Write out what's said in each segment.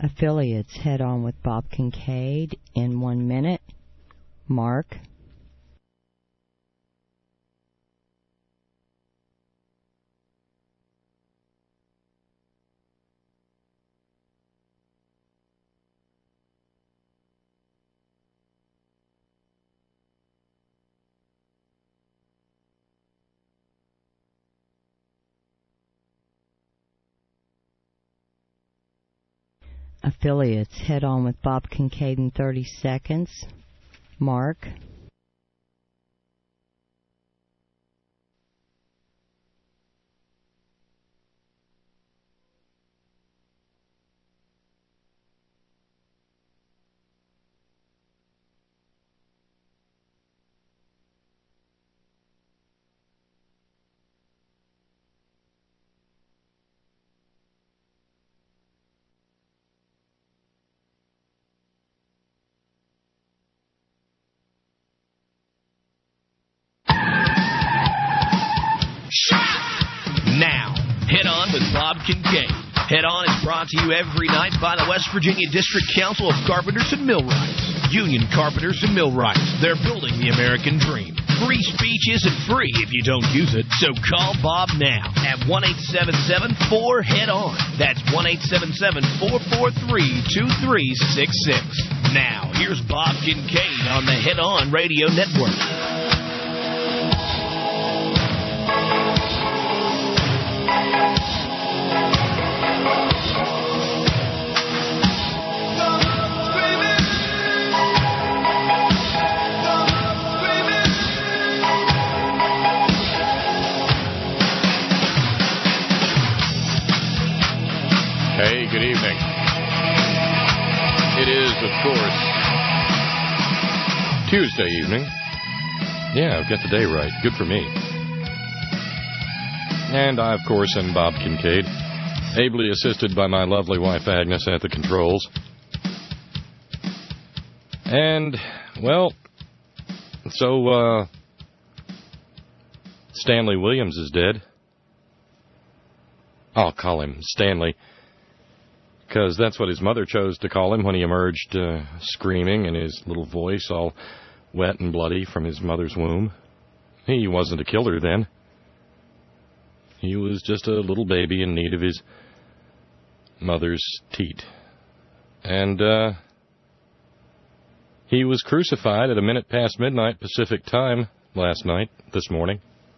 Affiliates head on with Bob Kincaid in 1 minute. Mark. Affiliates head on with Bob Kincaid in 30 seconds. Mark. Now, Head On with Bob Kincaid. Head On is brought to you every night by the West Virginia District Council of Carpenters and Millwrights. Union Carpenters and Millwrights. They're building the American dream. Free speech isn't free if you don't use it, so call Bob now at 1-877-4-HEAD-ON. That's 1-877-443-2366. Now, here's Bob Kincaid on the Head On Radio Network. Hey, good evening. It is, of course, Tuesday evening. Yeah, I've got the day right. Good for me. And I, of course, am Bob Kincaid, ably assisted by my lovely wife Agnes at the controls. And, well, so, Stanley Williams is dead. I'll call him Stanley, because that's what his mother chose to call him when he emerged screaming and his little voice all wet and bloody from his mother's womb. He wasn't a killer then. He was just a little baby in need of his mother's teat. And he was crucified at a minute past midnight Pacific time this morning.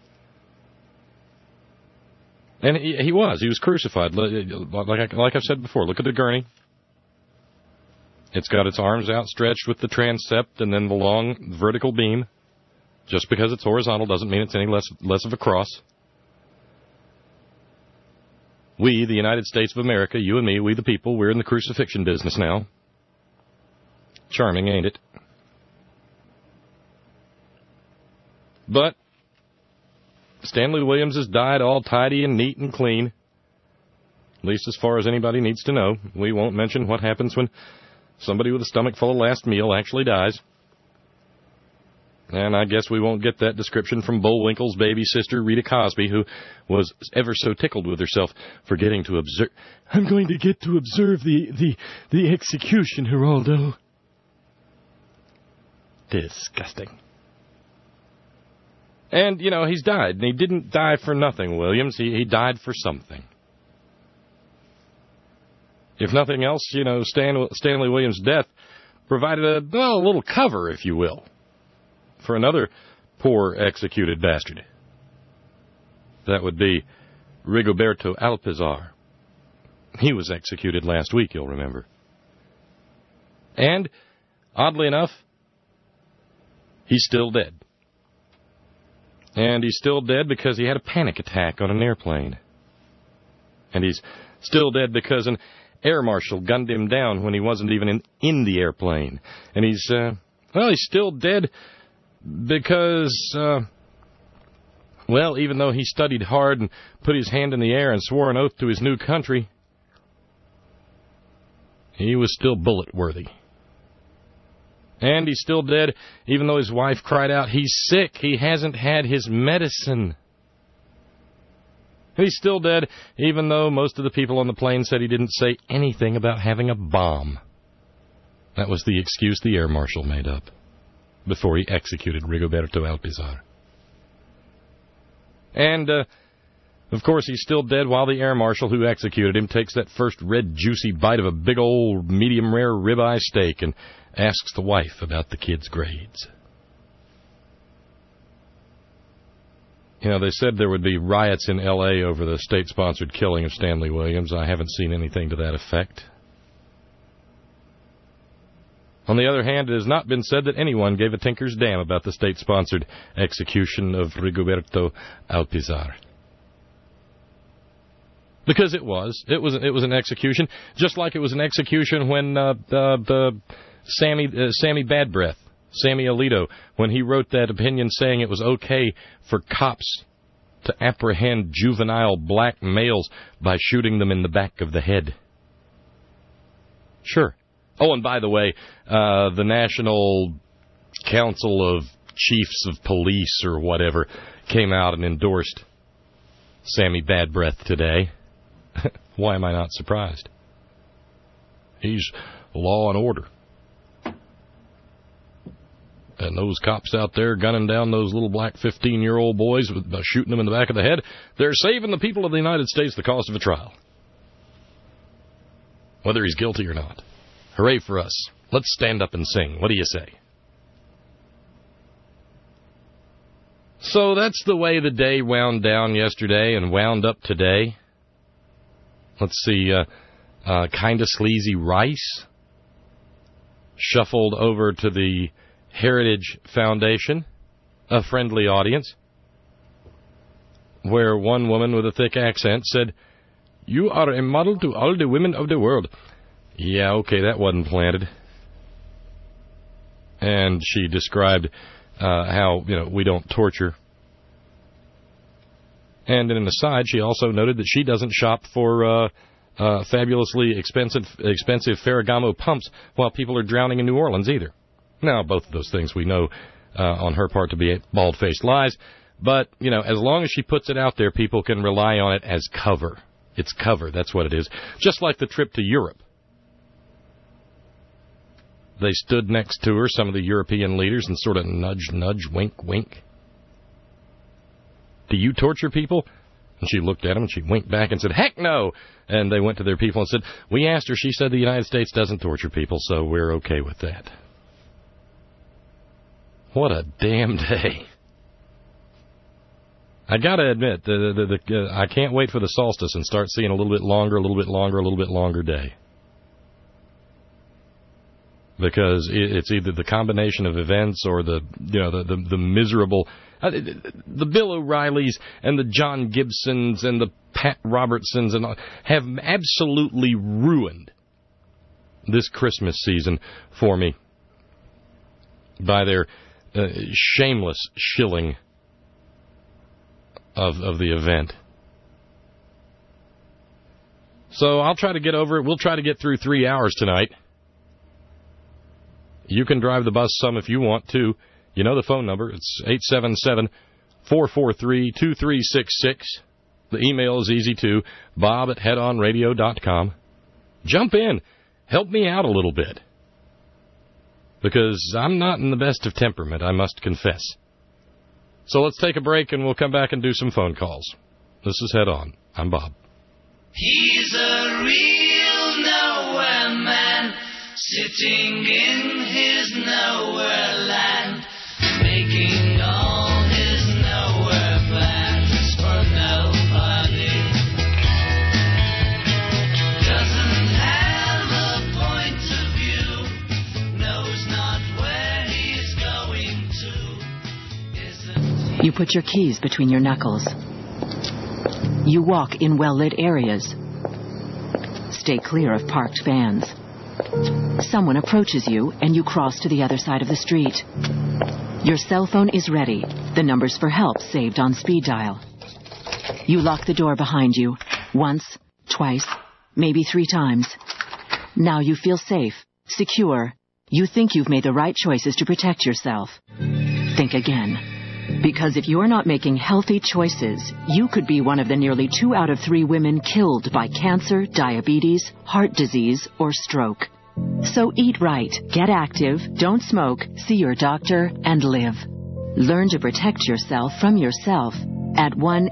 And he was crucified. Like I've said before, look at the gurney. It's got its arms outstretched with the transept and then the long vertical beam. Just because it's horizontal doesn't mean it's any less of a cross. We, the United States of America, you and me, we the people, we're in the crucifixion business now. Charming, ain't it? But Stanley Williams has died all tidy and neat and clean, at least as far as anybody needs to know. We won't mention what happens when somebody with a stomach full of last meal actually dies. And I guess we won't get that description from Bullwinkle's baby sister, Rita Cosby, who was ever so tickled with herself for getting to observe. I'm going to get to observe the execution, Geraldo. Disgusting. And, you know, he's died. And he didn't die for nothing, Williams. He died for something. If nothing else, you know, Stanley Williams' death provided a little cover, if you will, for another poor executed bastard. That would be Rigoberto Alpizar. He was executed last week, you'll remember. And, oddly enough, he's still dead. And he's still dead because he had a panic attack on an airplane. And he's still dead because an air marshal gunned him down when he wasn't even in the airplane. And he's still dead because, even though he studied hard and put his hand in the air and swore an oath to his new country, he was still bullet-worthy. And he's still dead, even though his wife cried out, he's sick, he hasn't had his medicine. He's still dead, even though most of the people on the plane said he didn't say anything about having a bomb. That was the excuse the air marshal made up before he executed Rigoberto Alpizar. And, of course, he's still dead while the air marshal who executed him takes that first red, juicy bite of a big old medium-rare ribeye steak and asks the wife about the kids' grades. You know, they said there would be riots in L.A. over the state-sponsored killing of Stanley Williams. I haven't seen anything to that effect. On the other hand, it has not been said that anyone gave a tinker's damn about the state-sponsored execution of Rigoberto Alpizar. Because it was an execution, just like it was an execution when Sammy Bad Breath, Sammy Alito, when he wrote that opinion saying it was okay for cops to apprehend juvenile black males by shooting them in the back of the head. Sure. Oh, and by the way, the National Council of Chiefs of Police or whatever came out and endorsed Sammy Bad Breath today. Why am I not surprised? He's law and order. And those cops out there gunning down those little black 15-year-old boys by shooting them in the back of the head, they're saving the people of the United States the cost of a trial. Whether he's guilty or not. Hooray for us. Let's stand up and sing. What do you say? So that's the way the day wound down yesterday and wound up today. Let's see, Kinda Sleazy Rice shuffled over to the Heritage Foundation, a friendly audience, where one woman with a thick accent said, "You are a model to all the women of the world." Yeah, okay, that wasn't planted. And she described how, we don't torture. And in an aside, she also noted that she doesn't shop for fabulously expensive Ferragamo pumps while people are drowning in New Orleans either. Now, both of those things we know on her part to be bald-faced lies. But, as long as she puts it out there, people can rely on it as cover. It's cover, that's what it is. Just like the trip to Europe. They stood next to her, some of the European leaders, and sort of nudge, wink, wink. Do you torture people? And she looked at them and she winked back and said, heck no! And they went to their people and said, we asked her, she said the United States doesn't torture people, so we're okay with that. What a damn day. I gotta admit, I can't wait for the solstice and start seeing a little bit longer day. Because it's either the combination of events or the miserable, the Bill O'Reillys and the John Gibsons and the Pat Robertsons and all, have absolutely ruined this Christmas season for me by their shameless shilling of the event. So I'll try to get over it. We'll try to get through 3 hours tonight. You can drive the bus some if you want to. You know the phone number. It's 877-443-2366. The email is easy too, bob@headonradio.com. Jump in. Help me out a little bit. Because I'm not in the best of temperament, I must confess. So let's take a break and we'll come back and do some phone calls. This is Head On. I'm Bob. He's a real nowhere man, sitting in his nowhere land, making all his nowhere plans for nobody. Doesn't have a point of view, knows not where he's going to. You put your keys between your knuckles. You walk in well-lit areas. Stay clear of parked vans. Someone approaches you, and you cross to the other side of the street. Your cell phone is ready. The numbers for help saved on speed dial. You lock the door behind you. Once, twice, maybe 3 times. Now you feel safe, secure. You think you've made the right choices to protect yourself. Think again. Because if you're not making healthy choices, you could be one of the nearly 2 out of 3 women killed by cancer, diabetes, heart disease, or stroke. So eat right, get active, don't smoke, see your doctor, and live. Learn to protect yourself from yourself at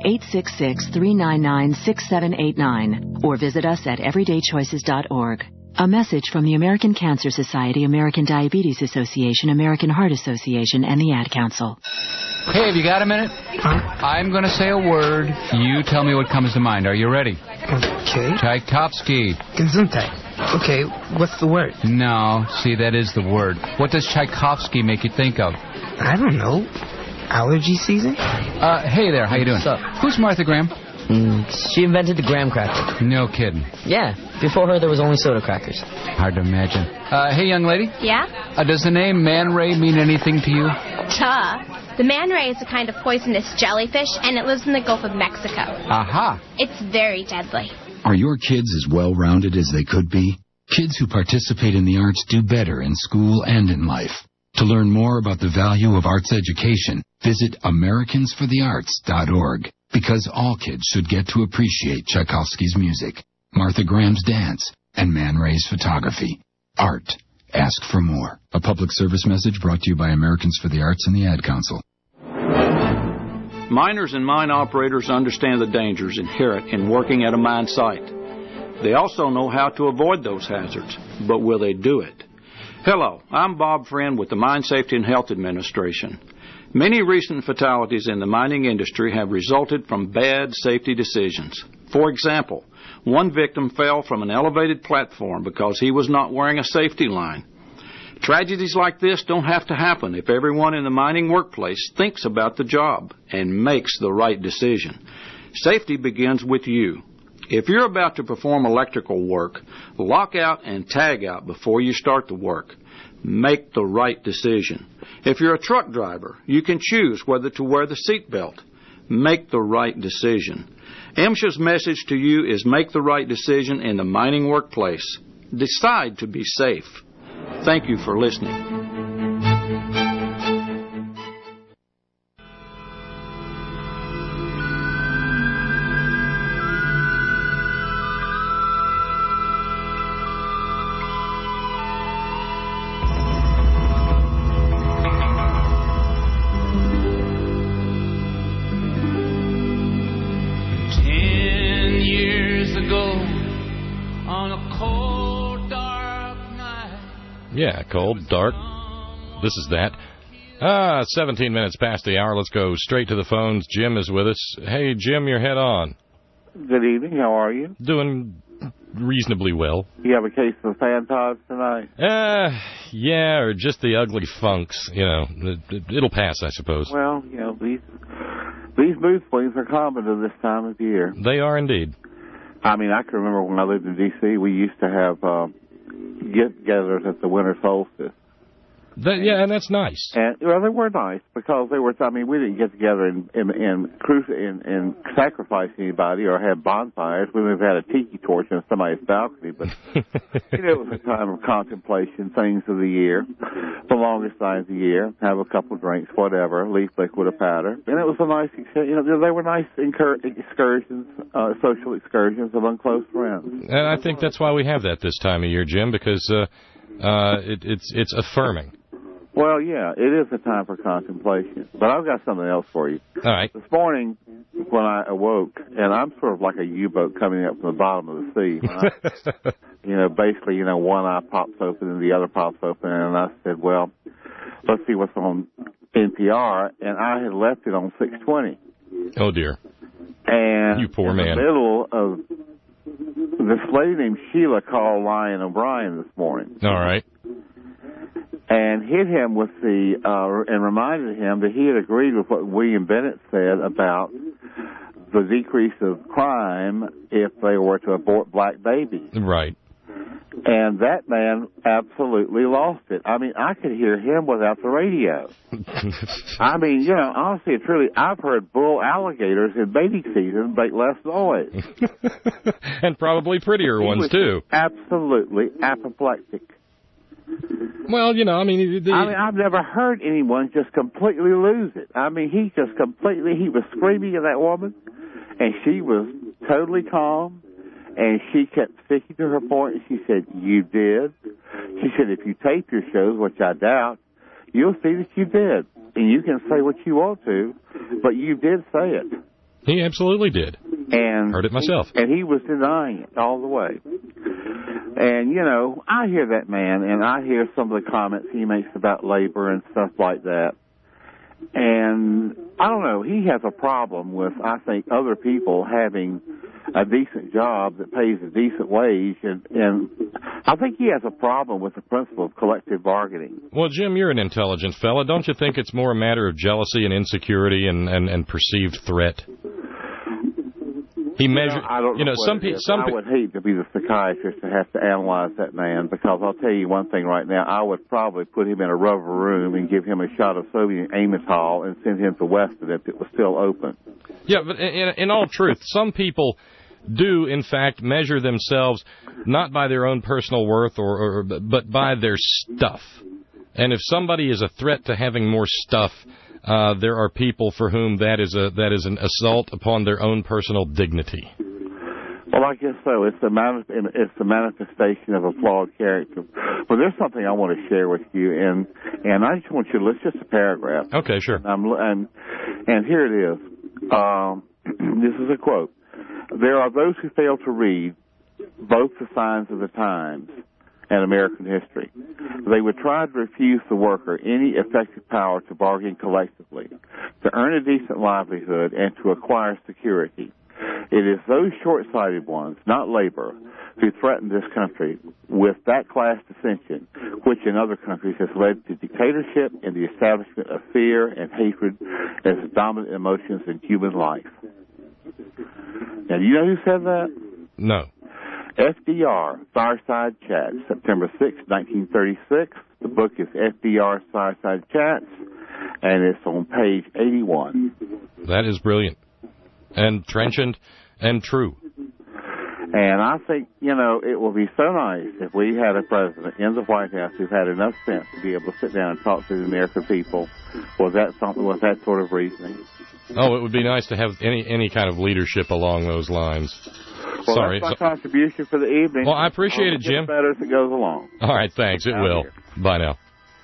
1-866-399-6789 or visit us at everydaychoices.org. A message from the American Cancer Society, American Diabetes Association, American Heart Association, and the Ad Council. Hey, have you got a minute? I'm going to say a word. You tell me what comes to mind. Are you ready? Okay. Tchaikovsky. Gesundheit. Okay, what's the word? No, see, that is the word. What does Tchaikovsky make you think of? I don't know. Allergy season? Hey there, how you doing? What's up? Who's Martha Graham? She invented the graham cracker. No kidding. Yeah, before her there was only soda crackers. Hard to imagine. Hey, young lady. Yeah? Does the name Man Ray mean anything to you? Duh. The man ray is a kind of poisonous jellyfish, and it lives in the Gulf of Mexico. Aha. It's very deadly. Are your kids as well-rounded as they could be? Kids who participate in the arts do better in school and in life. To learn more about the value of arts education, visit AmericansForTheArts.org. Because all kids should get to appreciate Tchaikovsky's music, Martha Graham's dance, and Man Ray's photography. Art. Ask for more. A public service message brought to you by Americans for the Arts and the Ad Council. Miners and mine operators understand the dangers inherent in working at a mine site. They also know how to avoid those hazards, but will they do it? Hello, I'm Bob Friend with the Mine Safety and Health Administration. Many recent fatalities in the mining industry have resulted from bad safety decisions. For example, one victim fell from an elevated platform because he was not wearing a safety line. Tragedies like this don't have to happen if everyone in the mining workplace thinks about the job and makes the right decision. Safety begins with you. If you're about to perform electrical work, lock out and tag out before you start the work. Make the right decision. If you're a truck driver, you can choose whether to wear the seatbelt. Make the right decision. MSHA's message to you is make the right decision in the mining workplace. Decide to be safe. Thank you for listening. Yeah, cold, dark. This is that. 17 minutes past the hour. Let's go straight to the phones. Jim is with us. Hey, Jim, you're head on. Good evening. How are you? Doing reasonably well. You have a case of Fantods tonight? Yeah, or just the ugly funks. You know, it'll pass, I suppose. Well, you know, these mood swings are common to this time of year. They are indeed. I mean, I can remember when I lived in D.C., we used to have get-togethers at the winter solstice. And that's nice. And well, they were nice because they were. I mean, we didn't get together and sacrifice anybody or have bonfires. We would have had a tiki torch on somebody's balcony, but it was a time of contemplation, things of the year, the longest night of the year. Have a couple drinks, whatever, leaf liquid or powder, and it was a nice. They were nice excursions, social excursions among close friends. And I think that's why we have that this time of year, Jim, because it's affirming. Well, yeah, it is a time for contemplation. But I've got something else for you. All right. This morning, when I awoke, and I'm sort of like a U-boat coming up from the bottom of the sea. Basically, one eye pops open and the other pops open, and I said, well, let's see what's on NPR, and I had left it on 620. Oh, dear. And you poor man. In the middle of this lady named Sheila called Lion O'Brien this morning. All right. And hit him with and reminded him that he had agreed with what William Bennett said about the decrease of crime if they were to abort black babies. Right. And that man absolutely lost it. I mean, I could hear him without the radio. I mean, honestly and truly, I've heard bull alligators in mating season make less noise. And probably prettier ones, too. Absolutely apoplectic. Well, you know, I mean, I've never heard anyone just completely lose it. I mean, he was screaming at that woman, and she was totally calm, and she kept sticking to her point, and she said, "You did." She said, "If you tape your shows, which I doubt, you'll see that you did. And you can say what you want to, but you did say it." He absolutely did. And heard it myself. And he was denying it all the way. And, you know, I hear that man, and I hear some of the comments he makes about labor and stuff like that. And I don't know, he has a problem with, I think, other people having a decent job that pays a decent wage, and I think he has a problem with the principle of collective bargaining. Well, Jim, you're an intelligent fella. Don't you think it's more a matter of jealousy and insecurity and perceived threat? He measured, I don't know some people. I would hate to be the psychiatrist to have to analyze that man, because I'll tell you one thing right now, I would probably put him in a rubber room and give him a shot of sodium amytal and send him to Weston if it was still open. Yeah, but in all truth, some people do, in fact, measure themselves not by their own personal worth but by their stuff. And if somebody is a threat to having more stuff, there are people for whom that is an assault upon their own personal dignity. Well, I guess so. It's the manifestation of a flawed character. Well, there's something I want to share with you, and I just want you to listen just a paragraph. Okay, sure. And here it is. This is a quote. "There are those who fail to read both the signs of the times and American history. They would try to refuse the worker any effective power to bargain collectively, to earn a decent livelihood, and to acquire security. It is those short-sighted ones, not labor, who threaten this country with that class dissension, which in other countries has led to dictatorship and the establishment of fear and hatred as dominant emotions in human life." Now, do you know who said that? No. FDR, Fireside Chats, September 6, 1936. The book is FDR Fireside Chats, and it's on page 81. That is brilliant and trenchant and true. And I think, you know, it will be so nice if we had a president in the White House who had enough sense to be able to sit down and talk to the American people with that sort of reasoning. Oh, it would be nice to have any kind of leadership along those lines. Well, Sorry. That's my contribution for the evening. Well, I appreciate it, Jim. It's better as it goes along. All right, thanks. It will. Bye now.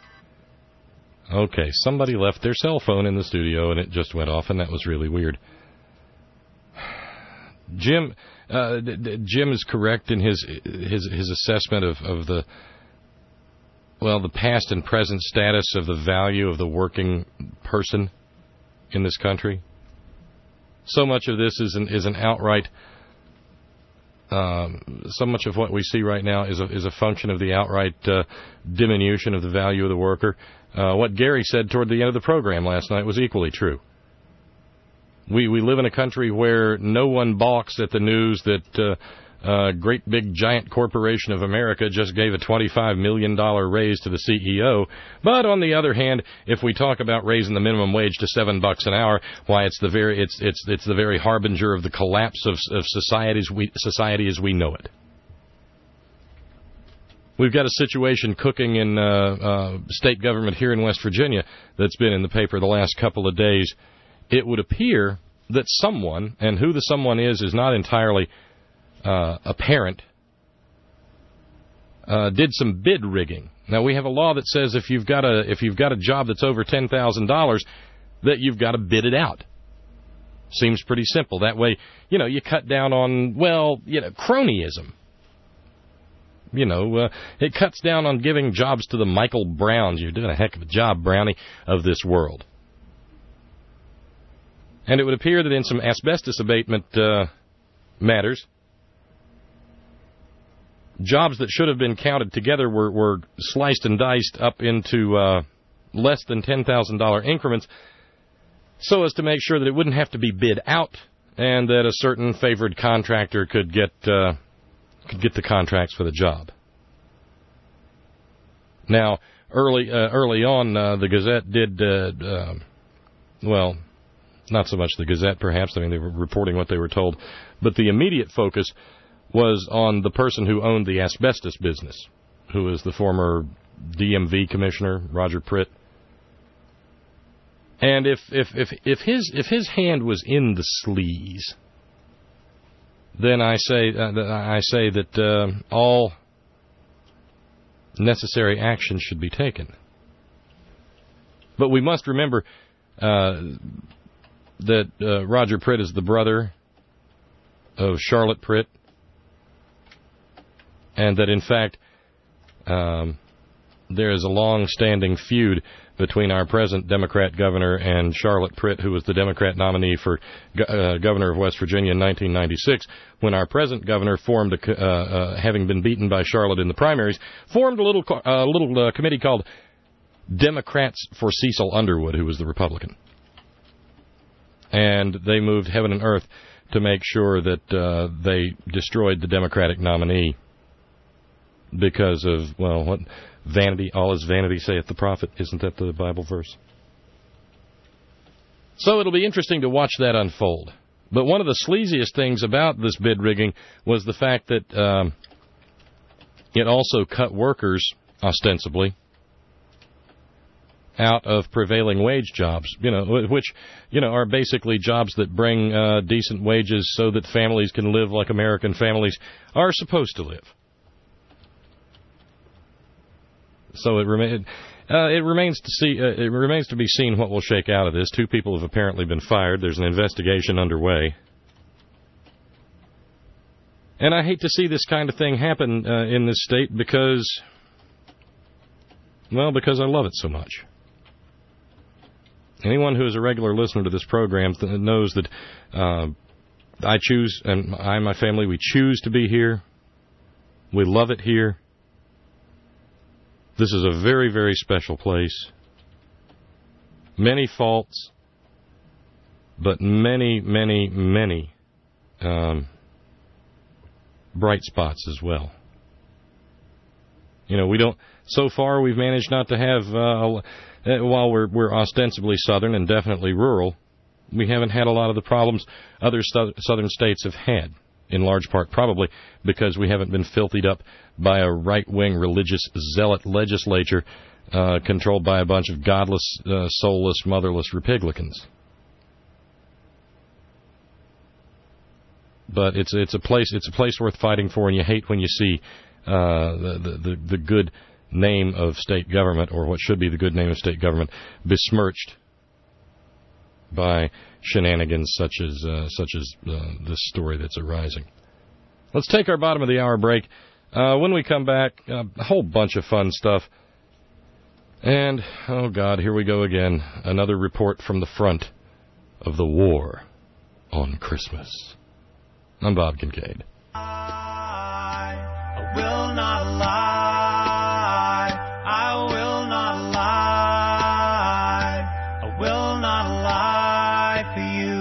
Okay, somebody left their cell phone in the studio, and it just went off, and that was really weird. Jim is correct in his assessment of the past and present status of the value of the working person in this country. So much of this is an outright. So much of what we see right now is a function of the outright diminution of the value of the worker. What Gary said toward the end of the program last night was equally true. We live in a country where no one balks at the news that great big giant corporation of America just gave a $25 million raise to the CEO. But on the other hand, if we talk about raising the minimum wage to $7 an hour, why it's the very harbinger of the collapse of society as we know it. We've got a situation cooking in state government here in West Virginia that's been in the paper the last couple of days. It would appear that someone, and who the someone is not entirely apparent, did some bid rigging. Now, we have a law that says if you've got a job that's over $10,000, that you've got to bid it out. Seems pretty simple. That way, you cut down on cronyism. It cuts down on giving jobs to the Michael Browns. You're doing a heck of a job, Brownie, of this world. And it would appear that in some asbestos abatement matters, jobs that should have been counted together were sliced and diced up into less than $10,000 increments so as to make sure that it wouldn't have to be bid out and that a certain favored contractor could get the contracts for the job. Now, early on, the Gazette did, not so much the Gazette, perhaps. I mean, they were reporting what they were told. But the immediate focus was on the person who owned the asbestos business, who is the former DMV commissioner, Roger Pritt. And if his hand was in the sleaze, then I say that all necessary action should be taken. But we must remember that Roger Pritt is the brother of Charlotte Pritt, and that in fact there is a long-standing feud between our present Democrat governor and Charlotte Pritt, who was the Democrat nominee for governor of West Virginia in 1996, when our present governor formed, having been beaten by Charlotte in the primaries, formed a little committee called Democrats for Cecil Underwood, who was the Republican. And they moved heaven and earth to make sure that they destroyed the Democratic nominee because of, well, what? Vanity, all is vanity, saith the prophet. Isn't that the Bible verse? So it'll be interesting to watch that unfold. But one of the sleaziest things about this bid rigging was the fact that it also cut workers, ostensibly, out of prevailing wage jobs, which are basically jobs that bring decent wages so that families can live like American families are supposed to live. So it remains to be seen what will shake out of this. 2 people have apparently been fired. There's an investigation underway. And I hate to see this kind of thing happen in this state because I love it so much. Anyone who is a regular listener to this program knows that I and my family, we choose to be here. We love it here. This is a very, very special place. Many faults, but many, many, many bright spots as well. So far we've managed not to have, while we're ostensibly southern and definitely rural, we haven't had a lot of the problems other southern states have had. In large part, probably because we haven't been filthied up by a right-wing religious zealot legislature controlled by a bunch of godless, soulless, motherless Republicans. But it's a place worth fighting for, and you hate when you see the good name of state government, or what should be the good name of state government, besmirched by shenanigans such as this story that's arising. Let's take our bottom of the hour break. When we come back, a whole bunch of fun stuff. And, oh God, here we go again. Another report from the front of the war on Christmas. I'm Bob Kincaid. I will not lie. I will not lie. I will not lie for you.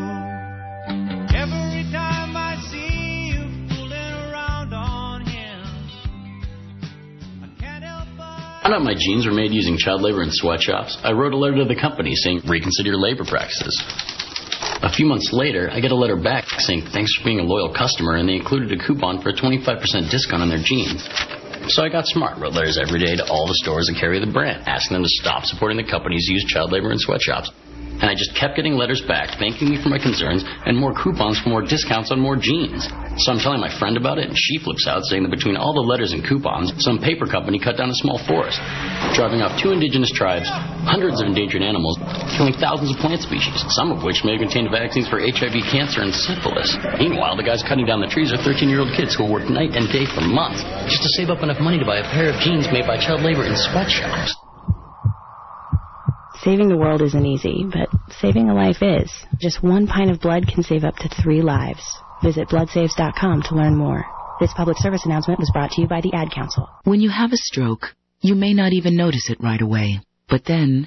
Every time I see you fooling around on him, I can't help but... I found out my jeans were made using child labor in sweatshops. I wrote a letter to the company saying, reconsider your labor practices. A few months later, I get a letter back saying thanks for being a loyal customer, and they included a coupon for a 25% discount on their jeans. So I got smart, wrote letters every day to all the stores that carry the brand, asking them to stop supporting the companies who use child labor in sweatshops. And I just kept getting letters back, thanking me for my concerns, and more coupons for more discounts on more jeans. So I'm telling my friend about it, and she flips out, saying that between all the letters and coupons, some paper company cut down a small forest, driving off 2 indigenous tribes, hundreds of endangered animals, killing thousands of plant species, some of which may have contained vaccines for HIV, cancer, and syphilis. Meanwhile, the guys cutting down the trees are 13-year-old kids who will work night and day for months just to save up enough money to buy a pair of jeans made by child labor in sweatshops. Saving the world isn't easy, but saving a life is. Just 1 pint of blood can save up to 3 lives. Visit bloodsaves.com to learn more. This public service announcement was brought to you by the Ad Council. When you have a stroke, you may not even notice it right away. But then,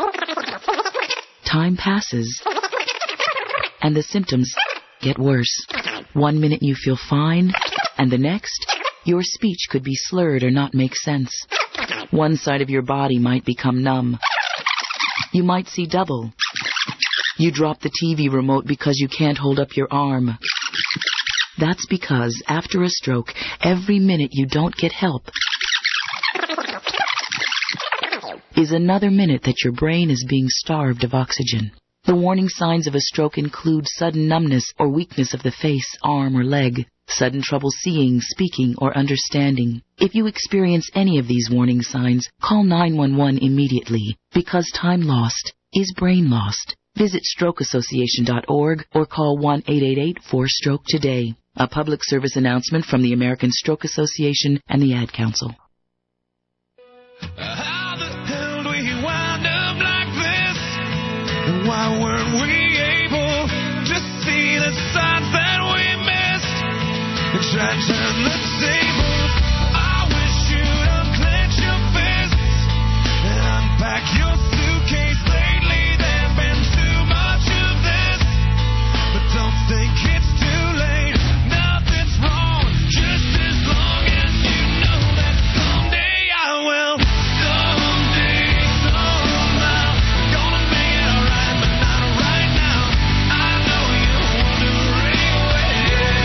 time passes, and the symptoms get worse. 1 minute you feel fine, and the next, your speech could be slurred or not make sense. One side of your body might become numb. You might see double. You drop the TV remote because you can't hold up your arm. That's because after a stroke, every minute you don't get help is another minute that your brain is being starved of oxygen. The warning signs of a stroke include sudden numbness or weakness of the face, arm, or leg, sudden trouble seeing, speaking, or understanding. If you experience any of these warning signs, call 911 immediately, because time lost is brain lost. Visit strokeassociation.org or call 1-888-4STROKE today. A public service announcement from the American Stroke Association and the Ad Council. How the hell do we wind up like this? And why weren't we able to see the signs that we missed? And try to turn the tables. I wish you'd unclench your fists and unpack your suitcase. Lately there's been too much of this, but don't think it's too late. Nothing's wrong, just as long as you know that someday I will. Someday, somehow, gonna make it alright, but not right now. I know you're wondering where.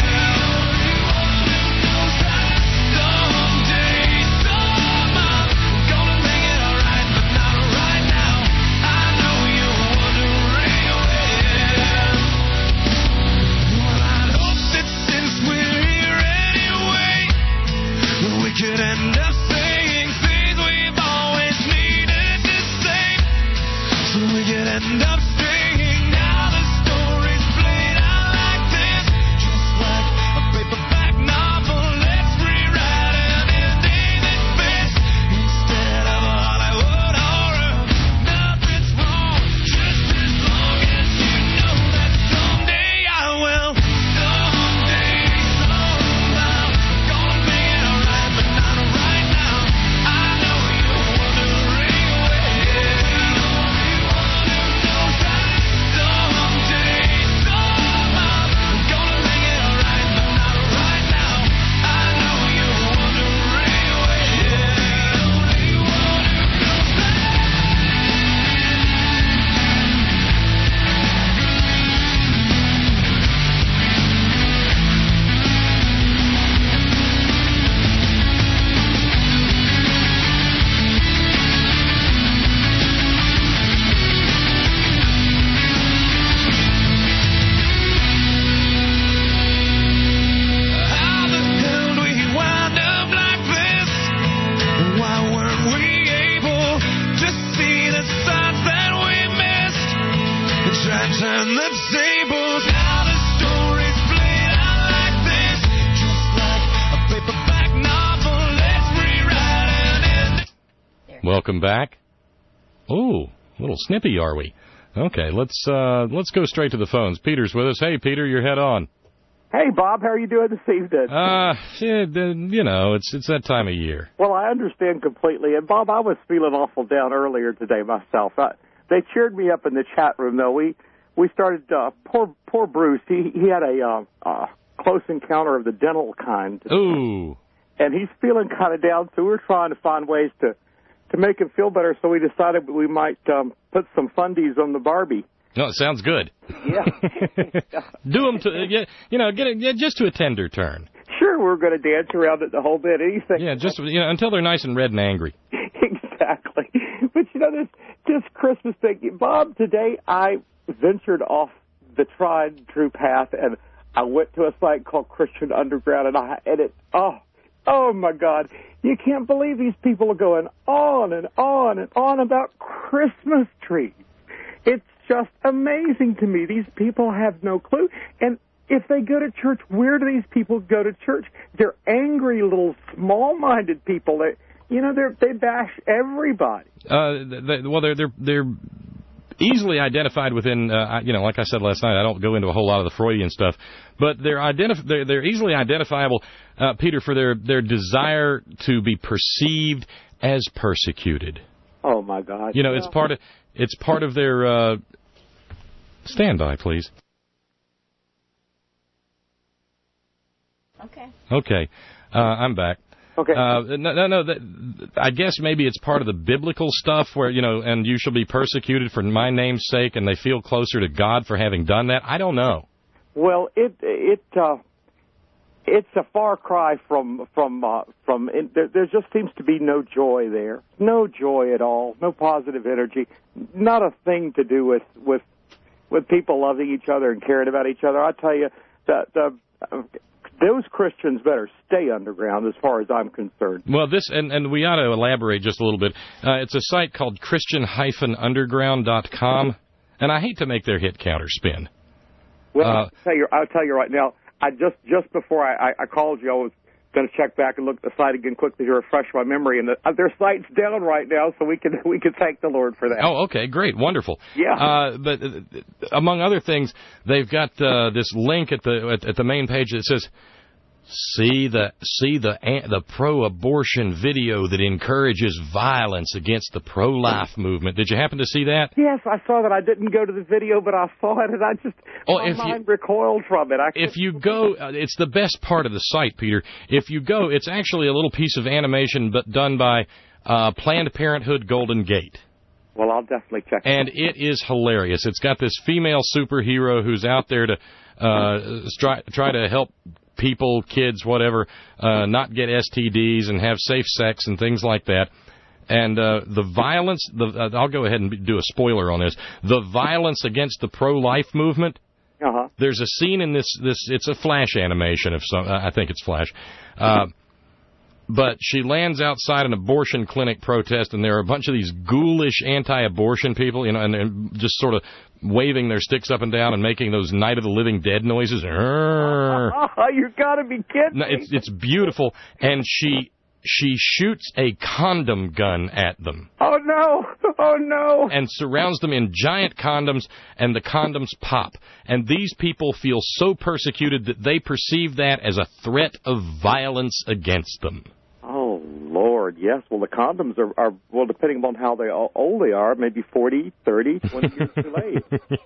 Someday, somehow, gonna make it alright, but not right now. I know you're wondering where. Well, I'd hope that since we're here anyway, we could end up saying things we've always needed to say. So we could end up staying. Now the story's played out like this, just like a paperback novel. Let's rewrite an ending that fits instead of a Hollywood horror. Nothing's wrong, just as long as you know that someday I will. Someday, somehow, gonna make it alright, but not right now. I know you're wondering where. Someday, somehow, gonna make it alright, but not right now. I know you're wondering how the hell do we wind up like this? Why weren't we able to see the signs that we missed? And try to turn the tables. Now the story's played out like this, just like a paperback novel. Let's rewrite an ending. Welcome back. Oh, a little snippy, are we? Okay, let's go straight to the phones. Peter's with us. Hey, Peter, you're head on. Hey, Bob, how are you doing this evening? You know, it's that time of year. Well, I understand completely. And, Bob, I was feeling awful down earlier today myself. They cheered me up in the chat room, though. We started, poor Bruce, he had a close encounter of the dental kind. Ooh. And he's feeling kind of down, so we're trying to find ways to make him feel better, so we decided we might put some fundies on the Barbie. No, it sounds good. Yeah. Do them to, just to a tender turn. Sure, we're going to dance around it the whole bit. Anything. Yeah, just until they're nice and red and angry. Exactly. But, this Christmas thing, Bob, today I ventured off the tried and true path, and I went to a site called Christian Underground, oh, my God. You can't believe these people are going on and on and on about Christmas trees. It's just amazing to me. These people have no clue. And if they go to church, where do these people go to church? They're angry little small-minded people. They bash everybody. They're easily identified within, like I said last night, I don't go into a whole lot of the Freudian stuff, but they're easily identifiable, Peter, for their desire to be perceived as persecuted. Oh my God! It's part of their. Stand by, please. Okay. I'm back. Okay. No. I guess maybe it's part of the biblical stuff where, and you shall be persecuted for my name's sake, and they feel closer to God for having done that. I don't know. Well, it's a far cry from. There just seems to be no joy there, no joy at all, no positive energy, not a thing to do with people loving each other and caring about each other. I tell you that those Christians better stay underground, as far as I'm concerned. Well, this and we ought to elaborate just a little bit. It's a site called Christian-underground.com, and I hate to make their hit counter spin. Well, I'll tell you right now. I just before I called you, I was going to check back and look at the site again quickly to refresh my memory, and their site's down right now, so we can thank the Lord for that. Oh, okay, great, wonderful. Yeah. But among other things, they've got this link at the main page that says, See the pro-abortion video that encourages violence against the pro-life movement. Did you happen to see that? Yes, I saw that. I didn't go to the video, but I saw it, and my mind recoiled from it. If you go, it's the best part of the site, Peter. If you go, it's actually a little piece of animation, but done by Planned Parenthood Golden Gate. Well, I'll definitely check it out. And it is hilarious. It's got this female superhero who's out there to try to help people, kids, whatever, not get STDs and have safe sex and things like that. And the violence, I'll go ahead and do a spoiler on this. The violence against the pro-life movement. There's a scene in this. It's a Flash animation of some. I think it's Flash. But she lands outside an abortion clinic protest, and there are a bunch of these ghoulish anti-abortion people, and they're just sort of waving their sticks up and down and making those Night of the Living Dead noises. You gotta be kidding me. It's beautiful, and she shoots a condom gun at them. Oh no! Oh no! And surrounds them in giant condoms, and the condoms pop. And these people feel so persecuted that they perceive that as a threat of violence against them. Oh, Lord, yes. Well, the condoms are well, depending upon how old they are, maybe 40, 30, 20 years too late.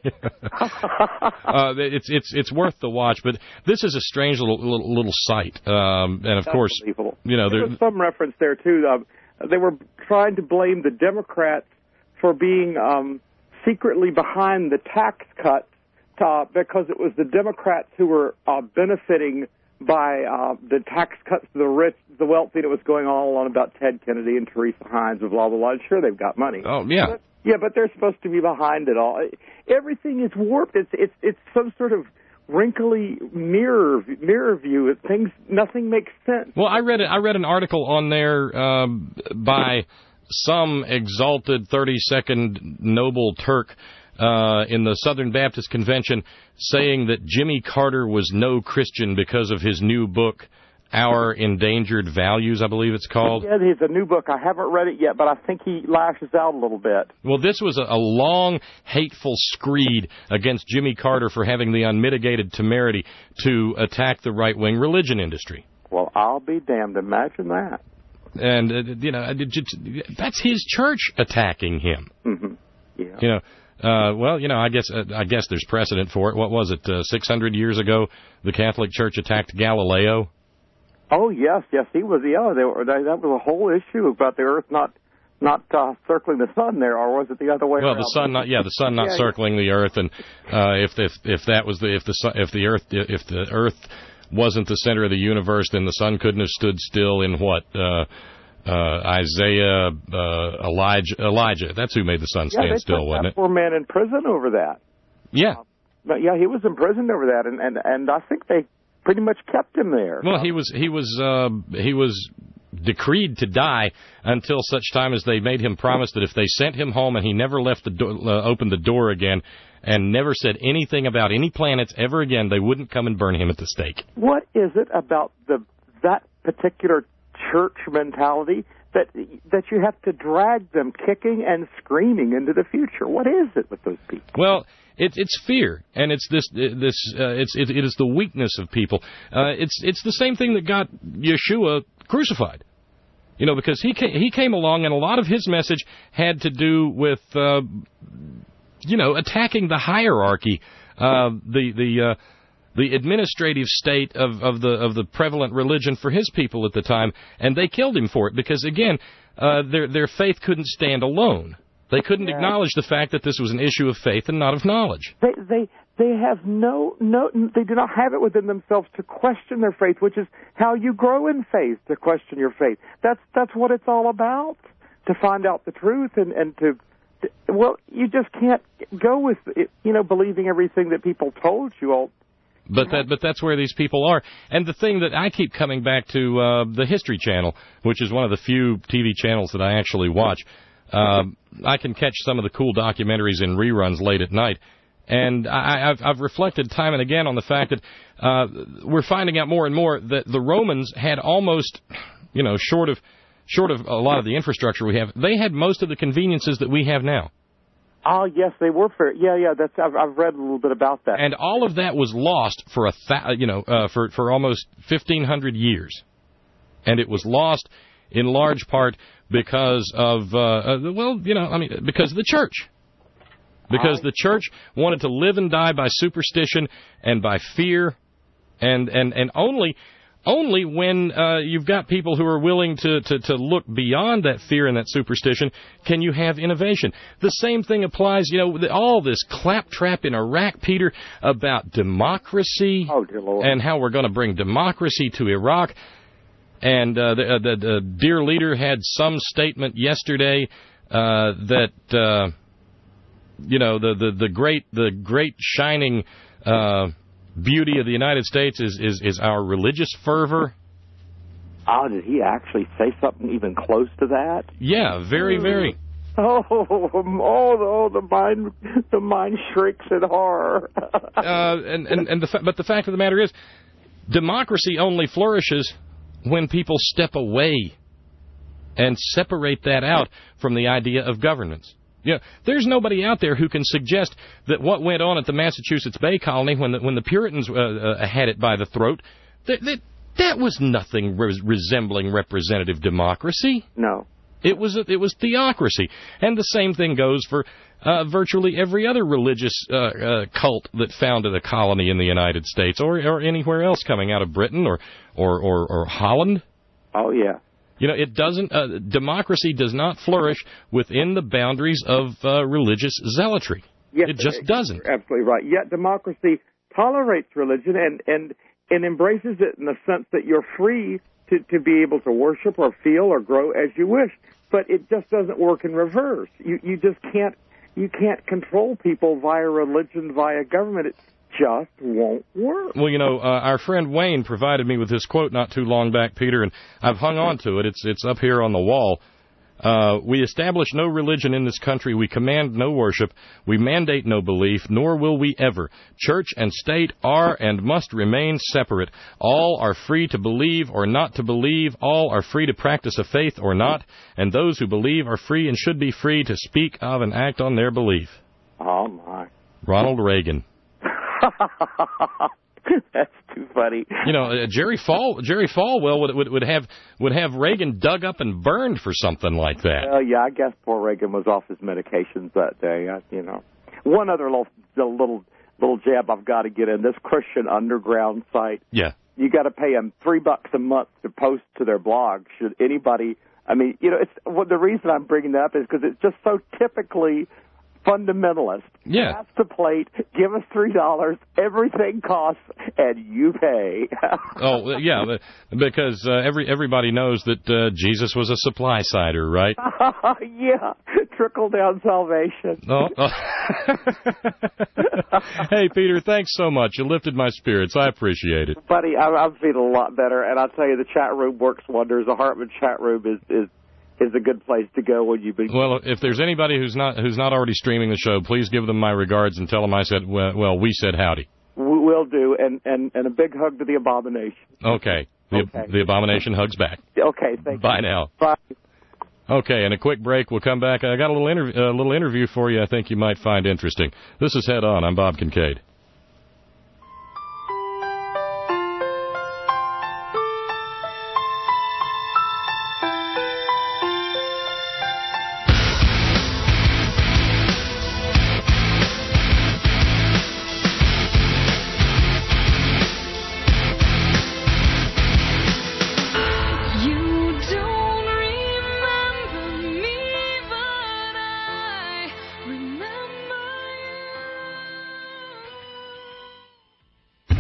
It's worth the watch, but this is a strange little site. And, of course, you know, there was some reference there, too. They were trying to blame the Democrats for being secretly behind the tax cuts because it was the Democrats who were benefiting by the tax cuts to the rich, the wealthy that was going all on about Ted Kennedy and Teresa Hines and blah, blah, blah. Sure, they've got money. Oh, yeah. But they're supposed to be behind it all. Everything is warped. It's some sort of wrinkly mirror view. Nothing makes sense. Well, I read an article on there by some exalted 32nd noble Turk in the Southern Baptist Convention saying that Jimmy Carter was no Christian because of his new book, Our Endangered Values, I believe it's called. Yeah, it's a new book. I haven't read it yet, but I think he lashes out a little bit. Well, this was a long, hateful screed against Jimmy Carter for having the unmitigated temerity to attack the right-wing religion industry. Well, I'll be damned. Imagine that. And, that's his church attacking him. Mm-hmm. Yeah. I guess there's precedent for it. What was it? 600 years ago, the Catholic Church attacked Galileo. Oh yes, he was. Yeah, that was a whole issue about the Earth not circling the sun there, or was it the other way around? Well, the sun not circling the Earth, and if the Earth wasn't the center of the universe, then the sun couldn't have stood still in what? Isaiah, Elijah. That's who made the sun stand still, wasn't it? Poor man in prison over that. Yeah. But yeah, he was imprisoned over that, and I think they pretty much kept him there. Well, he was decreed to die until such time as they made him promise that if they sent him home and he never left the opened the door again and never said anything about any planets ever again, they wouldn't come and burn him at the stake. What is it about that particular church mentality that you have to drag them kicking and screaming into the future? What is it with those people? Well, it's fear, and it is the weakness of people. It's the same thing that got Yeshua crucified. Because he came along, and a lot of his message had to do with attacking the hierarchy, the administrative state of the prevalent religion for his people at the time, and they killed him for it because, again, their faith couldn't stand alone. They couldn't acknowledge the fact that this was an issue of faith and not of knowledge. They they have they do not have it within themselves to question their faith, which is how you grow in faith, to question your faith. That's what it's all about, to find out the truth and to well, you just can't go with it, believing everything that people told you all. But that's where these people are. And the thing that I keep coming back to, the History Channel, which is one of the few TV channels that I actually watch. I can catch some of the cool documentaries in reruns late at night. And I've reflected time and again on the fact that we're finding out more and more that the Romans had almost, short of a lot of the infrastructure we have, they had most of the conveniences that we have now. Oh, yes, they were fair. Yeah, I've read a little bit about that. And all of that was lost for for almost 1,500 years. And it was lost in large part because of because of the church. Because the church wanted to live and die by superstition and by fear, and only when you've got people who are willing to look beyond that fear and that superstition can you have innovation. The same thing applies, all this claptrap in Iraq, Peter, about democracy and how we're going to bring democracy to Iraq. And the dear leader had some statement yesterday that the great shining beauty of the United States is our religious fervor. Oh, did he actually say something even close to that? Yeah, very, very. Oh, the mind shrieks in horror. But the fact of the matter is, democracy only flourishes when people step away and separate that out from the idea of governance. There's nobody out there who can suggest that what went on at the Massachusetts Bay Colony when the Puritans had it by the throat, that was nothing resembling representative democracy. No. It was theocracy. And the same thing goes for virtually every other religious cult that founded a colony in the United States or anywhere else coming out of Britain or Holland. Oh, yeah. It doesn't. Democracy does not flourish within the boundaries of religious zealotry. Yes, it just doesn't. You're absolutely right. Yet democracy tolerates religion and embraces it in the sense that you're free to be able to worship or feel or grow as you wish. But it just doesn't work in reverse. You just can't. You can't control people via religion, via government. It just won't work. Well, our friend Wayne provided me with this quote not too long back, Peter, and I've hung on to it. It's up here on the wall. We establish no religion in this country. We command no worship. We mandate no belief, nor will we ever. Church and state are and must remain separate. All are free to believe or not to believe. All are free to practice a faith or not. And those who believe are free and should be free to speak of and act on their belief. Oh, my. Ronald Reagan. That's too funny. Jerry Falwell would have Reagan dug up and burned for something like that. Well, yeah, I guess poor Reagan was off his medications that day. One other little jab I've got to get in. This Christian Underground site. Yeah. You got to pay them $3 a month to post to their blog. Should anybody? It's the reason I'm bringing that up is because it's just so typically fundamentalist. Yeah. Pass the plate, give us $3, everything costs, and you pay. Oh, yeah, because everybody knows that Jesus was a supply sider, right? Yeah, trickle-down salvation. Oh. Hey, Peter, thanks so much. You lifted my spirits. I appreciate it. Buddy, I'm feeling a lot better, and I'll tell you, the chat room works wonders. The Hartman chat room is a good place to go when you've been... Well, if there's anybody who's not already streaming the show, please give them my regards and tell them I said, well, we said howdy. We'll do, and a big hug to the Abomination. Okay. The Abomination hugs back. Okay, thank you. Bye now. Bye. Okay, and a quick break. We'll come back. I got a little interview for you I think you might find interesting. This is Head On. I'm Bob Kincaid.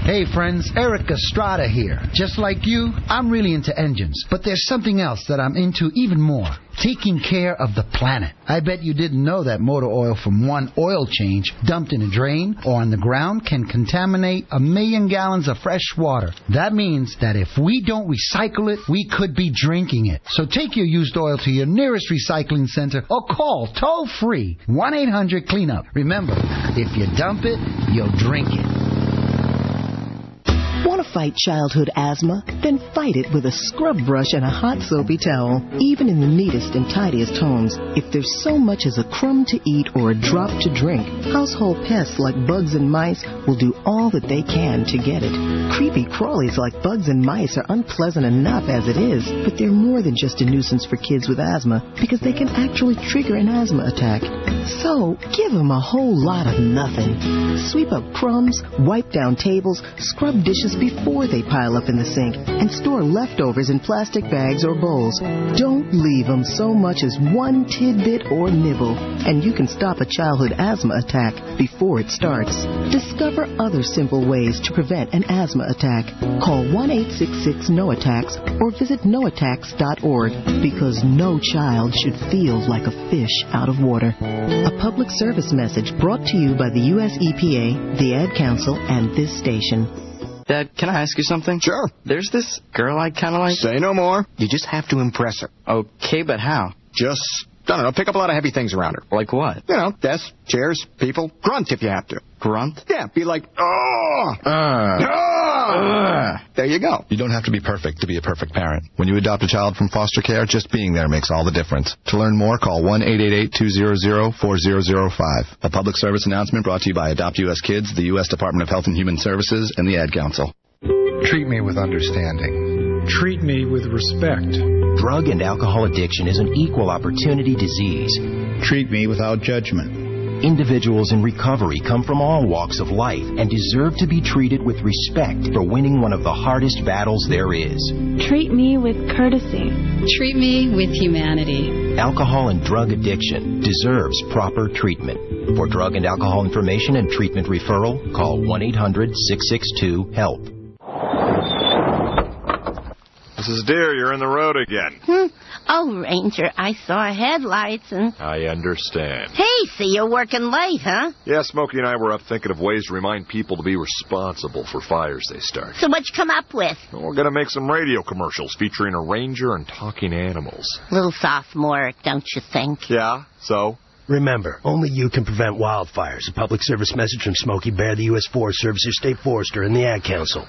Hey friends, Eric Estrada here. Just like you, I'm really into engines, but there's something else that I'm into even more. Taking care of the planet. I bet you didn't know that motor oil from one oil change dumped in a drain or on the ground can contaminate 1 million gallons of fresh water. That means that if we don't recycle it, we could be drinking it. So take your used oil to your nearest recycling center or call toll-free 1-800-CLEANUP. Remember, if you dump it, you'll drink it. Want to fight childhood asthma? Then fight it with a scrub brush and a hot soapy towel, even in the neatest and tidiest homes. If there's so much as a crumb to eat or a drop to drink, household pests like bugs and mice will do all that they can to get it. Creepy crawlies like bugs and mice are unpleasant enough as it is, but they're more than just a nuisance for kids with asthma because they can actually trigger an asthma attack. So, give them a whole lot of nothing. Sweep up crumbs, wipe down tables, scrub dishes before they pile up in the sink, and store leftovers in plastic bags or bowls. Don't leave them so much as one tidbit or nibble, and you can stop a childhood asthma attack before it starts. Discover other simple ways to prevent an asthma attack. Call 1-866-NO-ATTACKS or visit noattacks.org, because no child should feel like a fish out of water. A public service message brought to you by the U.S. EPA, the Ad Council, and this station. Dad, can I ask you something? Sure. There's this girl I kind of like. Say no more. You just have to impress her. Okay, but how? Just, I don't know, pick up a lot of heavy things around her. Like what? You know, desks, chairs, people. Grunt if you have to. Grunt? Yeah, be like, There you go. You don't have to be perfect to be a perfect parent. When you adopt a child from foster care, just being there makes all the difference. To learn more, call 1-888-200-4005. A public service announcement brought to you by Adopt U.S. Kids, the U.S. Department of Health and Human Services, and the Ad Council. Treat me with understanding. Treat me with respect. Drug and alcohol addiction is an equal opportunity disease. Treat me without judgment. Individuals in recovery come from all walks of life and deserve to be treated with respect for winning one of the hardest battles there is. Treat me with courtesy. Treat me with humanity. Alcohol and drug addiction deserves proper treatment. For drug and alcohol information and treatment referral, call 1-800-662-HELP. Mrs. Deere, you're in the road again. Oh, Ranger, I saw headlights and... I understand. Hey, see, you're working late, huh? Yeah, Smokey and I were up thinking of ways to remind people to be responsible for fires they start. So what you come up with? Well, we're going to make some radio commercials featuring a ranger and talking animals. A little sophomoric, don't you think? Yeah, so? Remember, only you can prevent wildfires. A public service message from Smokey Bear, the U.S. Forest Service, your state forester, and the Ad Council.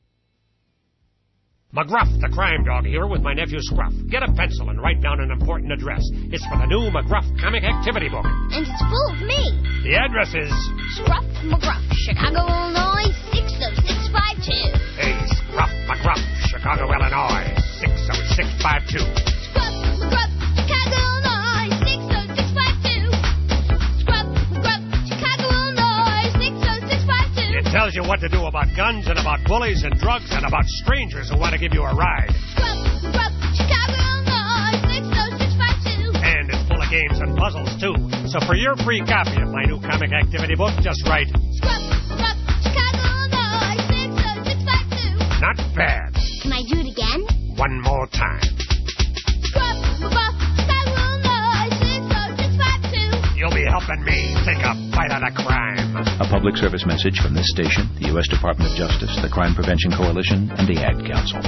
McGruff, the crime dog, here with my nephew Scruff. Get a pencil and write down an important address. It's for the new McGruff comic activity book. And it's full of me. The address is... Scruff McGruff, Chicago, Illinois, 60652. Hey, Scruff McGruff, Chicago, Illinois, 60652. Scruff McGruff, Chicago, Illinois, 60652. Scruff McGruff, Chicago, Illinois, 60652. It tells you what to do about guns and about bullies and drugs and about strangers who want to give you a ride. Scruff McGruff, Chicago, Illinois, 60652. And it's full of games and puzzles, too. So for your free copy of my new comic activity book, just write... Scruff McGruff, Chicago, Illinois, 60652. Not bad. Can I do it again? One more time. Scruff McGruff, Chicago, Illinois, 60652. You'll be helping me think a fight on a crime. A public service message from this station, the U.S. Department of Justice, the Crime Prevention Coalition, and the Ad Council.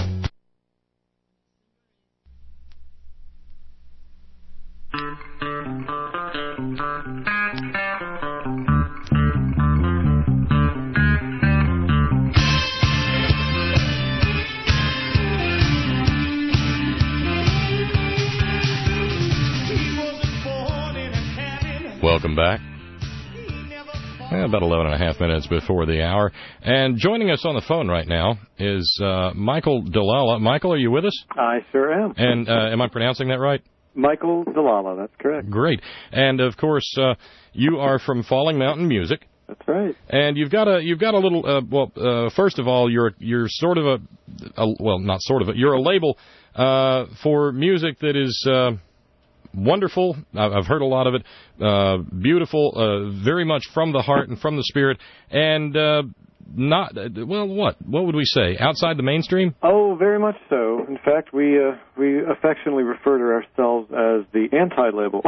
Welcome back. About 11 and a half minutes before the hour. And joining us on the phone right now is Michael Delala. Michael, are you with us? I sure am. And am I pronouncing that right? Michael Delala, that's correct. Great. And, of course, you are from Falling Mountain Music. That's right. And you've got a little, first of all, you're sort of not sort of, you're a label for music that is... wonderful. I've heard a lot of it. Beautiful, very much from the heart and from the spirit. And not, well, what would we say? Outside the mainstream? Oh, very much so. In fact, we affectionately refer to ourselves as the anti-label.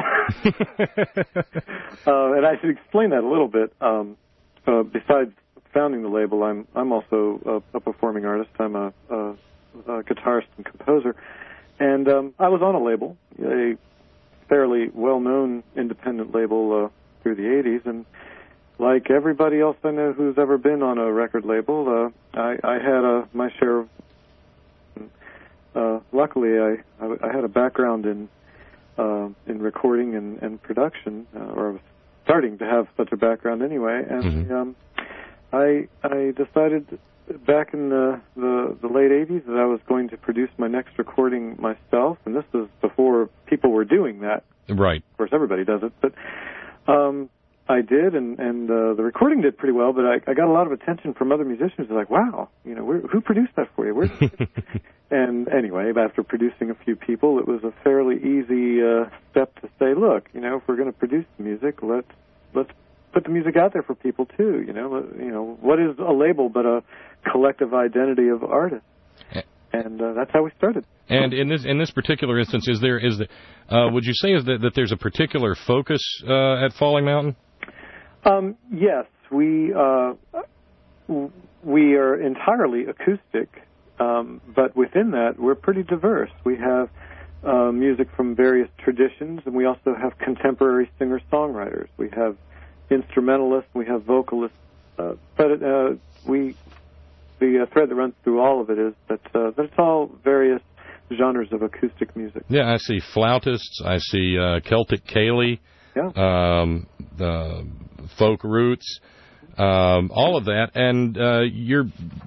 And I should explain that a little bit. Besides founding the label, I'm also a performing artist. I'm a guitarist and composer. And I was on a label, a fairly well-known independent label through the 80s, and like everybody else I know who's ever been on a record label, I had my share of. Luckily, I had a background in recording and production, or I was starting to have such a background anyway. And I decided back in the late 80s that I was going to produce my next recording myself, and this was before people were doing that. Right. Of course, everybody does it, but. I did, and the recording did pretty well, but I got a lot of attention from other musicians. They're like, wow, who produced that for you? And anyway, after producing a few people, it was a fairly easy step to say, look, if we're going to produce the music, let's put the music out there for people too. What is a label but a collective identity of artists? And that's how we started. And in this particular instance, would you say that there's a particular focus at Falling Mountain? Yes, we are entirely acoustic, but within that we're pretty diverse. We have music from various traditions, and we also have contemporary singer-songwriters. We have instrumentalists, we have vocalists, but the thread that runs through all of it is that it's all various genres of acoustic music. Yeah, I see flautists, I see Celtic Ceilidh, folk roots, all of that, and you're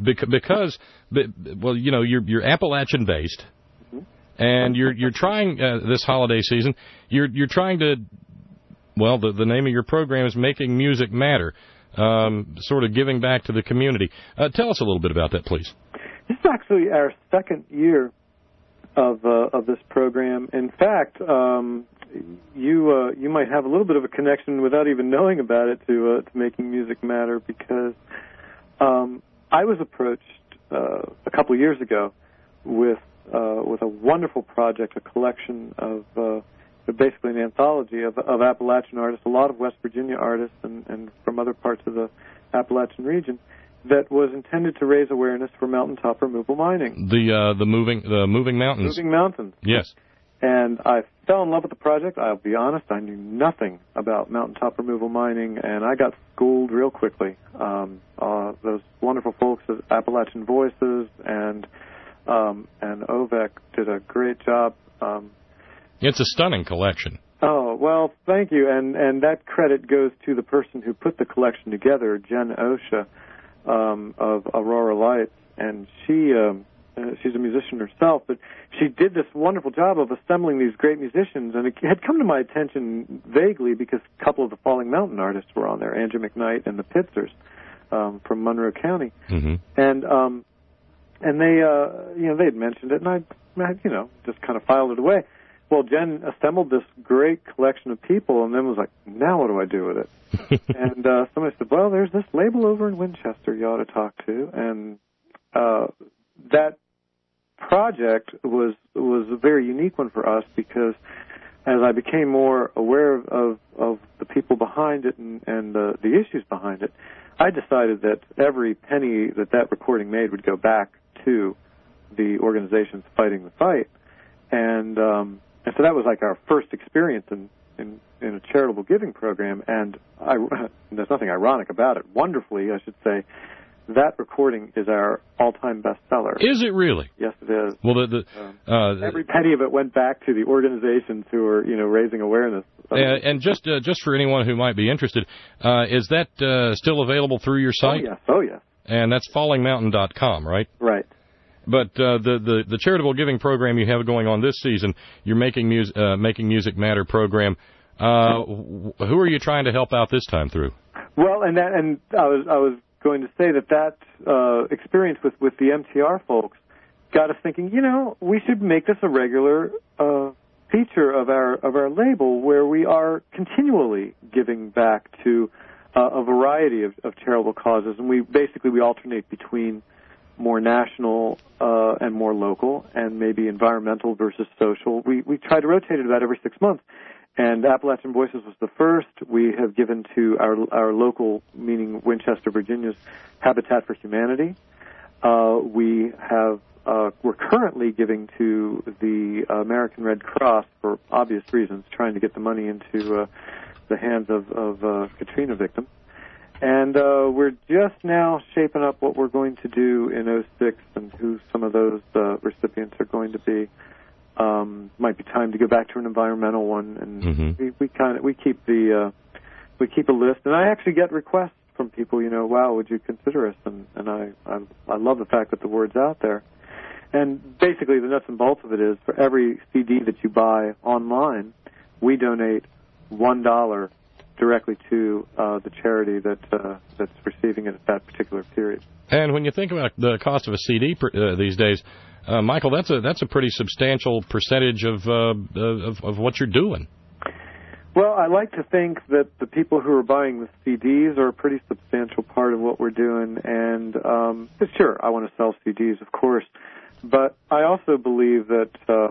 Appalachian based, and you're trying this holiday season. You're trying to, the name of your program is Making Music Matter, sort of giving back to the community. Tell us a little bit about that, please. This is actually our second year of this program. In fact, you might have a little bit of a connection without even knowing about it to Making Music Matter, because I was approached a couple of years ago with a wonderful project, a collection of basically an anthology of Appalachian artists, a lot of West Virginia artists and from other parts of the Appalachian region, that was intended to raise awareness for mountaintop removal mining. The moving mountains. Moving mountains. Yes. And I fell in love with the project. I'll be honest, I knew nothing about mountaintop removal mining, and I got schooled real quickly. Those wonderful folks at Appalachian Voices and OVEC did a great job. It's a stunning collection. Oh, well, thank you. And that credit goes to the person who put the collection together, Jen Osha, of Aurora Lights. And she's a musician herself, but she did this wonderful job of assembling these great musicians. And it had come to my attention vaguely because a couple of the Falling Mountain artists were on there, Andrew McKnight and the Pitzers from Monroe County. Mm-hmm. And they had mentioned it, and I just kind of filed it away. Well, Jen assembled this great collection of people, and then was like, now what do I do with it? And somebody said, well, there's this label over in Winchester you ought to talk to. And that project was a very unique one for us, because as I became more aware of the people behind it and the issues behind it, I decided that every penny that recording made would go back to the organizations fighting the fight. And so that was like our first experience in a charitable giving program, and there's nothing ironic about it. Wonderfully, I should say, that recording is our all-time bestseller. Is it really? Yes, it is. Well, every penny of it went back to the organizations who are, raising awareness. And just for anyone who might be interested, is that still available through your site? Oh, yes. And that's fallingmountain.com, right? Right. But the charitable giving program you have going on this season, your Making Music Matter program, who are you trying to help out this time through? Well, and I was going to say that experience with the MTR folks got us thinking, we should make this a regular feature of our label, where we are continually giving back to a variety of charitable causes, and we alternate between more national and more local, and maybe environmental versus social. We try to rotate it about every 6 months, and Appalachian Voices was the first. We have given to our local, meaning Winchester, Virginia's Habitat for Humanity. We're currently giving to the American Red Cross for obvious reasons, trying to get the money into the hands of Katrina victims. And we're just now shaping up what we're going to do in 06 and who some of those recipients are going to be. Might be time to go back to an environmental one, and we keep a list. And I actually get requests from people, wow, would you consider us? And I love the fact that the word's out there. And basically, the nuts and bolts of it is, for every CD that you buy online, we donate $1 directly to the charity that's receiving it at that particular period. And when you think about the cost of a CD these days, Michael, that's a pretty substantial percentage of what you're doing. Well, I like to think that the people who are buying the CDs are a pretty substantial part of what we're doing. And sure, I want to sell CDs, of course, but I also believe that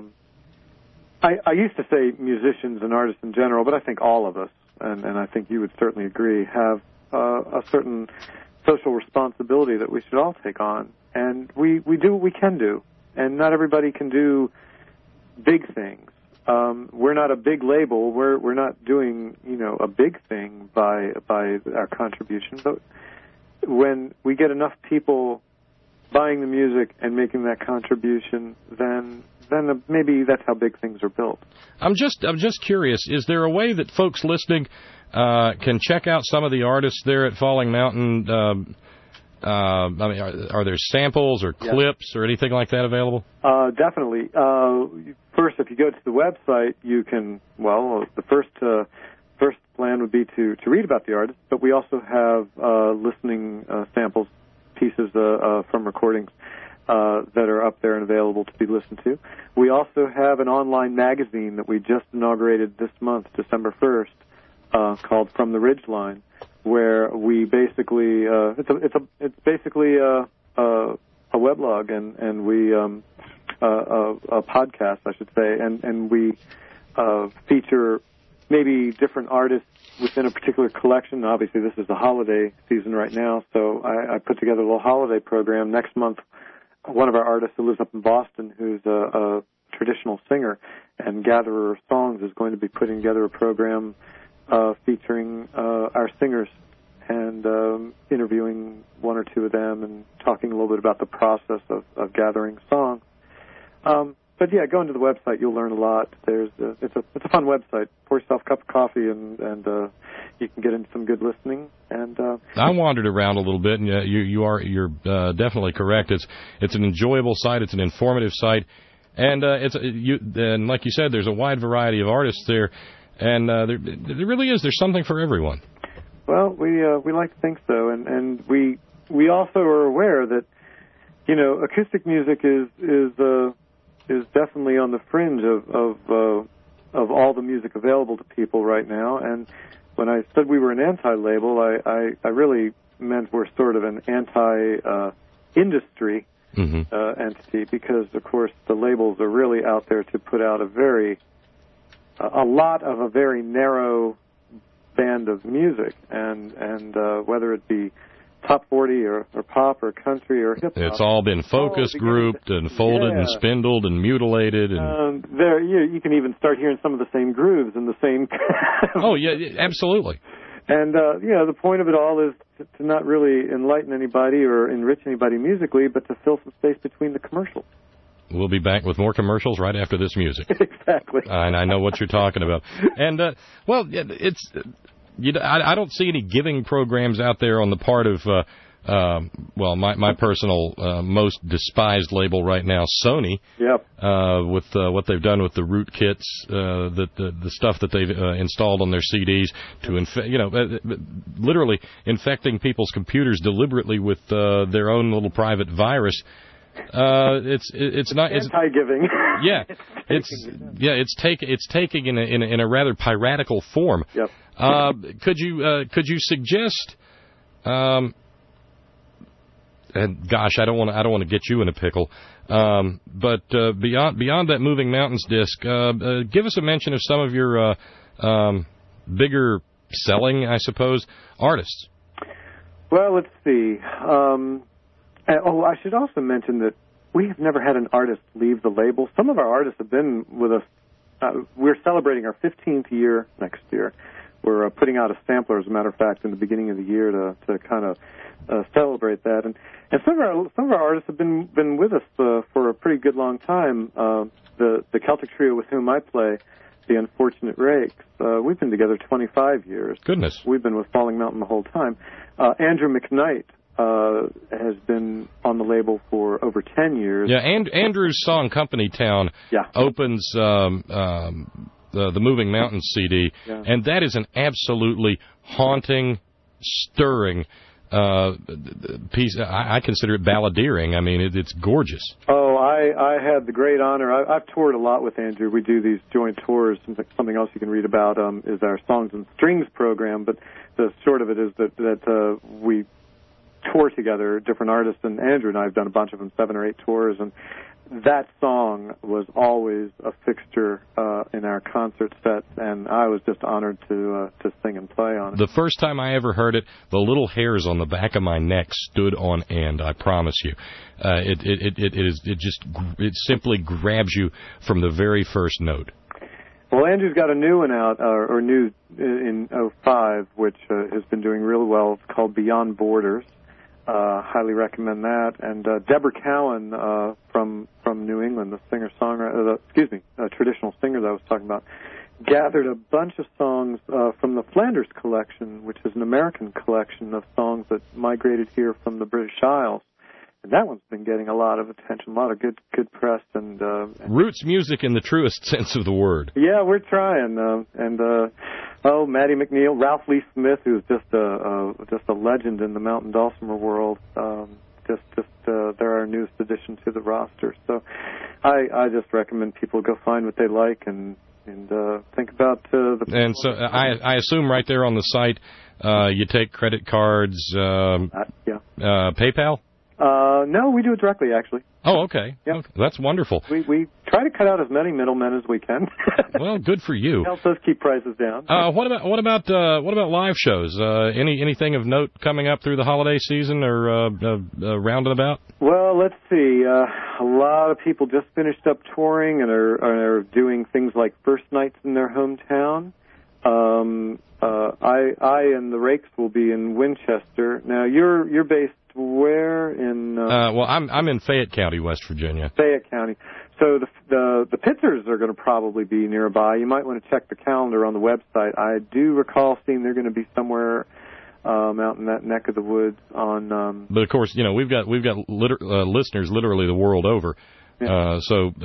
I used to say musicians and artists in general, but I think all of us, and I think you would certainly agree, have a certain social responsibility that we should all take on. And we do what we can do, and not everybody can do big things. We're not a big label. We're not doing, a big thing by our contribution. But when we get enough people buying the music and making that contribution, then maybe that's how big things are built. I'm just curious, is there a way that folks listening can check out some of the artists there at Falling Mountain? Are there samples or clips or anything like that available? Definitely. First, if you go to the website, you can, the first plan would be to read about the artist, but we also have listening samples, pieces from recordings that are up there and available to be listened to. We also have an online magazine that we just inaugurated this month, December 1st, called From the Ridgeline, where we basically it's basically a weblog and we a podcast, I should say, and we feature maybe different artists within a particular collection. Obviously, this is the holiday season right now, so I put together a little holiday program. Next month, one of our artists who lives up in Boston, who's a traditional singer and gatherer of songs, is going to be putting together a program featuring our singers and interviewing one or two of them and talking a little bit about the process of gathering songs. But yeah, go into the website. You'll learn a lot. It's a fun website. Pour yourself a cup of coffee and you can get into some good listening. And I wandered around a little bit, and you're definitely correct. It's an enjoyable site. It's an informative site, and and like you said, there's a wide variety of artists there, and there really is. There's something for everyone. Well, we like to think so, and we also are aware that acoustic music is definitely on the fringe of all the music available to people right now. And when I said we were an anti-label, I really meant we're sort of an anti-industry entity, because of course the labels are really out there to put out a lot of a very narrow band of music, and whether it be top 40 or pop or country or hip hop. It's all been focus grouped and folded and spindled and mutilated. And there, you can even start hearing some of the same grooves and the same. Oh yeah, absolutely. And the point of it all is to not really enlighten anybody or enrich anybody musically, but to fill some space between the commercials. We'll be back with more commercials right after this music. Exactly. And I know what you're talking about. And it's. I don't see any giving programs out there on the part of, my personal most despised label right now, Sony. Yep. With what they've done with the root kits, the stuff that they've installed on their CDs to literally infecting people's computers deliberately with their own little private virus. It's not anti-giving. Yeah, it's taking in a rather piratical form. Yep. Could you suggest? And gosh, I don't want to get you in a pickle. But beyond that Moving Mountains disc, give us a mention of some of your bigger selling, I suppose, artists. Well, let's see. I should also mention that we have never had an artist leave the label. Some of our artists have been with us. We're celebrating our 15th year next year. We're putting out a sampler, as a matter of fact, in the beginning of the year to kind of celebrate that. And some of our artists have been with us for a pretty good long time. The Celtic trio with whom I play, the Unfortunate Rakes, we've been together 25 years. Goodness. We've been with Falling Mountain the whole time. Andrew McKnight has been on the label for over 10 years. Yeah, Andrew's song Company Town opens the Moving Mountains CD, and that is an absolutely haunting, stirring piece. I consider it balladeering. I mean, it's gorgeous. Oh, I had the great honor. I've toured a lot with Andrew. We do these joint tours. Something else you can read about is our Songs and Strings program, but the short of it is that we tour together, different artists, and Andrew and I have done a bunch of them, 7 or 8 tours, and that song was always a fixture in our concert set, and I was just honored to sing and play on it. The first time I ever heard it, the little hairs on the back of my neck stood on end. I promise you, it simply grabs you from the very first note. Well, Andrew's got a new one out, or new in 2005, which has been doing really well. It's called Beyond Borders. Highly recommend that. And Deborah Cowan from New England, the singer-songwriter, traditional singer that I was talking about, gathered a bunch of songs from the Flanders Collection, which is an American collection of songs that migrated here from the British Isles. And that one's been getting a lot of attention, a lot of good press, and roots music in the truest sense of the word. Yeah, we're trying. Maddie McNeil, Ralph Lee Smith, who's just a legend in the mountain dulcimer world. They're our newest addition to the roster. So, I just recommend people go find what they like and think about the. And so I assume right there on the site, you take credit cards. PayPal. No, we do it directly, actually. Oh, okay. Yep. Okay. That's wonderful. We try to cut out as many middlemen as we can. Well, good for you. Helps us keep prices down. What about live shows? Anything of note coming up through the holiday season or round and about? Well, let's see. A lot of people just finished up touring and are doing things like first nights in their hometown. I and the Rakes will be in Winchester. Now, you're based where in? Well, I'm in Fayette County, West Virginia. Fayette County. So the Pitzers are going to probably be nearby. You might want to check the calendar on the website. I do recall seeing they're going to be somewhere out in that neck of the woods on. But of course, we've got listeners literally the world over. Yeah.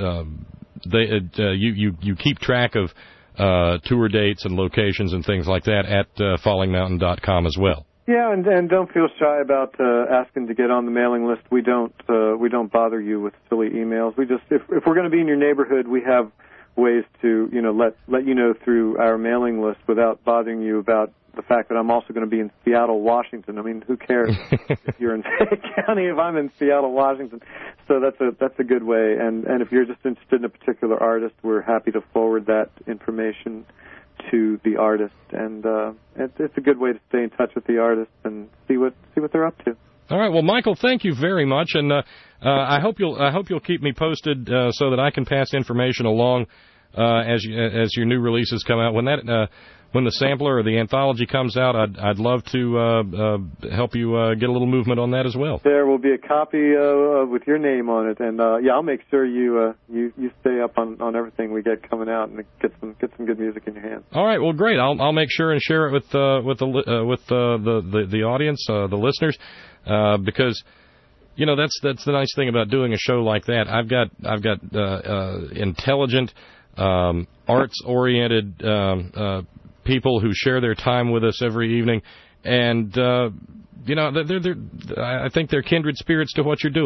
You keep track of tour dates and locations and things like that at fallingmountain.com as well. Yeah, and don't feel shy about asking to get on the mailing list. We don't bother you with silly emails. We just if we're going to be in your neighborhood, we have ways to let you know through our mailing list without bothering you about the fact that I'm also going to be in Seattle, Washington. I mean, who cares if you're in Fayette County if I'm in Seattle, Washington? So that's a good way. And if you're just interested in a particular artist, we're happy to forward that information to the artist, and it's a good way to stay in touch with the artist and see what they're up to. All right, well, Michael, thank you very much, and I hope you'll keep me posted so that I can pass information along as your new releases come out. When the sampler or the anthology comes out, I'd love to help you get a little movement on that as well. There will be a copy with your name on it, and I'll make sure you stay up on everything we get coming out and get some good music in your hands. All right, well, great. I'll make sure and share it with the audience, the listeners, because that's the nice thing about doing a show like that. I've got intelligent, arts-oriented people who share their time with us every evening, and I think they're kindred spirits to what you're doing.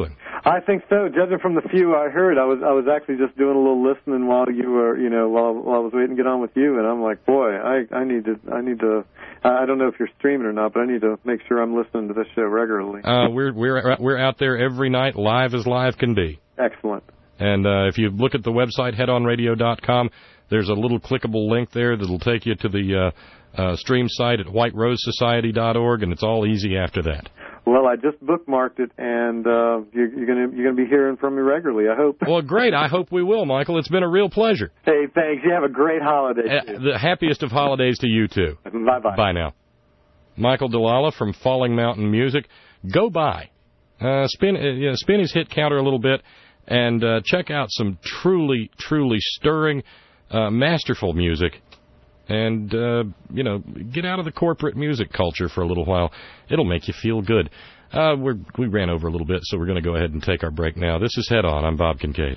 I think so. Judging from the few I heard, I was actually just doing a little listening while you were, while I was waiting to get on with you, and I'm like, boy, I need to. I don't know if you're streaming or not, but I need to make sure I'm listening to this show regularly. We're out there every night, live as live can be. Excellent. And if you look at the website, headonradio.com, there's a little clickable link there that'll take you to the stream site at whiterosesociety.org, and it's all easy after that. Well, I just bookmarked it, and you're gonna be hearing from me regularly, I hope. Well, great. I hope we will, Michael. It's been a real pleasure. Hey, thanks. You have a great holiday, too. The happiest of holidays to you, too. Bye-bye. Bye now. Michael Delala from Falling Mountain Music. Go by. Spin his hit counter a little bit, and check out some truly, truly stirring, masterful music. And, get out of the corporate music culture for a little while. It'll make you feel good. We ran over a little bit, so we're going to go ahead and take our break now. This is Head On. I'm Bob Kincaid.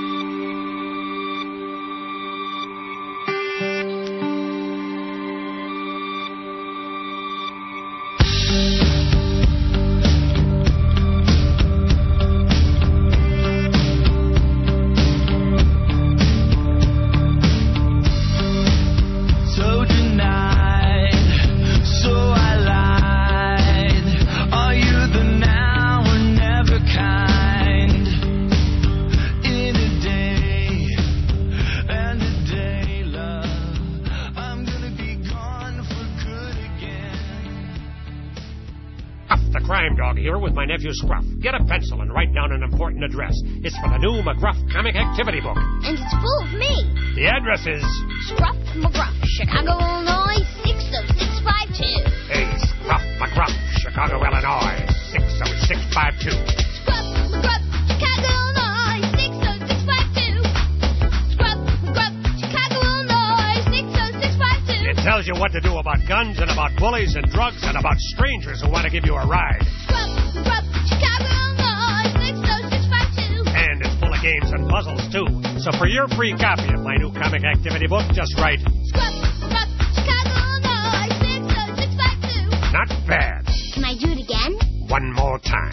Nephew Scruff. Get a pencil and write down an important address. It's for the new McGruff comic activity book. And it's full of me. The address is Scruff McGruff, Chicago, Illinois, 60652. Hey, Scruff McGruff, Chicago, Illinois, 60652. Scruff McGruff, Chicago, Illinois, 60652. Scruff McGruff, Chicago, Illinois, 60652. It tells you what to do about guns and about bullies and drugs and about strangers who want to give you a ride. And it's full of games and puzzles, too. So for your free copy of my new comic activity book, just write Not bad. Can I do it again? One more time.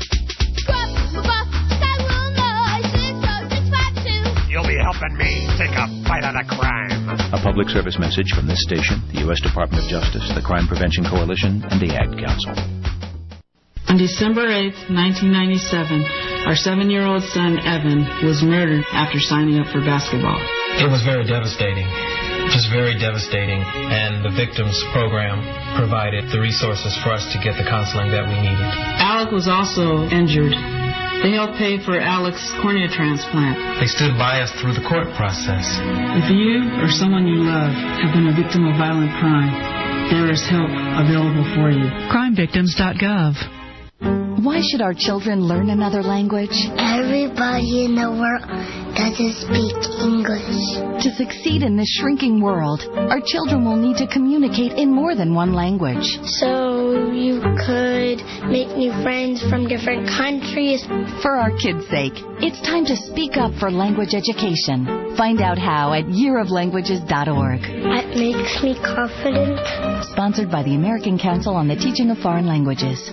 You'll be helping me take a bite out of crime. A public service message from this station, the U.S. Department of Justice, the Crime Prevention Coalition, and the Ad Council. On December 8th, 1997, our 7-year-old son, Evan, was murdered after signing up for basketball. It was very devastating, just very devastating, and the victims program provided the resources for us to get the counseling that we needed. Alec was also injured. They helped pay for Alec's cornea transplant. They stood by us through the court process. If you or someone you love have been a victim of violent crime, there is help available for you. CrimeVictims.gov. Why should our children learn another language? Everybody in the world doesn't speak English. To succeed in this shrinking world, our children will need to communicate in more than one language. So you could make new friends from different countries. For our kids' sake, it's time to speak up for language education. Find out how at yearoflanguages.org. That makes me confident. Sponsored by the American Council on the Teaching of Foreign Languages.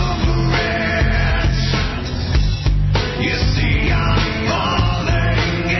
You see, I'm falling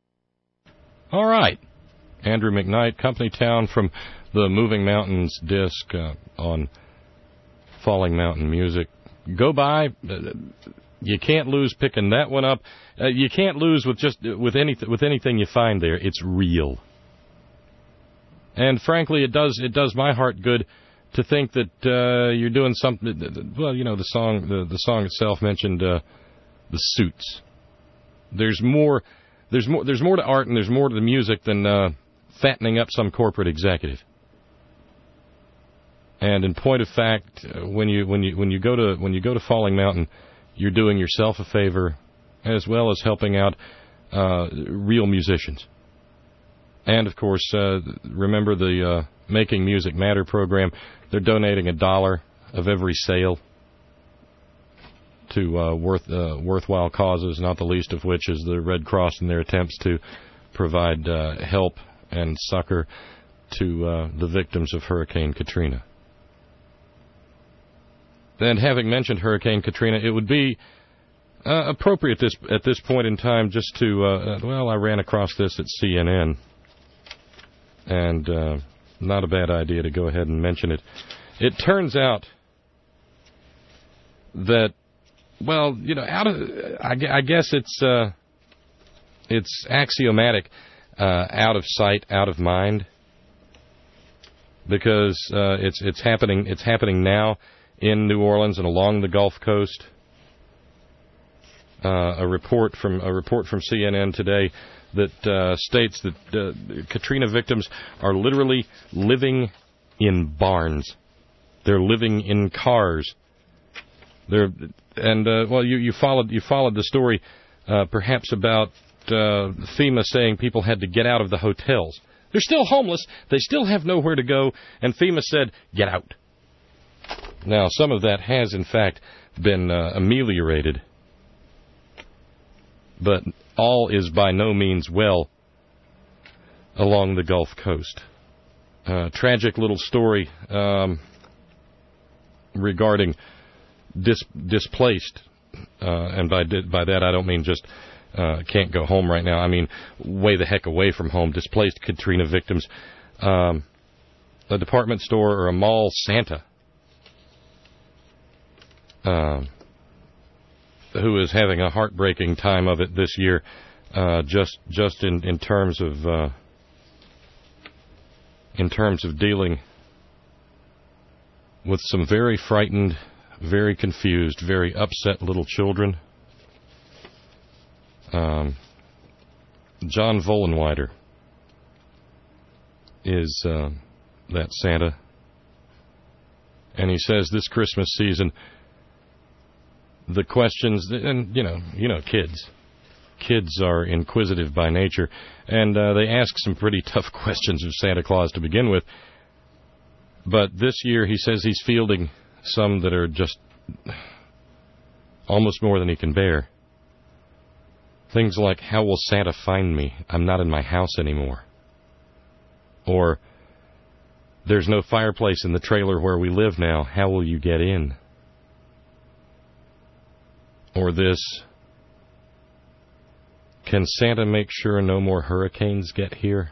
Andrew McKnight, Company Town from the Moving Mountains disc on Falling Mountain Music. Go by. You can't lose picking that one up. You can't lose with anything you find there. It's real. And frankly, it does my heart good to think that you're doing something. Well, you know, the song itself mentioned the suits. There's more to art and there's more to the music than fattening up some corporate executive. And in point of fact, when you go to Falling Mountain, you're doing yourself a favor, as well as helping out real musicians. And of course, remember the Making Music Matter program. They're donating $1 of every sale to worthwhile causes, not the least of which is the Red Cross in their attempts to provide help and succor to the victims of Hurricane Katrina. And having mentioned Hurricane Katrina, it would be appropriate at this point in time just to, I ran across this at CNN, and not a bad idea to go ahead and mention it. It turns out that, well, you know, I guess it's axiomatic, out of sight, out of mind, because it's happening now in New Orleans and along the Gulf Coast. A report from CNN today that states that Katrina victims are literally living in barns. They're living in cars. You followed the story, perhaps about FEMA saying people had to get out of the hotels. They're still homeless. They still have nowhere to go, and FEMA said, get out. Now, some of that has, in fact, been ameliorated, but all is by no means well along the Gulf Coast. Tragic little story regarding displaced, and by that I don't mean just can't go home right now. I mean way the heck away from home. Displaced Katrina victims. A department store or a mall Santa who is having a heartbreaking time of it this year, just in terms of dealing with some very frightened, very confused, very upset little children. John Vollenweider is that Santa, and he says this Christmas season, the questions, and you know, kids are inquisitive by nature, and they ask some pretty tough questions of Santa Claus to begin with. But this year, he says he's fielding some that are just almost more than he can bear. Things like, how will Santa find me? I'm not in my house anymore. Or, there's no fireplace in the trailer where we live now. How will you get in? Or this, can Santa make sure no more hurricanes get here?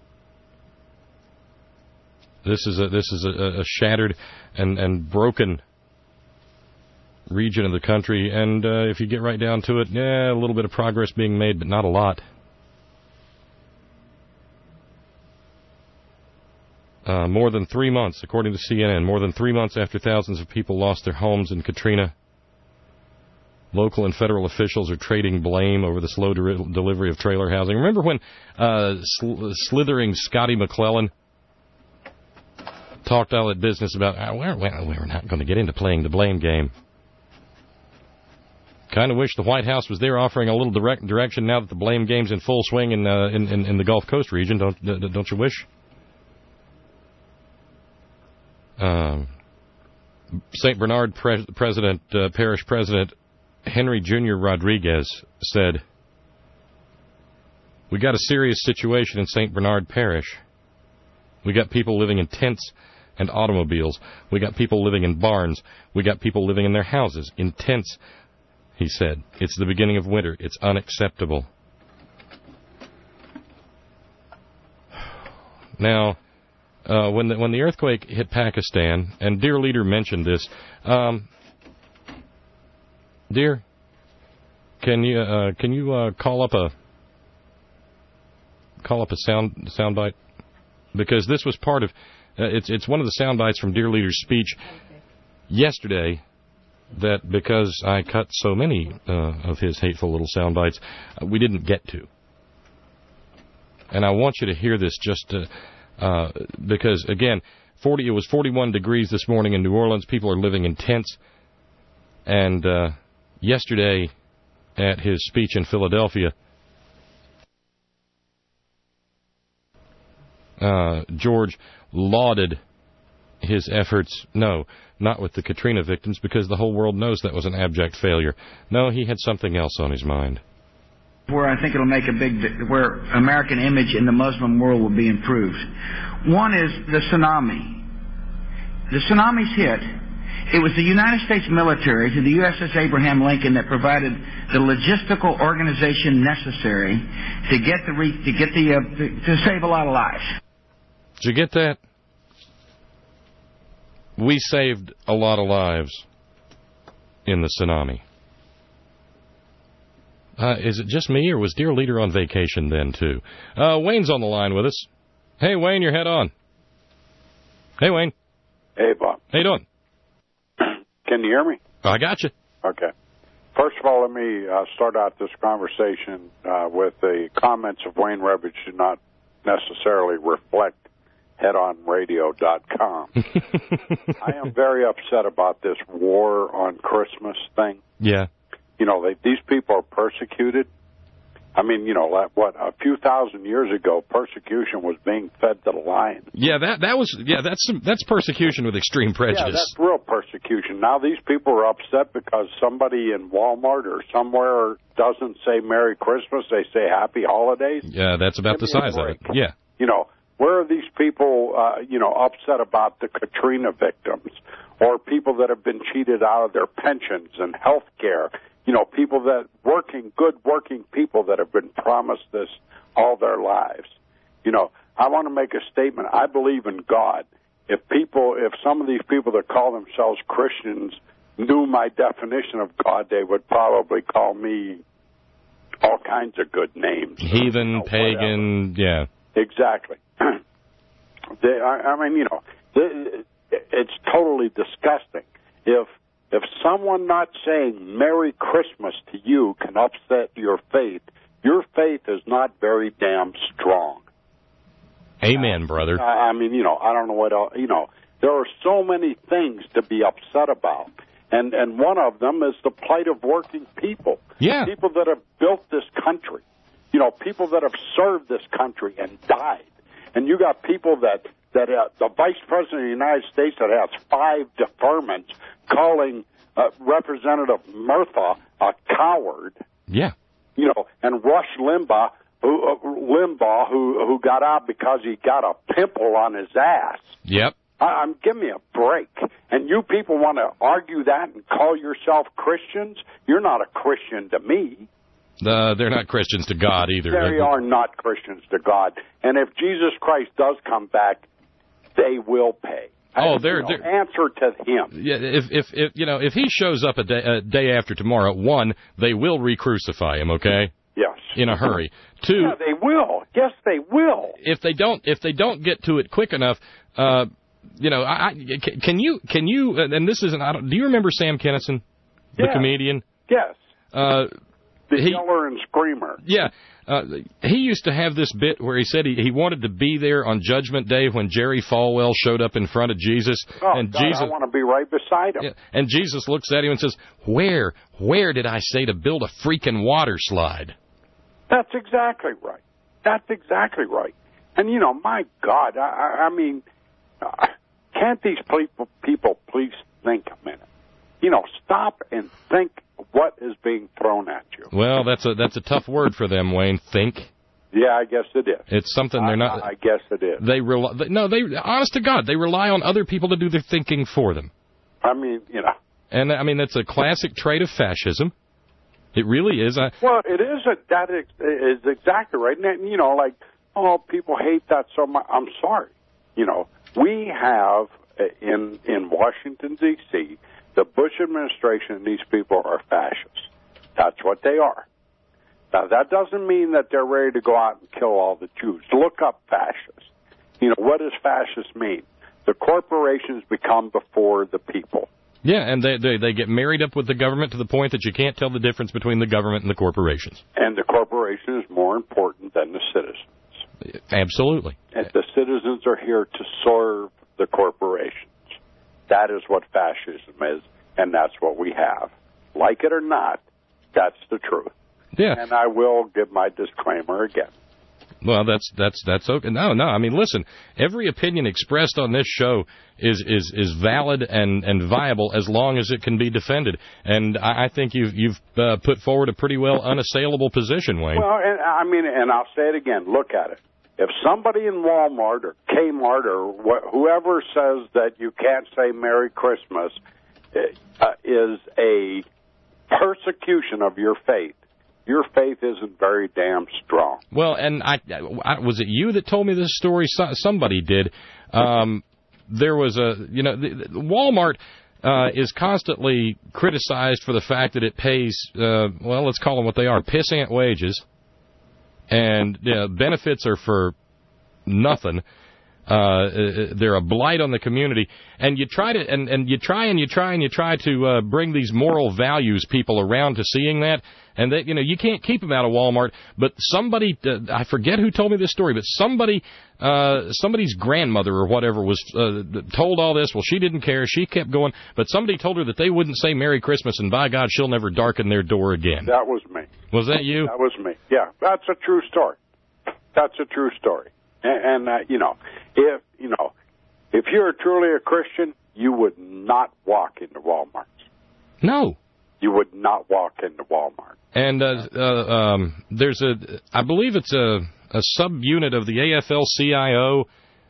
This is a shattered and broken region of the country, and if you get right down to it, a little bit of progress being made, but not a lot. More than 3 months, according to CNN, more than 3 months after thousands of people lost their homes in Katrina, local and federal officials are trading blame over the slow delivery of trailer housing. Remember when slithering Scotty McClellan talked all that business about, we're not going to get into playing the blame game. Kind of wish the White House was there offering a little direction now that the blame game's in full swing in the Gulf Coast region, don't you wish? St. Bernard Parish President Henry Jr. Rodriguez said, we got a serious situation in St. Bernard Parish. We got people living in tents and automobiles. We got people living in barns. We got people living in their houses, in tents, he said. It's the beginning of winter. It's unacceptable. Now, when the earthquake hit Pakistan, and dear leader mentioned this, dear, can you call up a sound bite, because this was part of it's one of the sound bites from dear leader's speech yesterday. That because I cut so many of his hateful little sound bites, we didn't get to. And I want you to hear this just because, again, it was 41 degrees this morning in New Orleans. People are living in tents. And yesterday at his speech in Philadelphia, George lauded his efforts. No, not with the Katrina victims, because the whole world knows that was an abject failure. No, he had something else on his mind. Where I think it'll make where American image in the Muslim world will be improved. One is the tsunami. The tsunami's hit. It was the United States military to the USS Abraham Lincoln that provided the logistical organization necessary to save a lot of lives. Did you get that? We saved a lot of lives in the tsunami. Is it just me, or was dear leader on vacation then, too? Wayne's on the line with us. Hey, Wayne, your head on. Hey, Wayne. Hey, Bob. How you doing? Can you hear me? I got you. Okay. First of all, let me start out this conversation with the comments of Wayne Rebich do not necessarily reflect headonradio.com. I am very upset about this war on Christmas thing. Yeah. You know, these people are persecuted. I mean, you know, a few thousand years ago, persecution was being fed to the lions. Yeah, that's persecution with extreme prejudice. Yeah, that's real persecution. Now these people are upset because somebody in Walmart or somewhere doesn't say Merry Christmas, they say Happy Holidays. Yeah, that's about the size of it. Yeah. You know, where are these people, upset about the Katrina victims or people that have been cheated out of their pensions and health care? You know, people good working people that have been promised this all their lives. You know, I want to make a statement. I believe in God. If some of these people that call themselves Christians knew my definition of God, they would probably call me all kinds of good names. Heathen, pagan, yeah. Exactly. It's totally disgusting. If someone not saying Merry Christmas to you can upset your faith is not very damn strong. Amen, brother. I don't know what else. There are so many things to be upset about. And one of them is the plight of working people. Yeah. People that have built this country. You know, people that have served this country and died. And you got people that the Vice President of the United States that has 5 deferments calling Representative Murtha a coward. Yeah. You know, and Rush Limbaugh, who got out because he got a pimple on his ass. Yep. Give me a break. And you people want to argue that and call yourself Christians? You're not a Christian to me. They're not Christians to God either. They are not Christians to God. And if Jesus Christ does come back, they will pay. They're answer to him. Yeah, if he shows up a day after tomorrow, 1, they will re-crucify him. Okay. Yes. In a hurry. 2. Yeah, they will. Yes, they will. If they don't get to it quick enough, can you? And this isn't. Do you remember Sam Kinison, the comedian? Yes. The yeller and screamer. Yeah. He used to have this bit where he said he wanted to be there on Judgment Day when Jerry Falwell showed up in front of Jesus. Jesus, I want to be right beside him. Yeah, and Jesus looks at him and says, Where did I say to build a freaking water slide? That's exactly right. That's exactly right. And, my God, I mean, can't these people please think a minute? Stop and think what is being thrown at you. Well, that's a tough word for them, Wayne. Think. Yeah, I guess it is. It's something they're not. I guess it is. They honest to God, they rely on other people to do their thinking for them. I mean, And I mean, that's a classic trait of fascism. It really is. Well, it is. That is exactly right. And, like Oh, people hate that so much. I'm sorry. You know, we have in Washington, D.C., the Bush administration and these people are fascists. That's what they are. Now, that doesn't mean that they're ready to go out and kill all the Jews. Look up fascists. You know, what does fascist mean? The corporations become before the people. Yeah, and they get married up with the government to the point that you can't tell the difference between the government and the corporations. And the corporation is more important than the citizens. Absolutely. And the citizens are here to serve the corporations. That is what fascism is, and that's what we have. Like it or not, that's the truth. Yeah. And I will give my disclaimer again. Well, that's okay. No. I mean, listen. Every opinion expressed on this show is valid and viable as long as it can be defended. And I think you've put forward a pretty well unassailable position, Wayne. Well, and I'll say it again. Look at it. If somebody in Walmart or Kmart or whoever says that you can't say Merry Christmas is a persecution of your faith isn't very damn strong. Well, and I was it you that told me this story? Somebody did. There was Walmart is constantly criticized for the fact that it pays, let's call them what they are, pissant wages, and benefits are for nothing. They're a blight on the community, and you try to bring these moral values people around to seeing that, and that you can't keep them out of Walmart. But somebody, I forget who told me this story, but somebody's grandmother or whatever was told all this. Well, she didn't care; she kept going. But somebody told her that they wouldn't say Merry Christmas, and by God, she'll never darken their door again. That was me. Was that you? That was me. Yeah, that's a true story. That's a true story. And if you're truly a Christian, you would not walk into Walmart. No. You would not walk into Walmart. And there's I believe it's a subunit of the AFL-CIO.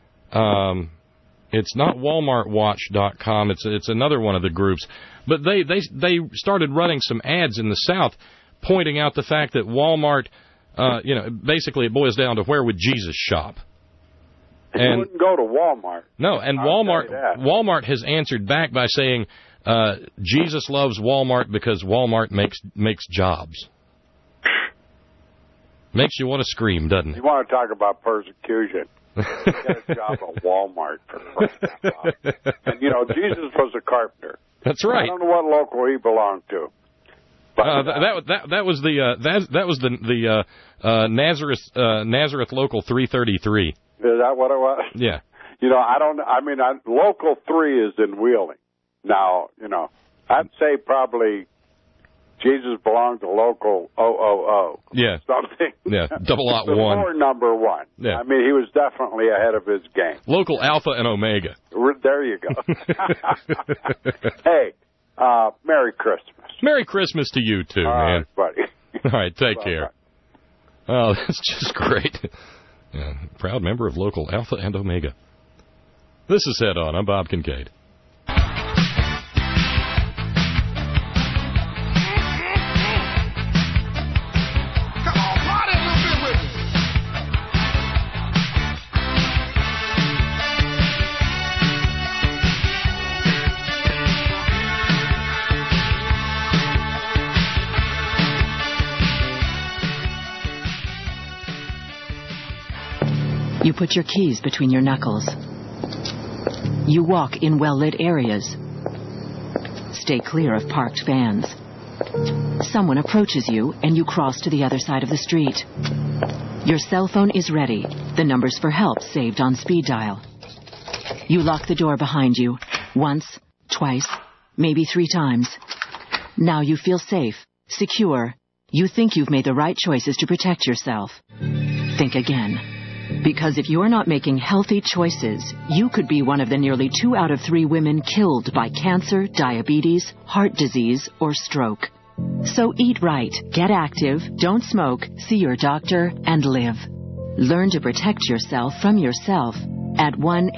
It's not WalmartWatch.com. It's another one of the groups. But they started running some ads in the South pointing out the fact that Walmart, basically it boils down to where would Jesus shop. And you wouldn't go to Walmart. No, and Walmart has answered back by saying Jesus loves Walmart because Walmart makes jobs. Makes you want to scream, doesn't it? You want to talk about persecution. Get a job at Walmart for Christ. And Jesus was a carpenter. That's right. I don't know what local he belonged to. But, that was the Nazareth Local 333. Is that what it was? Yeah. Local 3 is in Wheeling. Now, I'd say probably Jesus belonged to Local 000. Yeah. Something. Yeah, 001. Or number 1. Yeah. He was definitely ahead of his game. Local Alpha and Omega. There you go. Hey, Merry Christmas. Merry Christmas to you, too, man. All right, buddy. All right, take care. Oh, that's just great. Yeah, proud member of Local Alpha and Omega. This is Head On. I'm Bob Kincaid. You put your keys between your knuckles. You walk in well-lit areas. Stay clear of parked vans. Someone approaches you, and you cross to the other side of the street. Your cell phone is ready. The numbers for help saved on speed dial. You lock the door behind you. Once, twice, maybe 3 times. Now you feel safe, secure. You think you've made the right choices to protect yourself. Think again. Because if you're not making healthy choices, you could be one of the nearly 2 out of 3 women killed by cancer, diabetes, heart disease, or stroke. So eat right, get active, don't smoke, see your doctor, and live. Learn to protect yourself from yourself at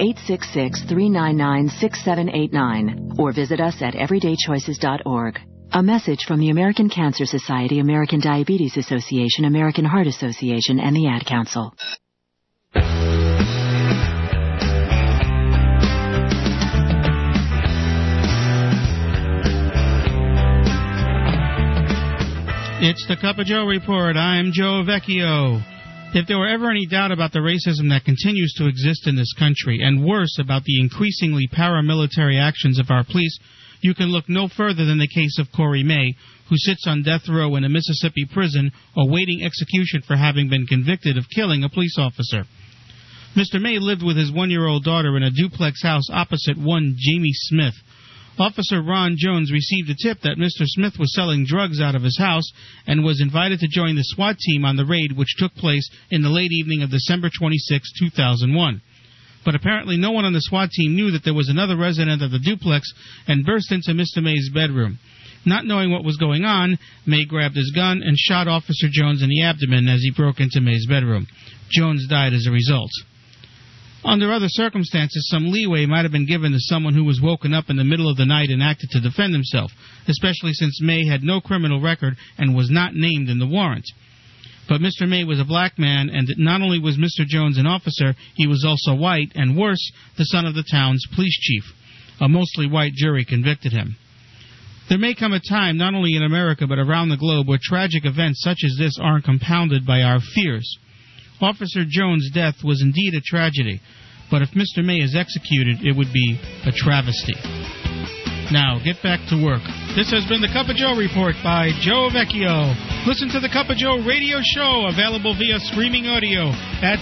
1-866-399-6789 or visit us at everydaychoices.org. A message from the American Cancer Society, American Diabetes Association, American Heart Association, and the Ad Council. It's the Cup of Joe Report. I'm Joe Vecchio. If there were ever any doubt about the racism that continues to exist in this country, and worse, about the increasingly paramilitary actions of our police, you can look no further than the case of Corey May, who sits on death row in a Mississippi prison awaiting execution for having been convicted of killing a police officer. Mr. May lived with his one-year-old daughter in a duplex house opposite one Jamie Smith. Officer Ron Jones received a tip that Mr. Smith was selling drugs out of his house and was invited to join the SWAT team on the raid, which took place in the late evening of December 26, 2001. But apparently no one on the SWAT team knew that there was another resident of the duplex and burst into Mr. May's bedroom. Not knowing what was going on, May grabbed his gun and shot Officer Jones in the abdomen as he broke into May's bedroom. Jones died as a result. Under other circumstances, some leeway might have been given to someone who was woken up in the middle of the night and acted to defend himself, especially since May had no criminal record and was not named in the warrant. But Mr. May was a black man, and not only was Mr. Jones an officer, he was also white, and worse, the son of the town's police chief. A mostly white jury convicted him. There may come a time, not only in America but around the globe, where tragic events such as this aren't compounded by our fears. Officer Jones' death was indeed a tragedy, but if Mr. May is executed, it would be a travesty. Now, get back to work. This has been the Cup of Joe Report by Joe Vecchio. Listen to the Cup of Joe radio show, available via streaming audio at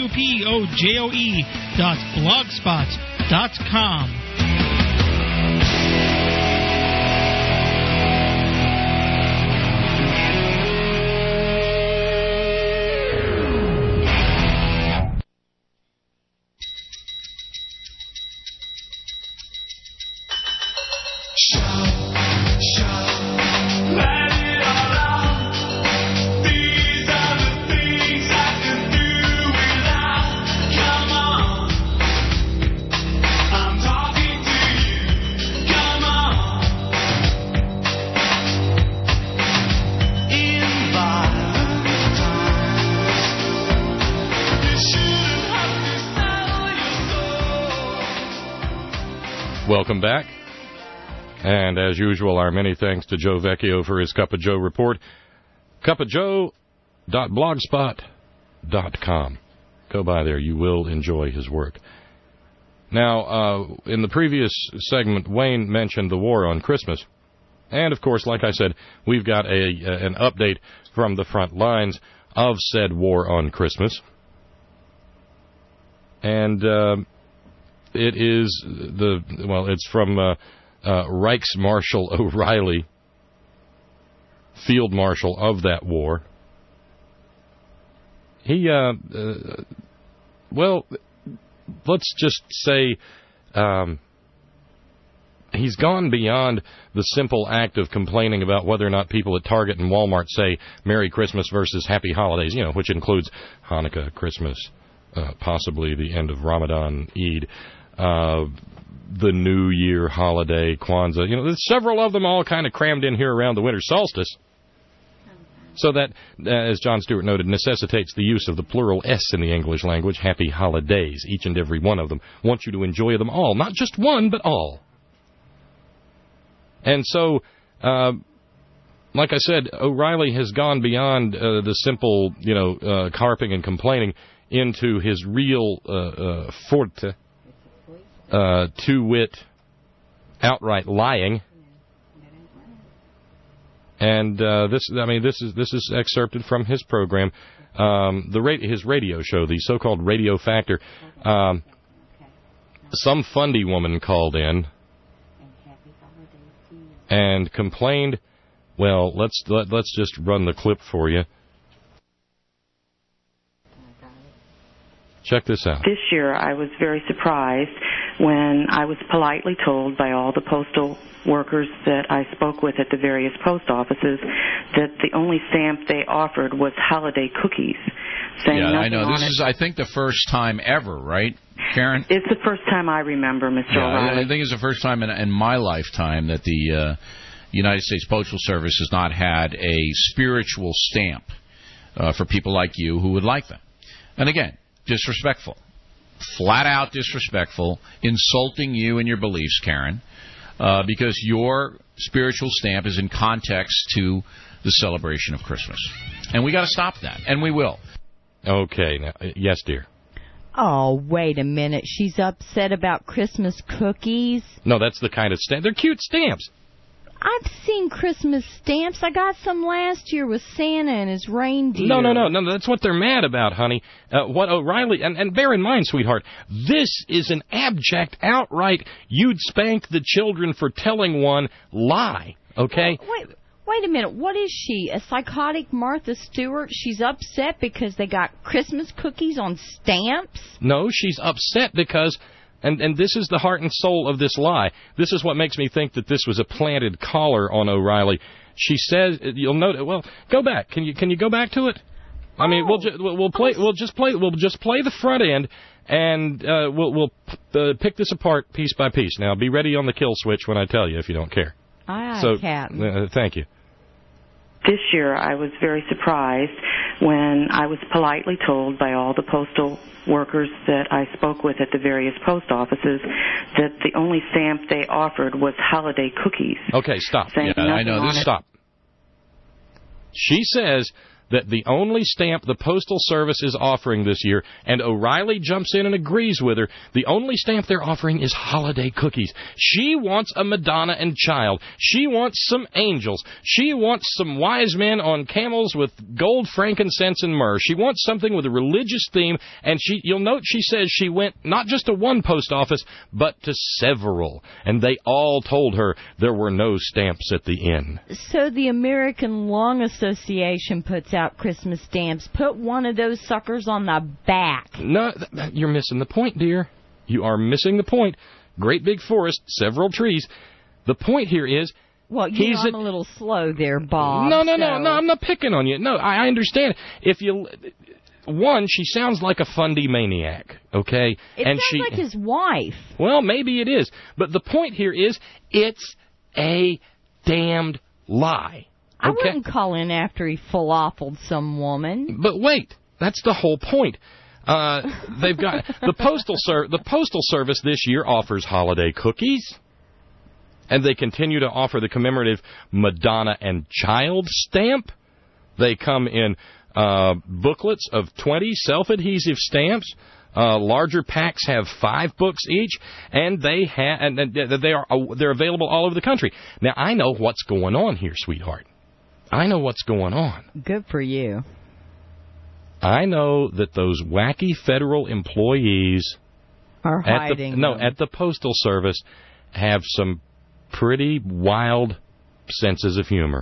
cupojoe.blogspot.com. Welcome back. And as usual, our many thanks to Joe Vecchio for his Cup of Joe report. cupojoe.blogspot.com. Go by there. You will enjoy his work. Now, in the previous segment, Wayne mentioned the war on Christmas. And, of course, like I said, we've got an update from the front lines of said war on Christmas. And it is it's from Reichsmarshal O'Reilly, Field Marshal of that war. He, let's just say he's gone beyond the simple act of complaining about whether or not people at Target and Walmart say Merry Christmas versus Happy Holidays, which includes Hanukkah, Christmas, possibly the end of Ramadan, Eid, the New Year holiday, Kwanzaa. There's several of them all kind of crammed in here around the winter solstice. So that, as John Stewart noted, necessitates the use of the plural S in the English language, happy holidays. Each and every one of them wants you to enjoy them all. Not just one, but all. And so, like I said, O'Reilly has gone beyond the simple, carping and complaining into his real forte, to wit, outright lying. And this is excerpted from his program, his radio show, the so-called Radio Factor. Some fundy woman called in and complained. Well, let's just run the clip for you. Check this out. This year, I was very surprised when I was politely told by all the postal workers that I spoke with at the various post offices that the only stamp they offered was holiday cookies. I know. This is, I think, the first time ever, right, Karen? It's the first time I remember, Mr. O'Reilly. I think it's the first time in my lifetime that the United States Postal Service has not had a spiritual stamp for people like you who would like them. And again, disrespectful. Flat out disrespectful, insulting you and your beliefs, Karen, because your spiritual stamp is in context to the celebration of Christmas. And we got to stop that, and we will. Okay. Now, yes, dear. Oh, wait a minute. She's upset about Christmas cookies? No, that's the kind of stamp. They're cute stamps. I've seen Christmas stamps. I got some last year with Santa and his reindeer. No. That's what they're mad about, honey. What O'Reilly, and bear in mind, sweetheart, this is an abject, outright, you'd spank the children for telling one lie, okay? Wait a minute. What is she, a psychotic Martha Stewart? She's upset because they got Christmas cookies on stamps? No, she's upset because... And this is the heart and soul of this lie. This is what makes me think that this was a planted collar on O'Reilly. She says, you'll note. Well, go back. Can you go back to it? I mean, we'll just play the front end, and we'll pick this apart piece by piece. Now, be ready on the kill switch when I tell you, if you don't care. Aye, so, Captain. Thank you. This year, I was very surprised when I was politely told by all the postal workers that I spoke with at the various post offices that the only stamp they offered was holiday cookies. Okay, stop. Yeah, I know this. Stop. She says that the only stamp the Postal Service is offering this year, and O'Reilly jumps in and agrees with her, the only stamp they're offering is holiday cookies. She wants a Madonna and Child. She wants some angels. She wants some wise men on camels with gold, frankincense, and myrrh. She wants something with a religious theme, and you'll note she says she went not just to one post office, but to several, and they all told her there were no stamps at the inn. So the American Lung Association puts out Christmas stamps. Put one of those suckers on the back. No, you're missing the point, dear. You are missing the point. Great big forest, several trees. The point here is... Well, I'm a little slow there, Bob. No, I'm not picking on you. No, I understand. One, she sounds like a fundy maniac, okay? It sounds like his wife. Well, maybe it is. But the point here is, it's a damned lie. I wouldn't call in after he falafelled some woman. But wait, that's the whole point. They've got the Postal Service this year offers holiday cookies, and they continue to offer the commemorative Madonna and Child stamp. They come in booklets of 20 self-adhesive stamps. Larger packs have 5 books each, and they're available all over the country. Now I know what's going on here, sweetheart. I know what's going on. Good for you. I know that those wacky federal employees are hiding. At the Postal Service have some pretty wild senses of humor.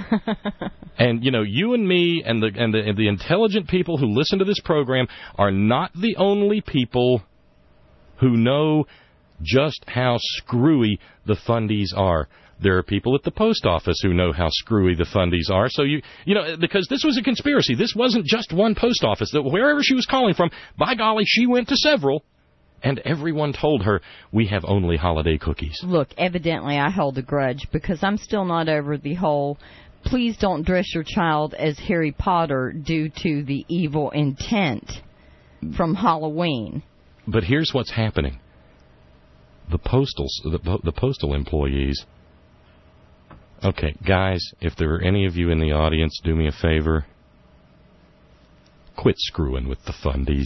And you and me and the intelligent people who listen to this program are not the only people who know just how screwy the fundies are. There are people at the post office who know how screwy the fundies are. So, because this was a conspiracy. This wasn't just one post office. Wherever she was calling from, by golly, she went to several. And everyone told her, we have only holiday cookies. Look, evidently I hold a grudge because I'm still not over the whole, please don't dress your child as Harry Potter due to the evil intent from Halloween. But here's what's happening. The postal employees... Okay, guys, if there are any of you in the audience, do me a favor. Quit screwing with the fundies.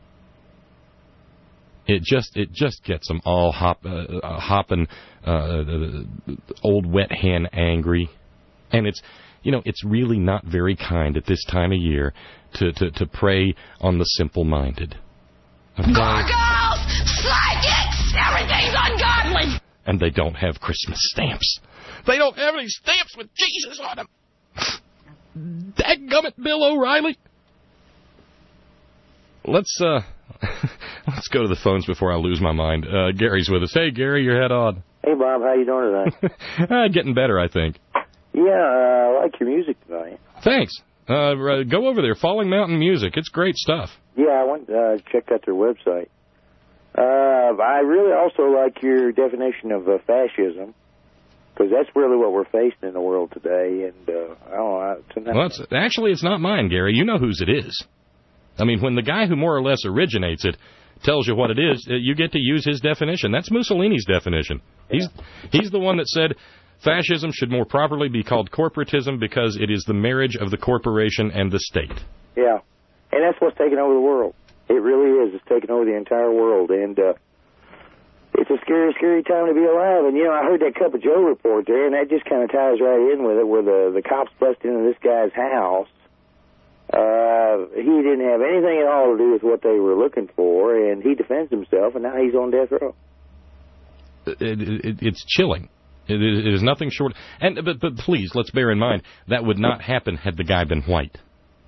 It just gets them all hopping, old wet hen angry. And it's really not very kind at this time of year to prey on the simple-minded. Okay? Gargoyles! Psychics! Everything's ungodly! And they don't have Christmas stamps. They don't have any stamps with Jesus on them. Dadgummit, Bill O'Reilly. Let's go to the phones before I lose my mind. Gary's with us. Hey, Gary, your head on. Hey, Bob, how you doing today? Getting better, I think. Yeah, I like your music tonight. Thanks. Go over there, Falling Mountain Music. It's great stuff. Yeah, I went to check out their website. I really also like your definition of fascism, because that's really what we're facing in the world today. And I don't know. Well, it's not mine, Gary. You know whose it is. I mean, when the guy who more or less originates it tells you what it is, you get to use his definition. That's Mussolini's definition. He's the one that said fascism should more properly be called corporatism because it is the marriage of the corporation and the state. Yeah, and that's what's taking over the world. It really is. It's taking over the entire world, and it's a scary, scary time to be alive. And, I heard that Cup of Joe report there, and that just kind of ties right in with it, where the cops busted into this guy's house. He didn't have anything at all to do with what they were looking for, and he defends himself, and now he's on death row. It's chilling. It is nothing short. But please, let's bear in mind, that would not happen had the guy been white.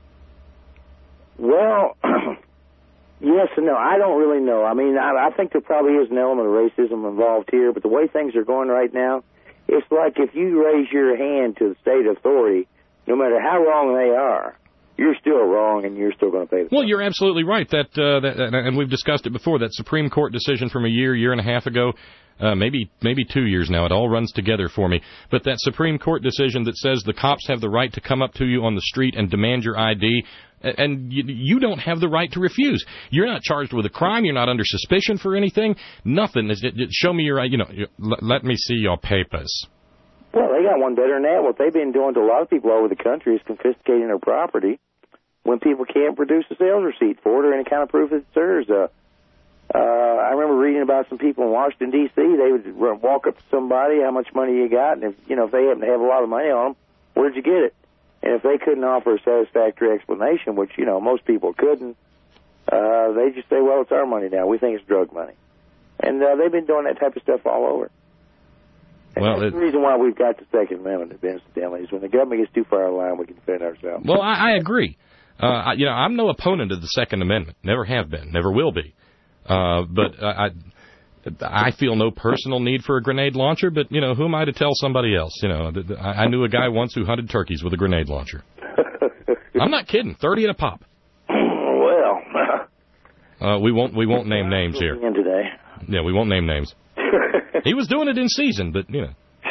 Well, yes and no. I don't really know. I mean, I think there probably is an element of racism involved here, but the way things are going right now, it's like if you raise your hand to the state authority, no matter how wrong they are, you're still wrong, and you're still going to pay the price. Well, you're absolutely right. And we've discussed it before, that Supreme Court decision from a year and a half ago, maybe 2 years now. It all runs together for me. But that Supreme Court decision that says the cops have the right to come up to you on the street and demand your ID, and you don't have the right to refuse. You're not charged with a crime. You're not under suspicion for anything. Nothing. Show me your, let me see your papers. Well, they got one better than that. What they've been doing to a lot of people all over the country is confiscating their property when people can't produce a sales receipt for it or any kind of proof it's theirs. I remember reading about some people in Washington, D.C., they would walk up to somebody, how much money you got, and if they happen to have a lot of money on them, where'd you get it? And if they couldn't offer a satisfactory explanation, which, most people couldn't, they just say, well, it's our money now. We think it's drug money. And they've been doing that type of stuff all over. And that's the reason why we've got the Second Amendment, incidentally, is when the government gets too far out of line, we can defend ourselves. Well, I agree. I'm no opponent of the Second Amendment. Never have been. Never will be. But I feel no personal need for a grenade launcher, but, who am I to tell somebody else? I knew a guy once who hunted turkeys with a grenade launcher. I'm not kidding. 30 at a pop. Well. We won't name names here. Today. Yeah, we won't name names. He was doing it in season, but, Well,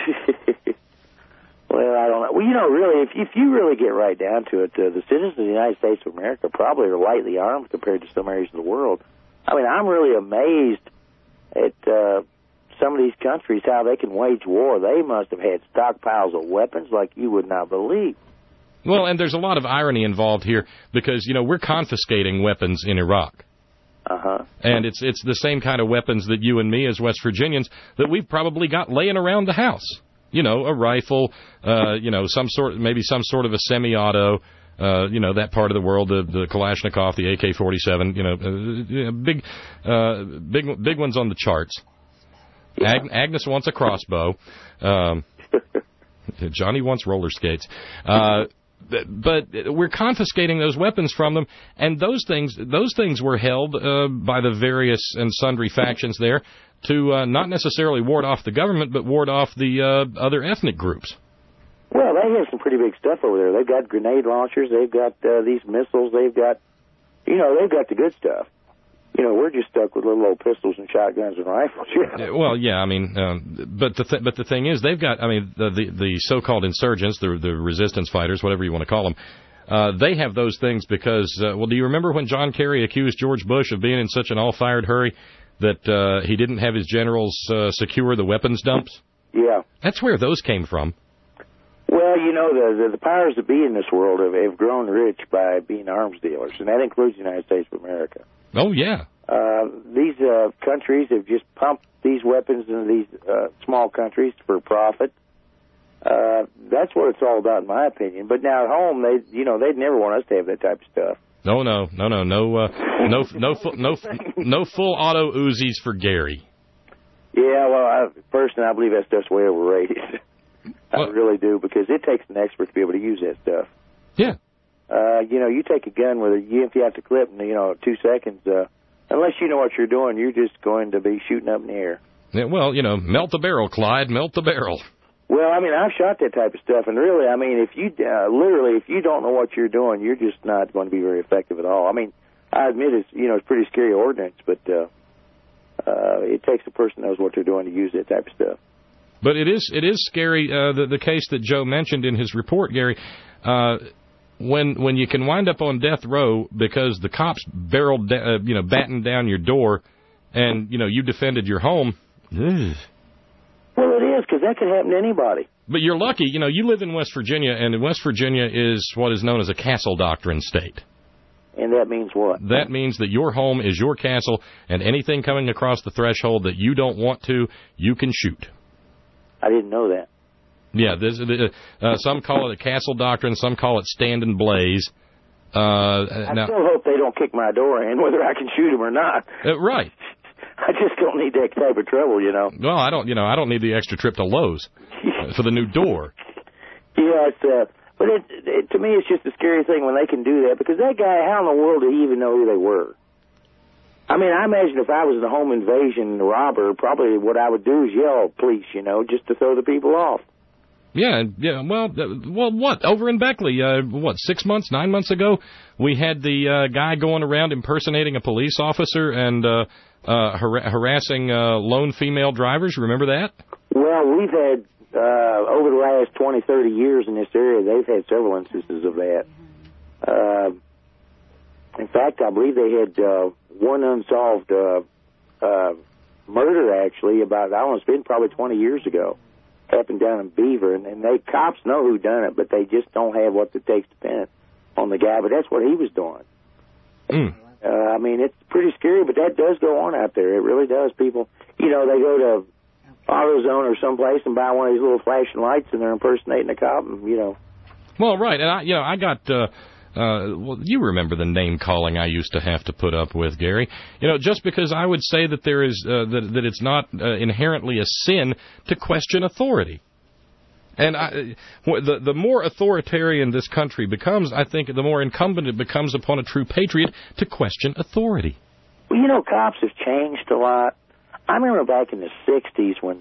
I don't know. Well, really, if you really get right down to it, the citizens of the United States of America probably are lightly armed compared to some areas of the world. I mean, I'm really amazed at some of these countries, how they can wage war. They must have had stockpiles of weapons like you would not believe. Well, and there's a lot of irony involved here because, we're confiscating weapons in Iraq. Uh-huh. And it's the same kind of weapons that you and me as West Virginians that we've probably got laying around the house. A rifle, some sort of a semi-auto, that part of the world, the Kalashnikov, the AK-47, big ones on the charts. Yeah. Agnes wants a crossbow. Johnny wants roller skates. But we're confiscating those weapons from them, and those things were held by the various and sundry factions there to not necessarily ward off the government, but ward off the other ethnic groups. Well, they have some pretty big stuff over there. They've got grenade launchers. They've got these missiles. They've got, they've got the good stuff. We're just stuck with little old pistols and shotguns and rifles. Well, yeah, I mean, but the thing is, they've got, the so-called insurgents, the resistance fighters, whatever you want to call them, they have those things because, do you remember when John Kerry accused George Bush of being in such an all-fired hurry that he didn't have his generals secure the weapons dumps? Yeah. That's where those came from. Well, the powers that be in this world have grown rich by being arms dealers, and that includes the United States of America. Oh, yeah. These countries have just pumped these weapons into these small countries for profit. That's what it's all about, in my opinion. But now at home, they'd never want us to have that type of stuff. No full auto Uzis for Gary. Yeah, well, personally, I believe that stuff's way overrated. I really do, because it takes an expert to be able to use that stuff. Yeah. You take a gun with an empty out the clip in 2 seconds. Unless you know what you're doing, you're just going to be shooting up in the air. Yeah, well, melt the barrel, Clyde, melt the barrel. Well, I've shot that type of stuff, and really, if you if you don't know what you're doing, you're just not going to be very effective at all. I admit it's it's pretty scary ordnance, but it takes a person who knows what they're doing to use that type of stuff. But it is scary. The case that Joe mentioned in his report, Gary. when you can wind up on death row because the cops battened down your door, and you defended your home. Ugh. Well, it is, because that could happen to anybody. But you're lucky. You live in West Virginia, and West Virginia is what is known as a castle doctrine state. And that means what? That means that your home is your castle, and anything coming across the threshold that you don't want to, you can shoot. I didn't know that. Yeah, some call it a castle doctrine, some call it stand and blaze. I still hope they don't kick my door in, whether I can shoot them or not. Right. I just don't need that type of trouble, Well, I don't need the extra trip to Lowe's for the new door. Yeah, but to me, it's just a scary thing when they can do that, because that guy, how in the world did he even know who they were? I mean, I imagine if I was a home invasion robber, probably what I would do is yell, police, just to throw the people off. Yeah. Well, what? Over in Beckley, 9 months ago, we had the guy going around impersonating a police officer and harassing lone female drivers. Remember that? Well, we've had, over the last 20, 30 years in this area, they've had several instances of that. In fact, I believe they had one unsolved murder, actually, it's been probably 20 years ago. Happened down in Beaver, and cops know who done it, but they just don't have what it takes to pin it on the guy. But that's what he was doing. I mean, it's pretty scary, but that does go on out there. It really does. People, they go to AutoZone or someplace and buy one of these little flashing lights, and they're impersonating a cop, and Well, right, and I got. Well, you remember the name calling I used to have to put up with, Gary. Just because I would say that there is that it's not inherently a sin to question authority. And the more authoritarian this country becomes, I think the more incumbent it becomes upon a true patriot to question authority. Well, cops have changed a lot. I remember back in the 60s when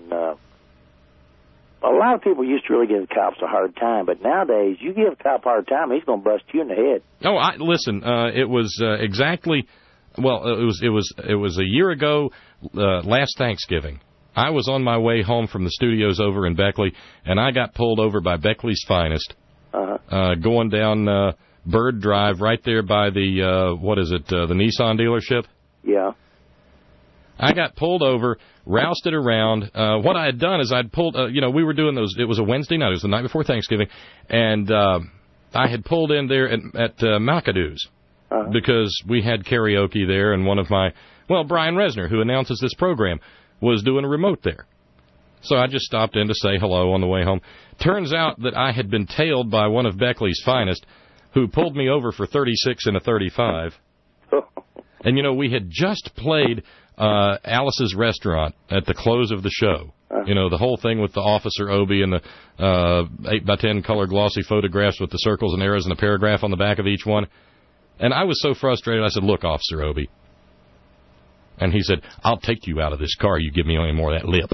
a lot of people used to really give cops a hard time, but nowadays, you give a cop a hard time, he's going to bust you in the head. Oh, listen, it was exactly, it was a year ago, last Thanksgiving. I was on my way home from the studios over in Beckley, and I got pulled over by Beckley's Finest, going down Bird Drive right there by the, the Nissan dealership? Yeah. I got pulled over, rousted around. What I had done is I'd pulled, we were doing those, it was a Wednesday night, it was the night before Thanksgiving, and I had pulled in there at McAdoo's because we had karaoke there, and one of Brian Resner, who announces this program, was doing a remote there. So I just stopped in to say hello on the way home. Turns out that I had been tailed by one of Beckley's Finest, who pulled me over for 36 and a 35. And, we had just played Alice's Restaurant at the close of the show. The whole thing with the Officer Obie and the 8x10 color glossy photographs with the circles and arrows and a paragraph on the back of each one. And I was so frustrated, I said, "Look, Officer Obie." And he said, "I'll take you out of this car. You give me any more of that lip."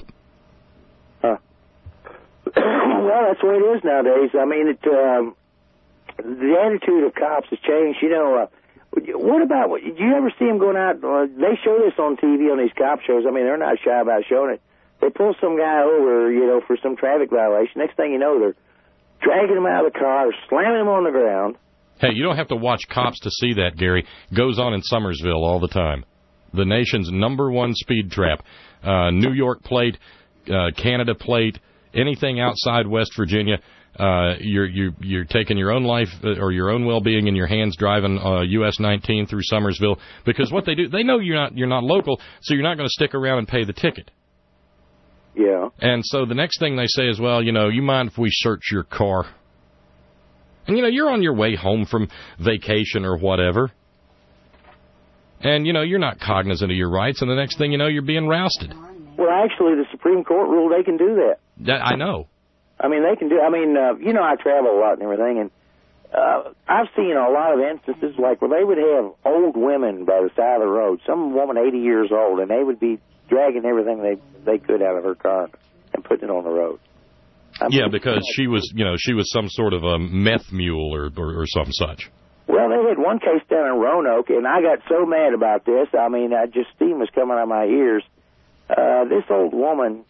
Well, that's the way it is nowadays. I mean, the attitude of cops has changed. What about, did you ever see them going out? They show this on TV on these cop shows. I mean, they're not shy about showing it. They pull some guy over, for some traffic violation. Next thing you know, they're dragging him out of the car, slamming him on the ground. Hey, you don't have to watch cops to see that, Gary. Goes on in Somersville all the time. The nation's #1 speed trap. New York plate, Canada plate, anything outside West Virginia. You're taking your own life or your own well-being in your hands driving US 19 through Somersville, because what they do, they know you're not local, so you're not going to stick around and pay the ticket. Yeah. And so the next thing they say is, well, you mind if we search your car? And you're on your way home from vacation or whatever. And you're not cognizant of your rights, and the next thing you know, you're being rousted. Well, actually, the Supreme Court ruled they can do that. I know. I mean, they can do. I mean, I travel a lot and everything, and I've seen a lot of instances like where they would have old women by the side of the road, some woman 80 years old, and they would be dragging everything they could out of her car and putting it on the road. Yeah, because she was some sort of a meth mule or some such. Well, they had one case down in Roanoke, and I got so mad about this. I mean, steam was coming out of my ears. This old woman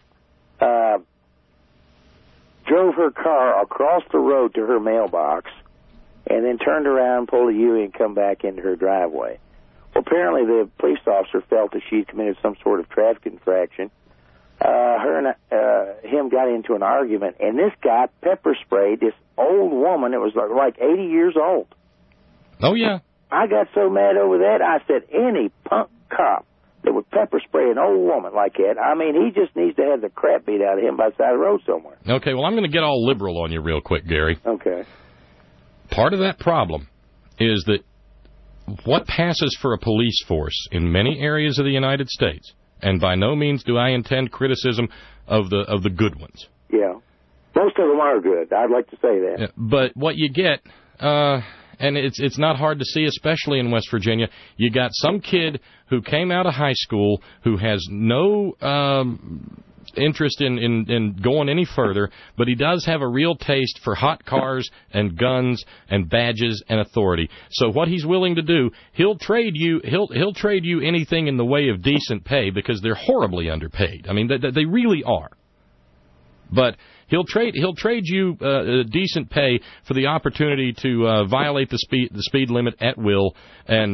drove her car across the road to her mailbox, and then turned around, pulled a U and come back into her driveway. Well, apparently the police officer felt that she had committed some sort of traffic infraction. Her and him got into an argument, and this guy pepper sprayed this old woman that was like 80 years old. Oh, yeah. I got so mad over that, I said, any punk cop that would pepper spray an old woman like that, I mean, he just needs to have the crap beat out of him by the side of the road somewhere. Okay, well, I'm going to get all liberal on you real quick, Gary. Okay. Part of that problem is that what passes for a police force in many areas of the United States, and by no means do I intend criticism of the good ones. Yeah. Most of them are good. I'd like to say that. Yeah, but what you get, and it's not hard to see, especially in West Virginia, you got some kid who came out of high school who has no interest in going any further, but he does have a real taste for hot cars and guns and badges and authority. So what he's willing to do, he'll trade you anything in the way of decent pay, because they're horribly underpaid. I mean, they really are. But he'll trade you decent pay for the opportunity to violate the speed limit at will and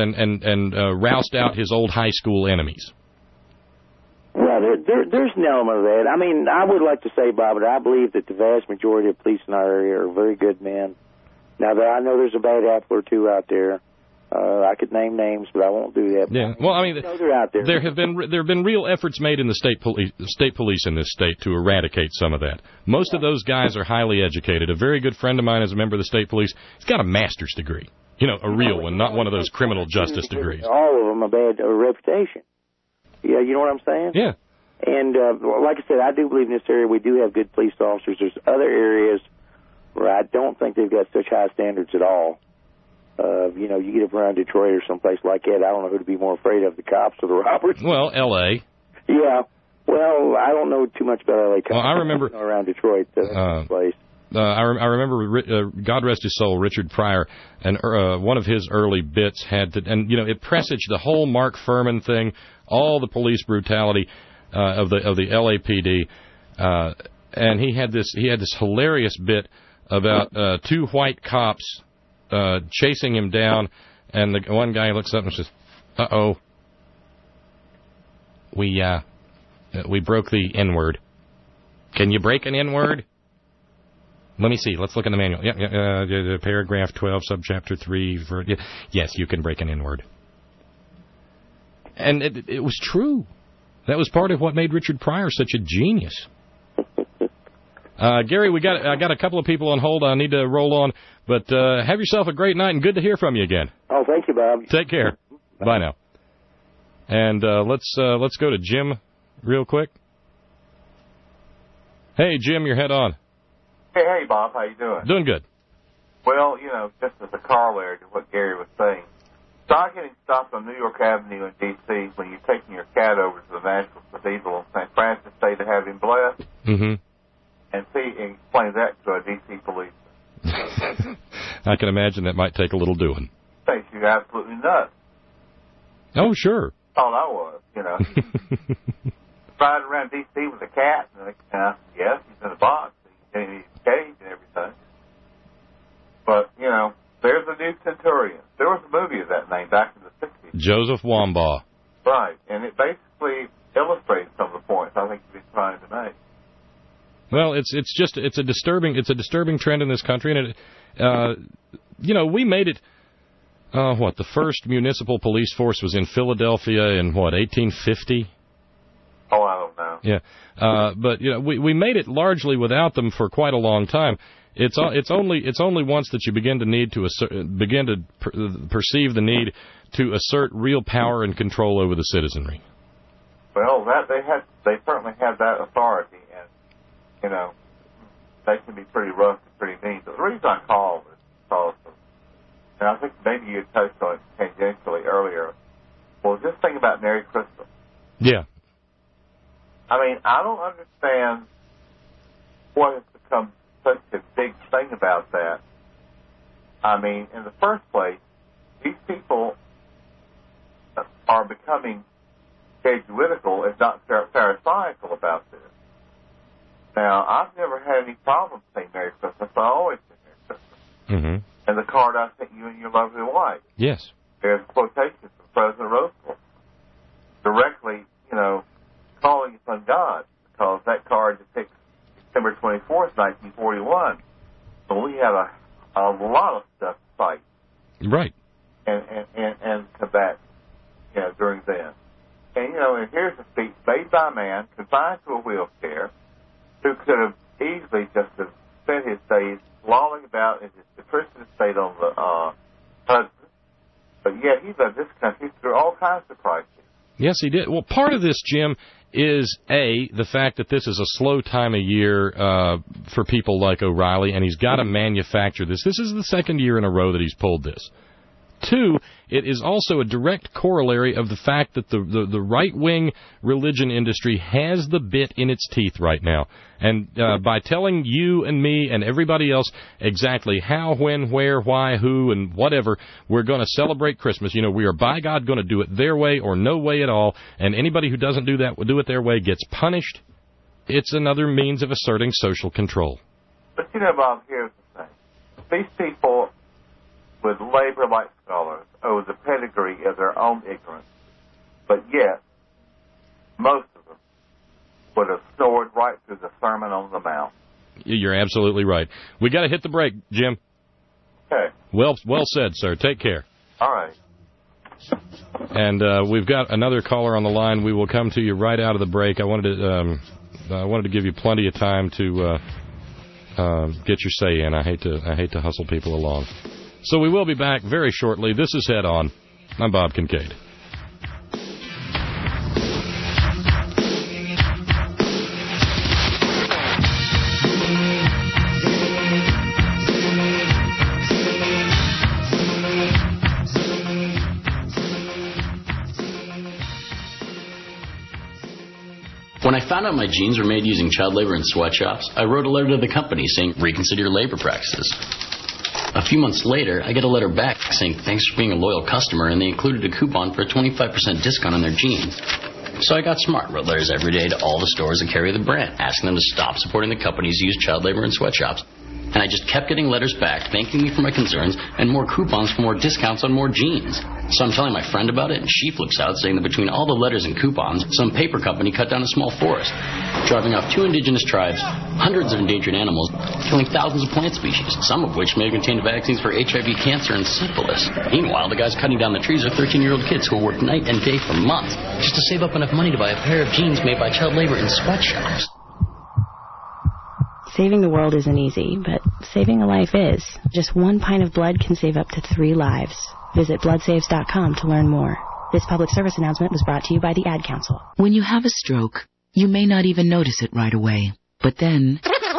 roust out his old high school enemies. Well, there's an element of that. I mean, I would like to say, Bob, that I believe that the vast majority of police in our area are very good men. Now, I know there's a bad apple or two out there. I could name names, but I won't do that. Yeah. Well, I mean, they're out there. There have been real efforts made in the state police in this state to eradicate some of that. Most of those guys are highly educated. A very good friend of mine is a member of the state police. He's got a master's degree. You know, a real one, not one of those criminal justice degrees. All of them a bad reputation. Yeah, you know what I'm saying? Yeah. And like I said, I do believe in this area we do have good police officers. There's other areas where I don't think they've got such high standards at all. You know, you get up around Detroit or someplace like that, I don't know who to be more afraid of, the cops or the robbers. Well, L.A. Yeah. Well, I don't know too much about L.A. cops. Well, I remember around Detroit, place. I remember, God rest his soul, Richard Pryor, and one of his early bits had to, and you know, it presaged the whole Mark Furman thing, all the police brutality of the LAPD, and he had this hilarious bit about two white cops chasing him down, and the one guy looks up and says, "Uh-oh, we broke the N-word. Can you break an N-word?" Let me see. Let's look in the manual. Yeah, paragraph 12, subchapter 3. Yes, you can break an N-word. And it was true. That was part of what made Richard Pryor such a genius. Gary, I got a couple of people on hold. I need to roll on. But have yourself a great night, and good to hear from you again. Oh, thank you, Bob. Take care. Bye now. And let's go to Jim real quick. Hey, Jim, your head on. Hey, Bob, how you doing? Doing good. Well, you know, just as a corollary to what Gary was saying, start getting stopped on New York Avenue in D.C. when you're taking your cat over to the National Cathedral in St. Francis Day to have him blessed, and explain that to a D.C. policeman. I can imagine that might take a little doing. Thinks you're absolutely nuts. Oh, sure. All I was, you know. Riding around D.C. with a cat, and yes, he's in a box. He's in his cage and everything. But, you know, there's a new Centurion. There was a movie of that name back in the 60s. Joseph Wambaugh. Right, and it basically illustrates some of the points I think you've been trying to make. Well, it's a disturbing trend in this country, and it, you know, we made it. The first municipal police force was in Philadelphia in 1850. Oh, I don't know. Yeah, but you know, we made it largely without them for quite a long time. It's only once that you begin to perceive the need to assert real power and control over the citizenry. Well, they certainly have that authority, and you know, they can be pretty rough and pretty mean. But the reason I called is because, and I think maybe you touched on it tangentially earlier, was this thing about Merry Christmas. Yeah. I mean, I don't understand what has become such a big thing about that. I mean, in the first place, these people are becoming jesuitical, if not pharisaical, about this. Now, I've never had any problem saying Merry Christmas. I always say Merry Christmas. And the card I sent you and your lovely wife. Yes. There's quotations from President Roosevelt directly, calling upon God, because that card depicts December 24th, 1941. So we have a lot of stuff to fight. Right. And combat, during then. And, and here's a speech made by a man confined to a wheelchair who could have easily just have spent his days lolling about in his depressive state on the husband. But yet he led this country through all kinds of crises. Yes, he did. Well, part of this, Jim, is, A, the fact that this is a slow time of year for people like O'Reilly, and he's got to manufacture this. This is the second year in a row that he's pulled this. 2, it is also a direct corollary of the fact that the right-wing religion industry has the bit in its teeth right now. And by telling you and me and everybody else exactly how, when, where, why, who, and whatever we're going to celebrate Christmas, we are by God going to do it their way or no way at all, and anybody who doesn't do that, will do it their way, gets punished. It's another means of asserting social control. But, Bob, here's the thing. These people with labor-like scholars owe the pedigree of their own ignorance. But yet, most of them would have snored right through the Sermon on the Mount. You're absolutely right. We got to hit the break, Jim. Okay. Well said, sir. Take care. All right. And we've got another caller on the line. We will come to you right out of the break. I wanted to give you plenty of time to get your say in. I hate to hustle people along. So we will be back very shortly. This is Head On. I'm Bob Kincaid. When I found out my jeans were made using child labor in sweatshops, I wrote a letter to the company saying, reconsider your labor practices. A few months later, I get a letter back saying thanks for being a loyal customer, and they included a coupon for a 25% discount on their jeans. So I got smart, wrote letters every day to all the stores that carry the brand, asking them to stop supporting the companies who use child labor in sweatshops. And I just kept getting letters back, thanking me for my concerns, and more coupons for more discounts on more jeans. So I'm telling my friend about it, and she flips out, saying that between all the letters and coupons, some paper company cut down a small forest, driving off 2 indigenous tribes, hundreds of endangered animals, killing thousands of plant species, some of which may have contained vaccines for HIV, cancer, and syphilis. Meanwhile, the guys cutting down the trees are 13-year-old kids who will work night and day for months just to save up enough money to buy a pair of jeans made by child labor in sweatshops. Saving the world isn't easy, but saving a life is. Just 1 pint of blood can save up to 3 lives. Visit bloodsaves.com to learn more. This public service announcement was brought to you by the Ad Council. When you have a stroke, you may not even notice it right away. But then,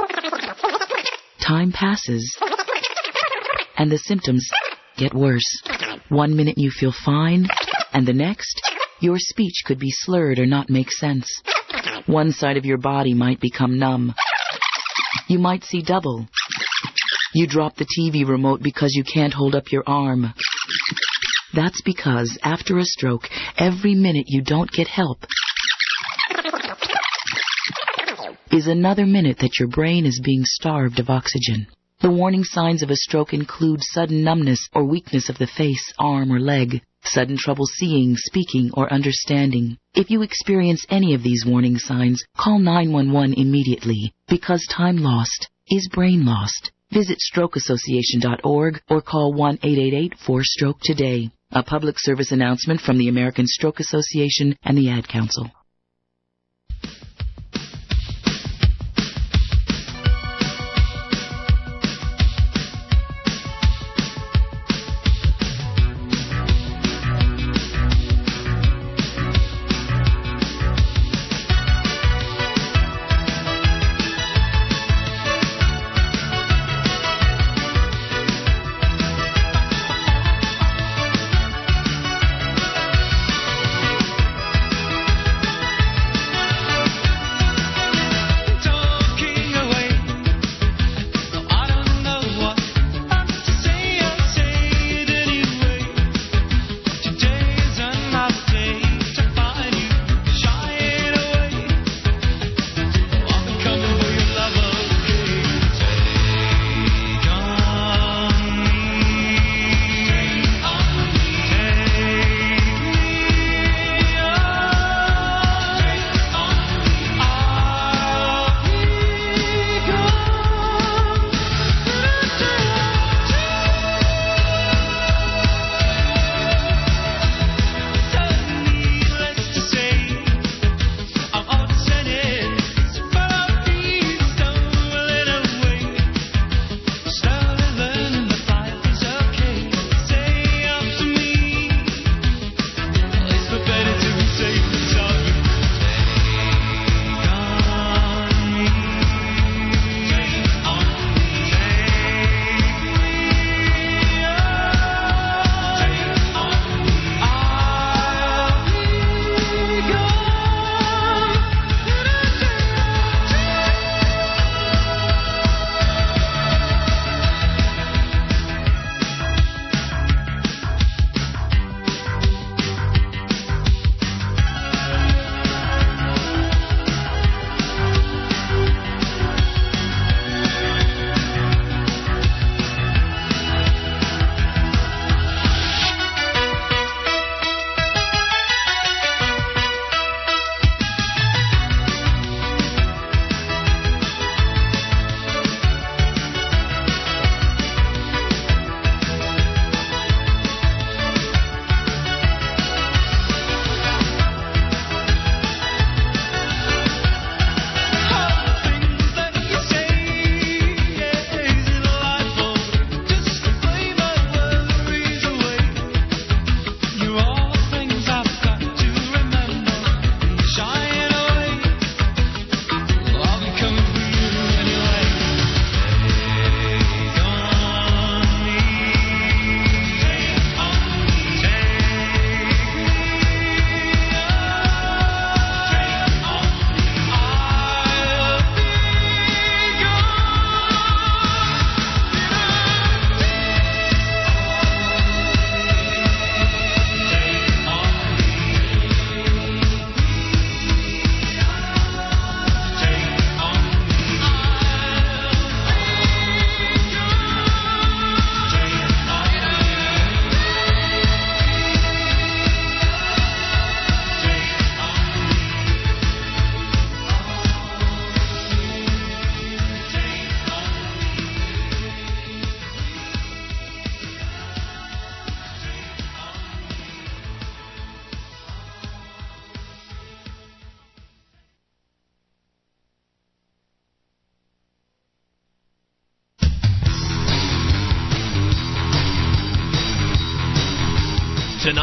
time passes, and the symptoms get worse. 1 minute you feel fine, and the next, your speech could be slurred or not make sense. One side of your body might become numb. You might see double. You drop the TV remote because you can't hold up your arm. That's because after a stroke, every minute you don't get help is another minute that your brain is being starved of oxygen. The warning signs of a stroke include sudden numbness or weakness of the face, arm, or leg, sudden trouble seeing, speaking, or understanding. If you experience any of these warning signs, call 911 immediately, because time lost is brain lost. Visit strokeassociation.org or call 1-888-4-STROKE today. A public service announcement from the American Stroke Association and the Ad Council.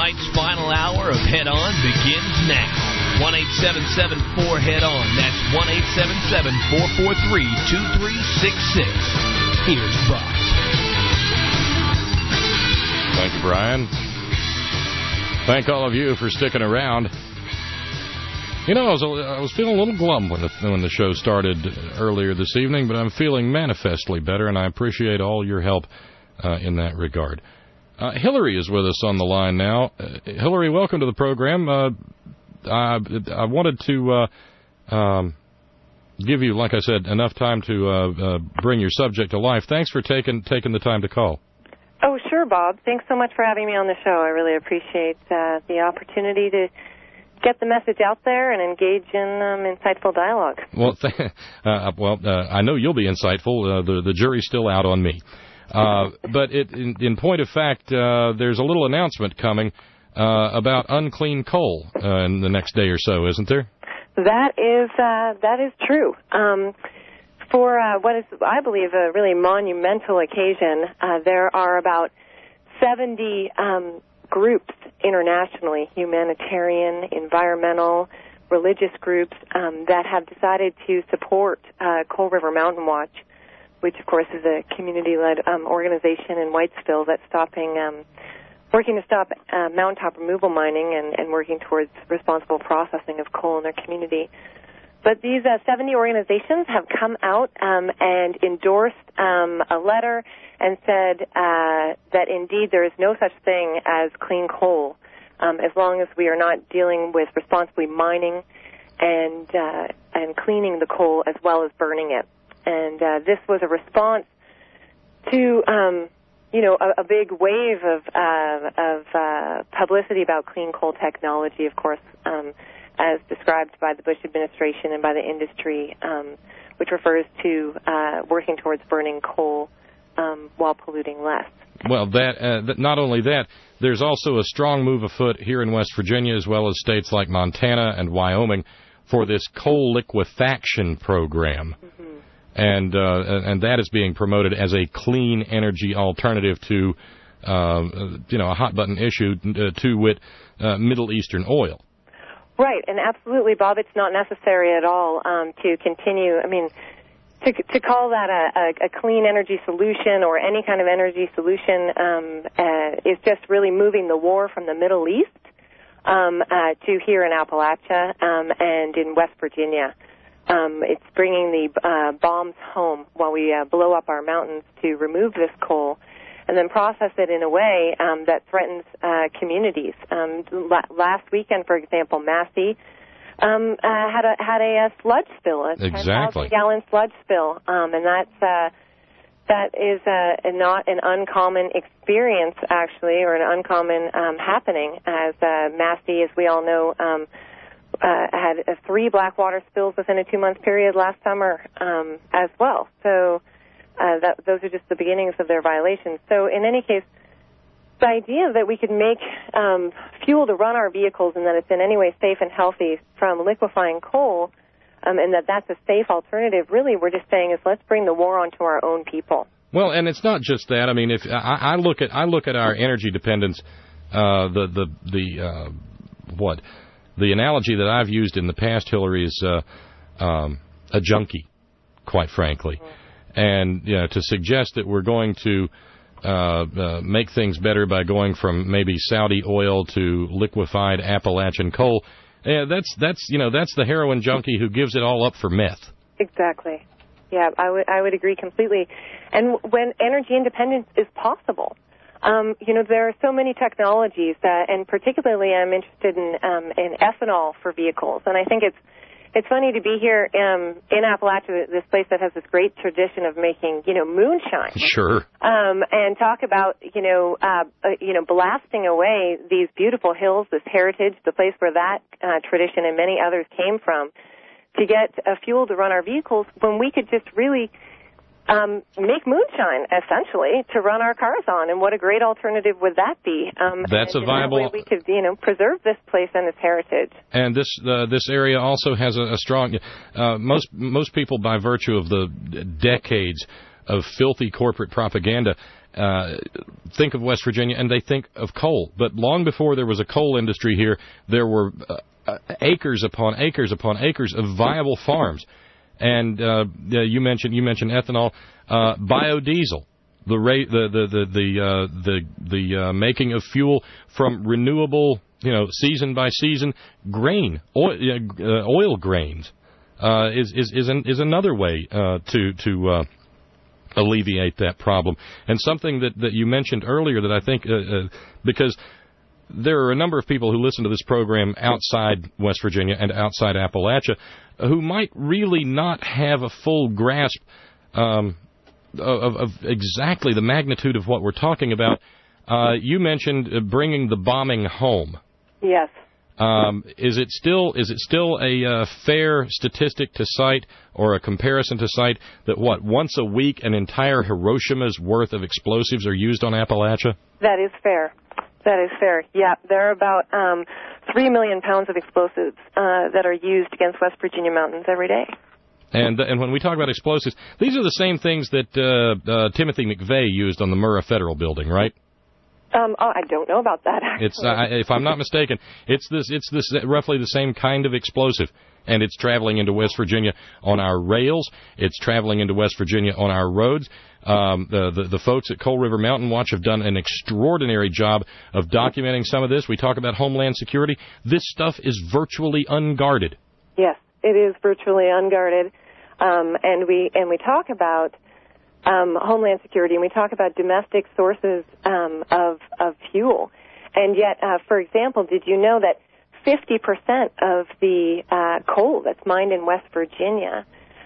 Tonight's final hour of Head On begins now. 1-877-4-HEAD-ON. That's 1-877-443-2366. Here's Bob. Thank you, Brian. Thank all of you for sticking around. You know, I was feeling a little glum when the show started earlier this evening, but I'm feeling manifestly better, and I appreciate all your help in that regard. Hillary is with us on the line now. Hillary, welcome to the program. I wanted to give you, like I said, enough time to bring your subject to life. Thanks for taking the time to call. Oh, sure, Bob. Thanks so much for having me on the show. I really appreciate the opportunity to get the message out there and engage in insightful dialogue. Well, I know you'll be insightful. The jury's still out on me. But in point of fact, there's a little announcement coming about unclean coal in the next day or so, isn't there? That is true. For what is, I believe, a really monumental occasion, there are about 70 groups internationally, humanitarian, environmental, religious groups, that have decided to support Coal River Mountain Watch, which, of course, is a community-led organization in Whitesville that's working to stop mountaintop removal mining and working towards responsible processing of coal in their community. But these 70 organizations have come out and endorsed a letter and said that indeed there is no such thing as clean coal as long as we are not dealing with responsibly mining and cleaning the coal as well as burning it. And this was a response to a big wave of publicity about clean coal technology, of course, as described by the Bush administration and by the industry, which refers to working towards burning coal while polluting less. Well, that not only that, there's also a strong move afoot here in West Virginia as well as states like Montana and Wyoming for this coal liquefaction program. Mm-hmm. And that is being promoted as a clean energy alternative to, a hot-button issue, to wit, Middle Eastern oil. Right, and absolutely, Bob, it's not necessary at all to continue. I mean, to call that a clean energy solution or any kind of energy solution is just really moving the war from the Middle East to here in Appalachia and in West Virginia. It's bringing the bombs home while we blow up our mountains to remove this coal and then process it in a way that threatens communities. Last weekend, for example, Massey had a sludge spill, a 10,000-gallon sludge spill, and that is not an uncommon experience, actually, or an uncommon happening, as Massey, as we all know, had 3 black water spills within a 2-month period last summer as well. So those are just the beginnings of their violations. So in any case, the idea that we could make fuel to run our vehicles and that it's in any way safe and healthy from liquefying coal and that's a safe alternative, really we're just saying is let's bring the war onto our own people. Well, and it's not just that. I mean, if I look at our energy dependence, the analogy that I've used in the past, Hillary, is a junkie, quite frankly. And to suggest that we're going to make things better by going from maybe Saudi oil to liquefied Appalachian coal, that's the heroin junkie who gives it all up for meth. Exactly. Yeah, I would agree completely. And when energy independence is possible, there are so many technologies and particularly I'm interested in ethanol for vehicles. And I think it's funny to be here in Appalachia, this place that has this great tradition of making, moonshine. Sure. And talk about, blasting away these beautiful hills, this heritage, the place where that tradition and many others came from, to get a fuel to run our vehicles when we could just really make moonshine, essentially, to run our cars on. And what a great alternative would that be? That's a viable... That way we could, preserve this place and its heritage. And this area also has a strong... most people, by virtue of the decades of filthy corporate propaganda, think of West Virginia and they think of coal. But long before there was a coal industry here, there were acres upon acres upon acres of viable farms. And you mentioned ethanol, biodiesel, the making of fuel from renewable, season by season grain, oil grains, is another way to alleviate that problem. And something that you mentioned earlier that I think, because there are a number of people who listen to this program outside West Virginia and outside Appalachia who might really not have a full grasp of exactly the magnitude of what we're talking about. You mentioned bringing the bombing home. Yes. Is it still a fair statistic to cite, or a comparison to cite, that once a week an entire Hiroshima's worth of explosives are used on Appalachia? That is fair. Yeah, there are about 3 million pounds of explosives that are used against West Virginia mountains every day. And when we talk about explosives, these are the same things that Timothy McVeigh used on the Murrah Federal Building, right? I don't know about that, actually. It's if I'm not mistaken, it's this roughly the same kind of explosive, and it's traveling into West Virginia on our rails. It's traveling into West Virginia on our roads. The folks at Coal River Mountain Watch have done an extraordinary job of documenting some of this. We talk about Homeland Security. This stuff is virtually unguarded. Yes, it is virtually unguarded, and we talk about Homeland Security, and we talk about domestic sources of fuel. And yet, for example, did you know that 50% of the coal that's mined in West Virginia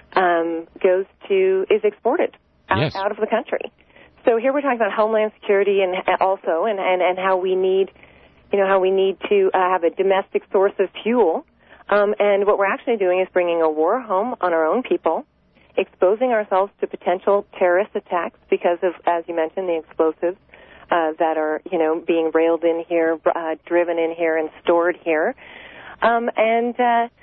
is exported out of the country? So here we're talking about Homeland Security and also and how we need to have a domestic source of fuel. And what we're actually doing is bringing a war home on our own people, exposing ourselves to potential terrorist attacks because of, as you mentioned, the explosives that are, being railed in here, driven in here, and stored here, and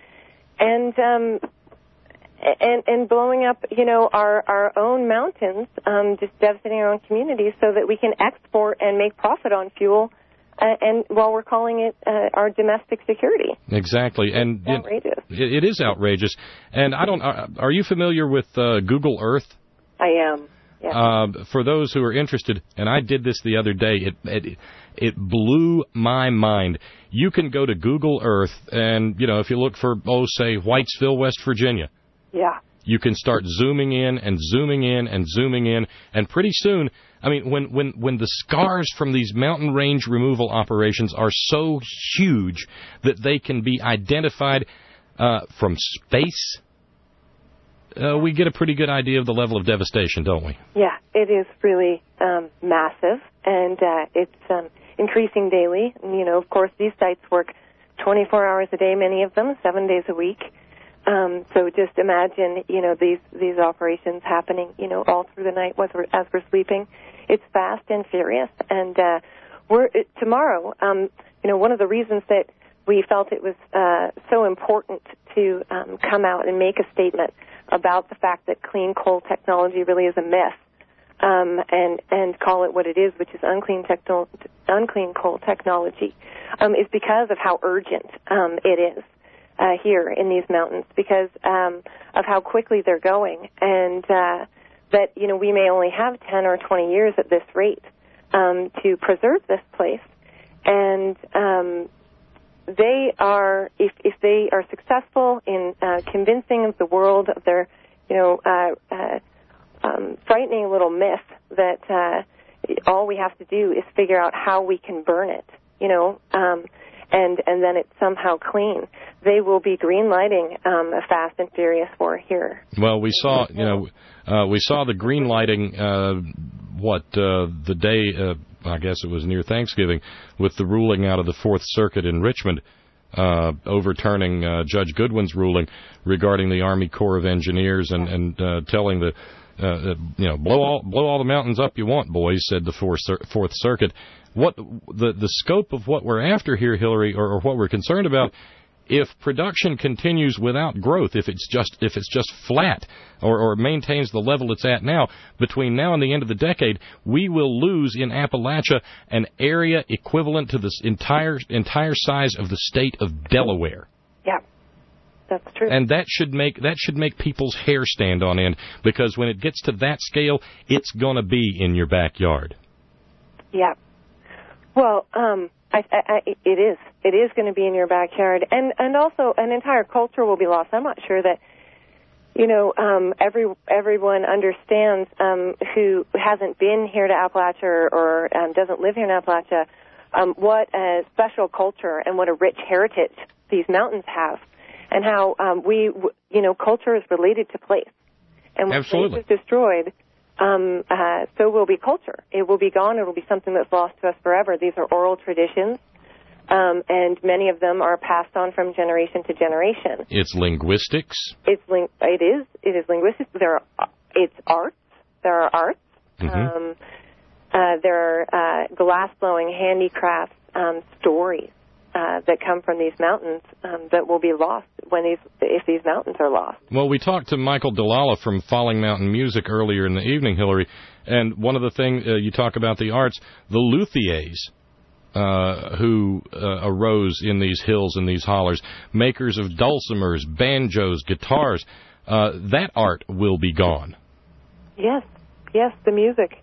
blowing up, our own mountains, just devastating our own communities, so that we can export and make profit on fuel. And while we're calling it our domestic security. Exactly. And it's outrageous. It is outrageous. And are you familiar with Google Earth? I am. Yeah. For those who are interested, and I did this the other day, it blew my mind. You can go to Google Earth, and, if you look for, say, Whitesville, West Virginia. Yeah. You can start zooming in and zooming in and zooming in, and pretty soon, when the scars from these mountain range removal operations are so huge that they can be identified from space, we get a pretty good idea of the level of devastation, don't we? Yeah, it is really massive, and it's increasing daily. And, of course, these sites work 24 hours a day, many of them, 7 days a week. So just imagine, these operations happening, all through the night as we're sleeping. It's fast and furious. And tomorrow, one of the reasons that we felt it was so important to come out and make a statement about the fact that clean coal technology really is a myth, and call it what it is, which is unclean coal technology, is because of how urgent it is. Here in these mountains, because of how quickly they're going, and that we may only have 10 or 20 years at this rate to preserve this place. And they are, if they are successful in convincing the world of their frightening little myth that all we have to do is figure out how we can burn it, and then it's somehow clean, they will be green-lighting a fast and furious war here. Well, we saw the green lighting, the day, I guess it was near Thanksgiving, with the ruling out of the Fourth Circuit in Richmond, overturning Judge Goodwin's ruling regarding the Army Corps of Engineers and telling blow all the mountains up you want, boys, said the Fourth Circuit. What the scope of what we're after here, Hillary, or what we're concerned about, if production continues without growth, if it's just flat or maintains the level it's at now, between now and the end of the decade, we will lose in Appalachia an area equivalent to the entire size of the state of Delaware. Yeah, that's true. And that should make people's hair stand on end, because when it gets to that scale, it's going to be in your backyard. Yeah. Well, it is going to be in your backyard, and also an entire culture will be lost. I'm not sure that, everyone understands who hasn't been here to Appalachia or doesn't live here in Appalachia, what a special culture and what a rich heritage these mountains have, and how culture is related to place. And when place is destroyed, so will be culture. It will be gone. It will be something that's lost to us forever. These are oral traditions, and many of them are passed on from generation to generation. It's linguistics. It is linguistics. It's arts. There are arts. Mm-hmm. There are glass-blowing handicrafts, stories that come from these mountains that will be lost if these mountains are lost. Well, we talked to Michael Delala from Falling Mountain Music earlier in the evening, Hillary, and one of the things you talk about the arts, the luthiers who arose in these hills and these hollers, makers of dulcimers, banjos, guitars, that art will be gone. Yes, the music,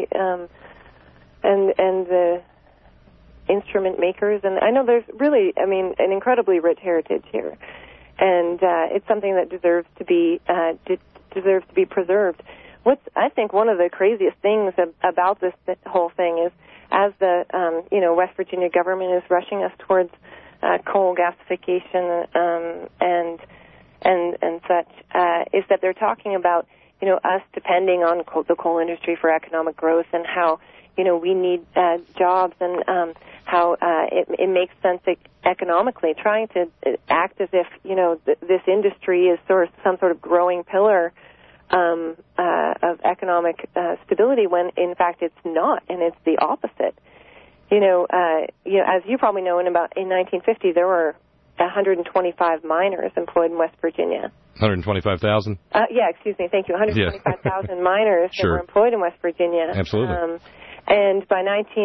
and the instrument makers, and I know there's really, an incredibly rich heritage here, and it's something that deserves to be preserved. I think one of the craziest things about this whole thing is, as the West Virginia government is rushing us towards coal gasification and such, is that they're talking about us depending on the coal industry for economic growth, and how we need jobs, and how it makes sense economically, trying to act as if this industry is some sort of growing pillar of economic stability, when in fact it's not, and it's the opposite. As you probably know, in 1950 there were 125 miners employed in West Virginia. 125,000? Excuse me, thank you. 125,000 miners that were employed in West Virginia. Absolutely. And by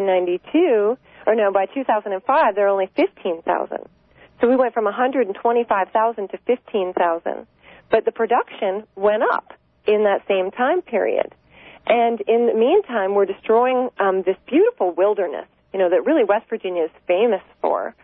2005, there were only 15,000. So we went from 125,000 to 15,000. But the production went up in that same time period. And in the meantime, we're destroying this beautiful wilderness, that really West Virginia is famous for.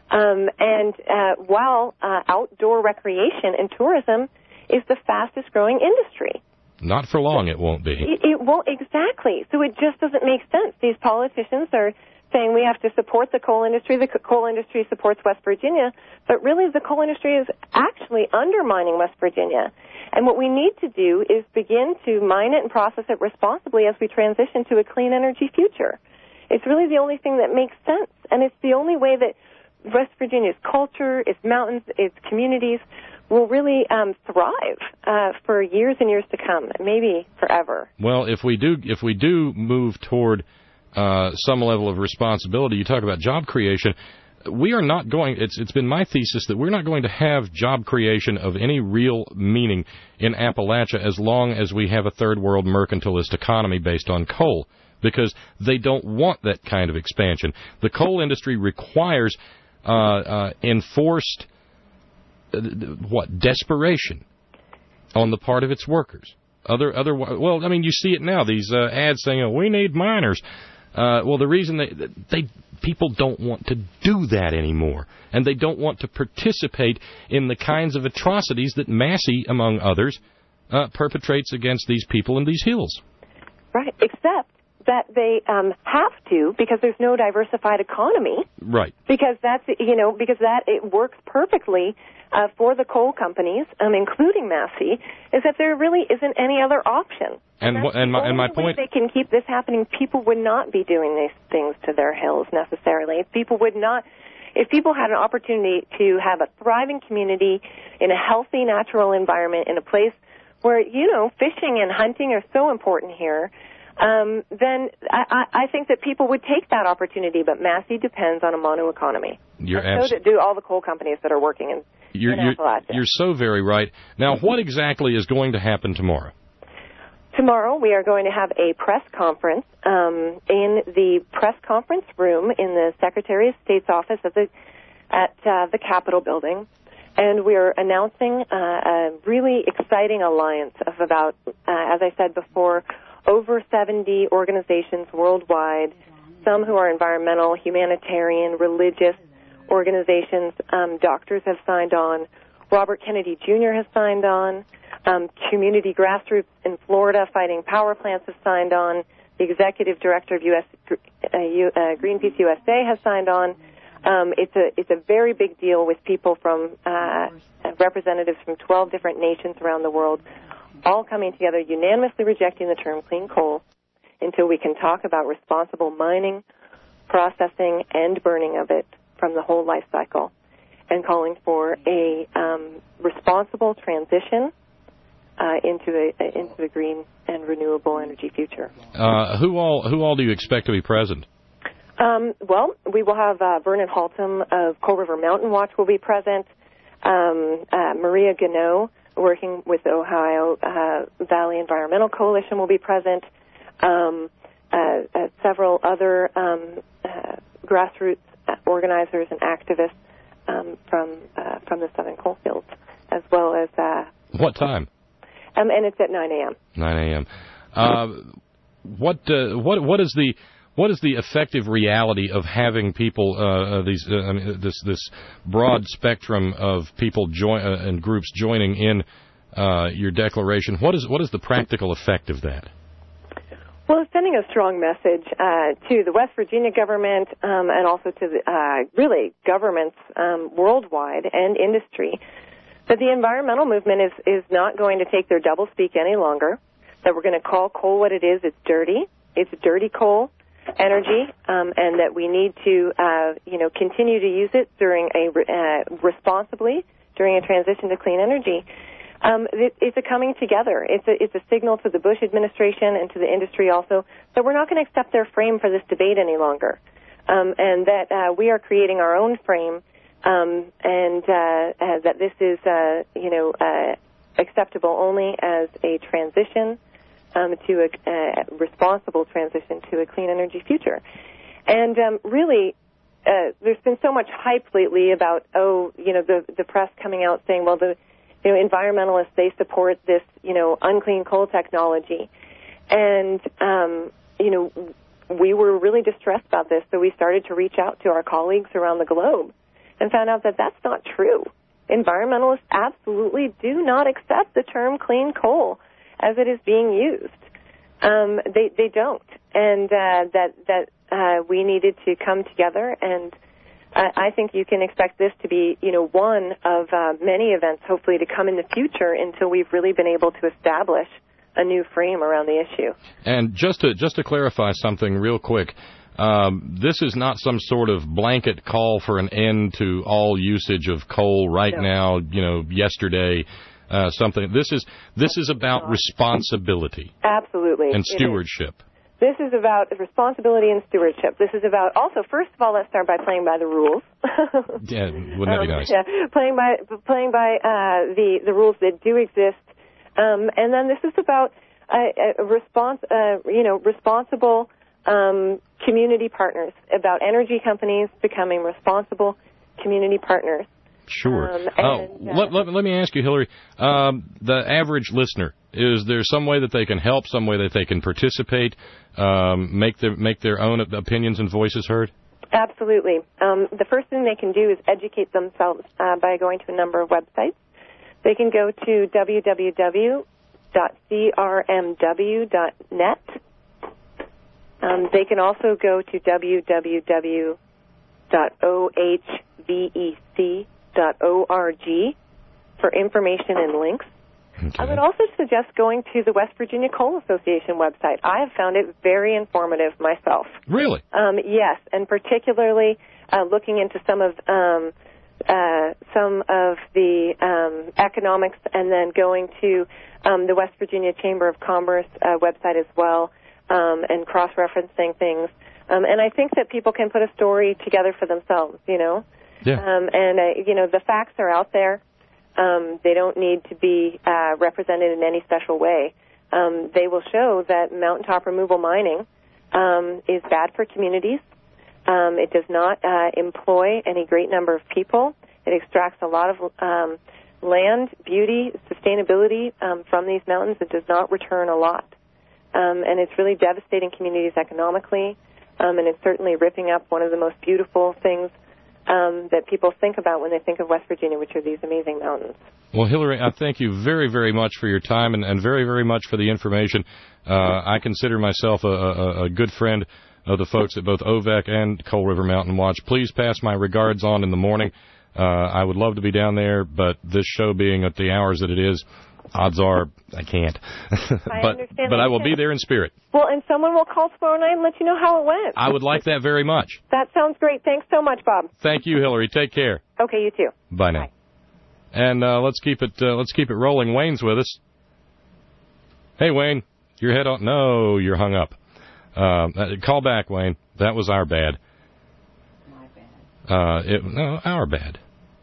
While outdoor recreation and tourism is the fastest growing industry. Not for long, it won't be. It won't, exactly. So it just doesn't make sense. These politicians are saying we have to support the coal industry. The coal industry supports West Virginia, but really the coal industry is actually undermining West Virginia. And what we need to do is begin to mine it and process it responsibly as we transition to a clean energy future. It's really the only thing that makes sense, and it's the only way that West Virginia's culture, its mountains, its communities will really thrive for years and years to come, maybe forever. Well, if we do move toward some level of responsibility, you talk about job creation. We are not going. It's been my thesis that we're not going to have job creation of any real meaning in Appalachia as long as we have a third world mercantilist economy based on coal, because they don't want that kind of expansion. The coal industry requires enforced desperation on the part of its workers. You see it now. These ads saying, "We need miners." The reason people don't want to do that anymore, and they don't want to participate in the kinds of atrocities that Massey, among others, perpetrates against these people in these hills. Right, except that they have to, because there's no diversified economy. Right. Because it works perfectly for the coal companies, including Massey, is that there really isn't any other option. And my point, they can keep this happening. People would not be doing these things to their hills necessarily. If people had an opportunity to have a thriving community in a healthy, natural environment, in a place where fishing and hunting are so important here, then I think that people would take that opportunity. But Massey depends on a mono economy. So do all the coal companies that are working in Appalachia. You're so very right. Now, what exactly is going to happen tomorrow? Tomorrow we are going to have a press conference in the press conference room in the Secretary of State's office at the Capitol building, and we are announcing a really exciting alliance of about, as I said before, over 70 organizations worldwide, some who are environmental, humanitarian, religious organizations. Doctors have signed on. Robert Kennedy Jr. has signed on. Community grassroots in Florida fighting power plants have signed on. The executive director of Greenpeace USA has signed on. It's a very big deal with people from representatives from 12 different nations around the world, all coming together, unanimously rejecting the term clean coal until we can talk about responsible mining, processing, and burning of it from the whole life cycle, and calling for a responsible transition into the green and renewable energy future. Who all do you expect to be present? Well, we will have Vernon Haltom of Coal River Mountain Watch will be present. Maria Gano, working with the Ohio Valley Environmental Coalition, will be present. Several other grassroots organizers and activists from the Southern Coal Fields, as well as... What time? And it's at 9 a.m. 9 a.m. What is the effective reality of having people this broad spectrum of people and groups joining in your declaration? What is the practical effect of that? Well, it's sending a strong message to the West Virginia government and also to the, really governments worldwide and industry that the environmental movement is not going to take their doublespeak any longer, that we're going to call coal what it is. It's dirty coal energy, and that we need to continue to use it during responsibly during a transition to clean energy. It's a coming together. It's a signal to the Bush administration and to the industry also that we're not going to accept their frame for this debate any longer, and that we are creating our own frame, and that this is acceptable only as a transition to a responsible transition to a clean energy future. And really, there's been so much hype lately about the press coming out saying, well, the environmentalists, they support this, unclean coal technology. And, we were really distressed about this, so we started to reach out to our colleagues around the globe and found out that that's not true. Environmentalists absolutely do not accept the term clean coal as it is being used. They don't. And that we needed to come together, and I think you can expect this to be, one of many events, hopefully, to come in the future until we've really been able to establish a new frame around the issue. And just to clarify something real quick, this is not some sort of blanket call for an end to all usage of coal right now, yesterday, something. This is about responsibility. Absolutely. And stewardship. This is about responsibility and stewardship. This is about also, first of all, let's start by playing by the rules. Yeah, wouldn't that be nice? Yeah, playing by the rules that do exist. And then this is about responsible community partners, about energy companies becoming responsible community partners. Sure. Let me ask you, Hillary, the average listener, is there some way that they can help, some way that they can participate, make their own opinions and voices heard? Absolutely. The first thing they can do is educate themselves by going to a number of websites. They can go to www.crmw.net. They can also go to www.ohvec.org for information and links. Okay. I would also suggest going to the West Virginia Coal Association website. I have found it very informative myself. Really? Yes, and particularly looking into some of the economics, and then going to the West Virginia Chamber of Commerce website as well, and cross-referencing things. And I think that people can put a story together for themselves, Yeah. The facts are out there. They don't need to be represented in any special way. They will show that mountaintop removal mining is bad for communities. It does not employ any great number of people. It extracts a lot of land, beauty, sustainability from these mountains. It does not return a lot. And it's really devastating communities economically, and it's certainly ripping up one of the most beautiful things that people think about when they think of West Virginia, which are these amazing mountains. Well, Hillary, I thank you very, very much for your time and very, very much for the information. I consider myself a good friend of the folks at both OVEC and Coal River Mountain Watch. Please pass my regards on in the morning. I would love to be down there, but this show being at the hours that it is, odds are I can't. But I will be there in spirit. Well, and someone will call tomorrow night and let you know how it went. I would like that very much. That sounds great. Thanks so much, Bob. Thank you, Hillary. Take care. Okay, you too. Bye now. Bye. And let's keep it rolling. Wayne's with us. Hey, Wayne, your head on? No, you're hung up. Call back, Wayne. That was our bad. My bad. Our bad.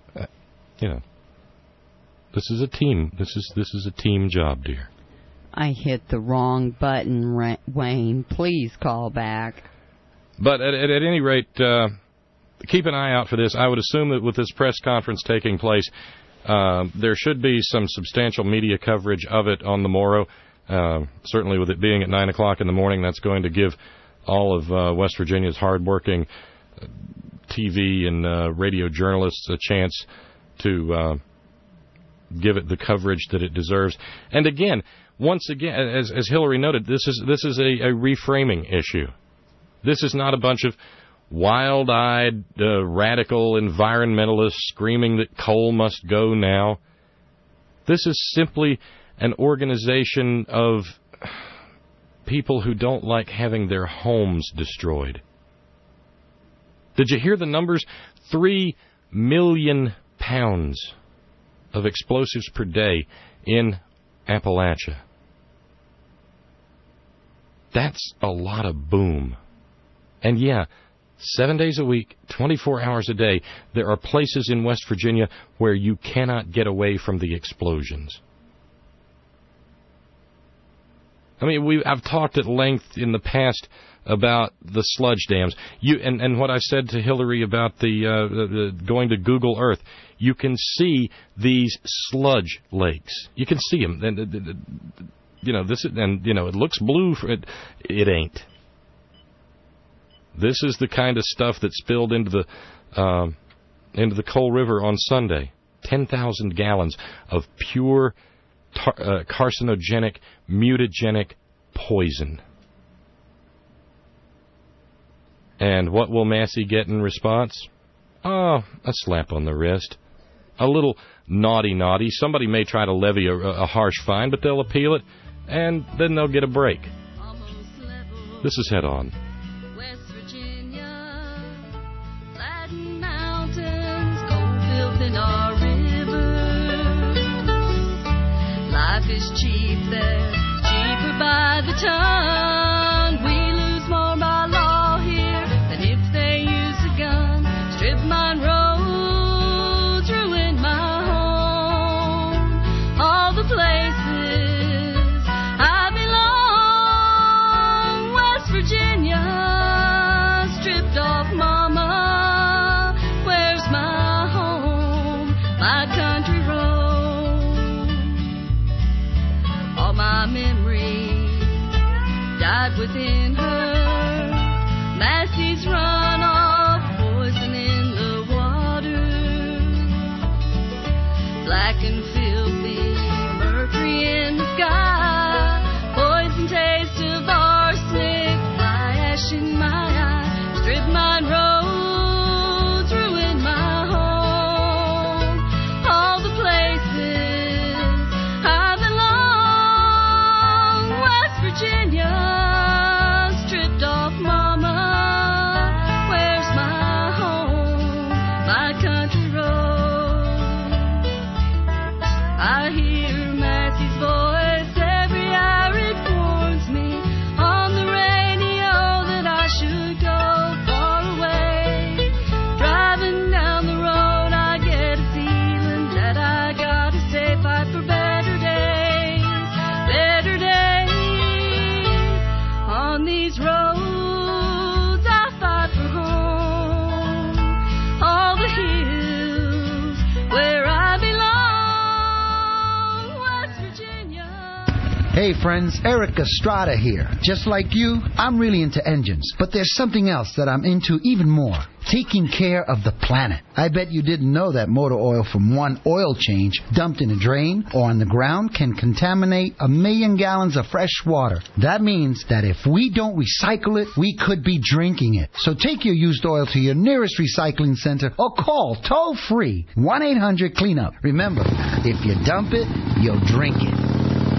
This is a team. This is a team job, dear. I hit the wrong button, Wayne. Please call back. But at any rate, keep an eye out for this. I would assume that with this press conference taking place, there should be some substantial media coverage of it on the morrow. Certainly with it being at 9 o'clock in the morning, that's going to give all of West Virginia's hardworking TV and radio journalists a chance to give it the coverage that it deserves. And again, once again, as Hillary noted, this is a reframing issue. This is not a bunch of wild-eyed, radical environmentalists screaming that coal must go now. This is simply an organization of people who don't like having their homes destroyed. Did you hear the numbers? 3 million pounds of explosives per day in Appalachia. That's a lot of boom. And yeah, 7 days a week, 24 hours a day, there are places in West Virginia where you cannot get away from the explosions. I mean, I've talked at length in the past about the sludge dams. And what I said to Hillary about the going to Google Earth, you can see these sludge lakes. You can see them. And, it looks blue. It ain't. This is the kind of stuff that spilled into the Coal River on Sunday. 10,000 gallons of pure carcinogenic, mutagenic poison. And what will Massey get in response? Oh, a slap on the wrist. A little naughty. Somebody may try to levy a harsh fine, but they'll appeal it, and then they'll get a break. This is Head On. West Virginia, flattened mountains, gold fields in our rivers. Life is cheap there, cheaper by the ton. We lose more by law here than if they use a gun. Strip mine roads, ruin my home. All the places I belong. West Virginia, stripped off mama. Where's my home? My country road. All my memories died within her. Massey's run off, poison in the water. Black and filthy, mercury in the sky. Poison taste of arsenic, fly ash in my eye. Strip mine roads, ruin my home. All the places I belong. West Virginia, stripped off mama. Hey friends, Eric Estrada here. Just like you, I'm really into engines, but there's something else that I'm into even more. Taking care of the planet. I bet you didn't know that motor oil from one oil change dumped in a drain or on the ground can contaminate 1 million gallons of fresh water. That means that if we don't recycle it, we could be drinking it. So take your used oil to your nearest recycling center or call toll-free 1-800-CLEANUP. Remember, if you dump it, you'll drink it.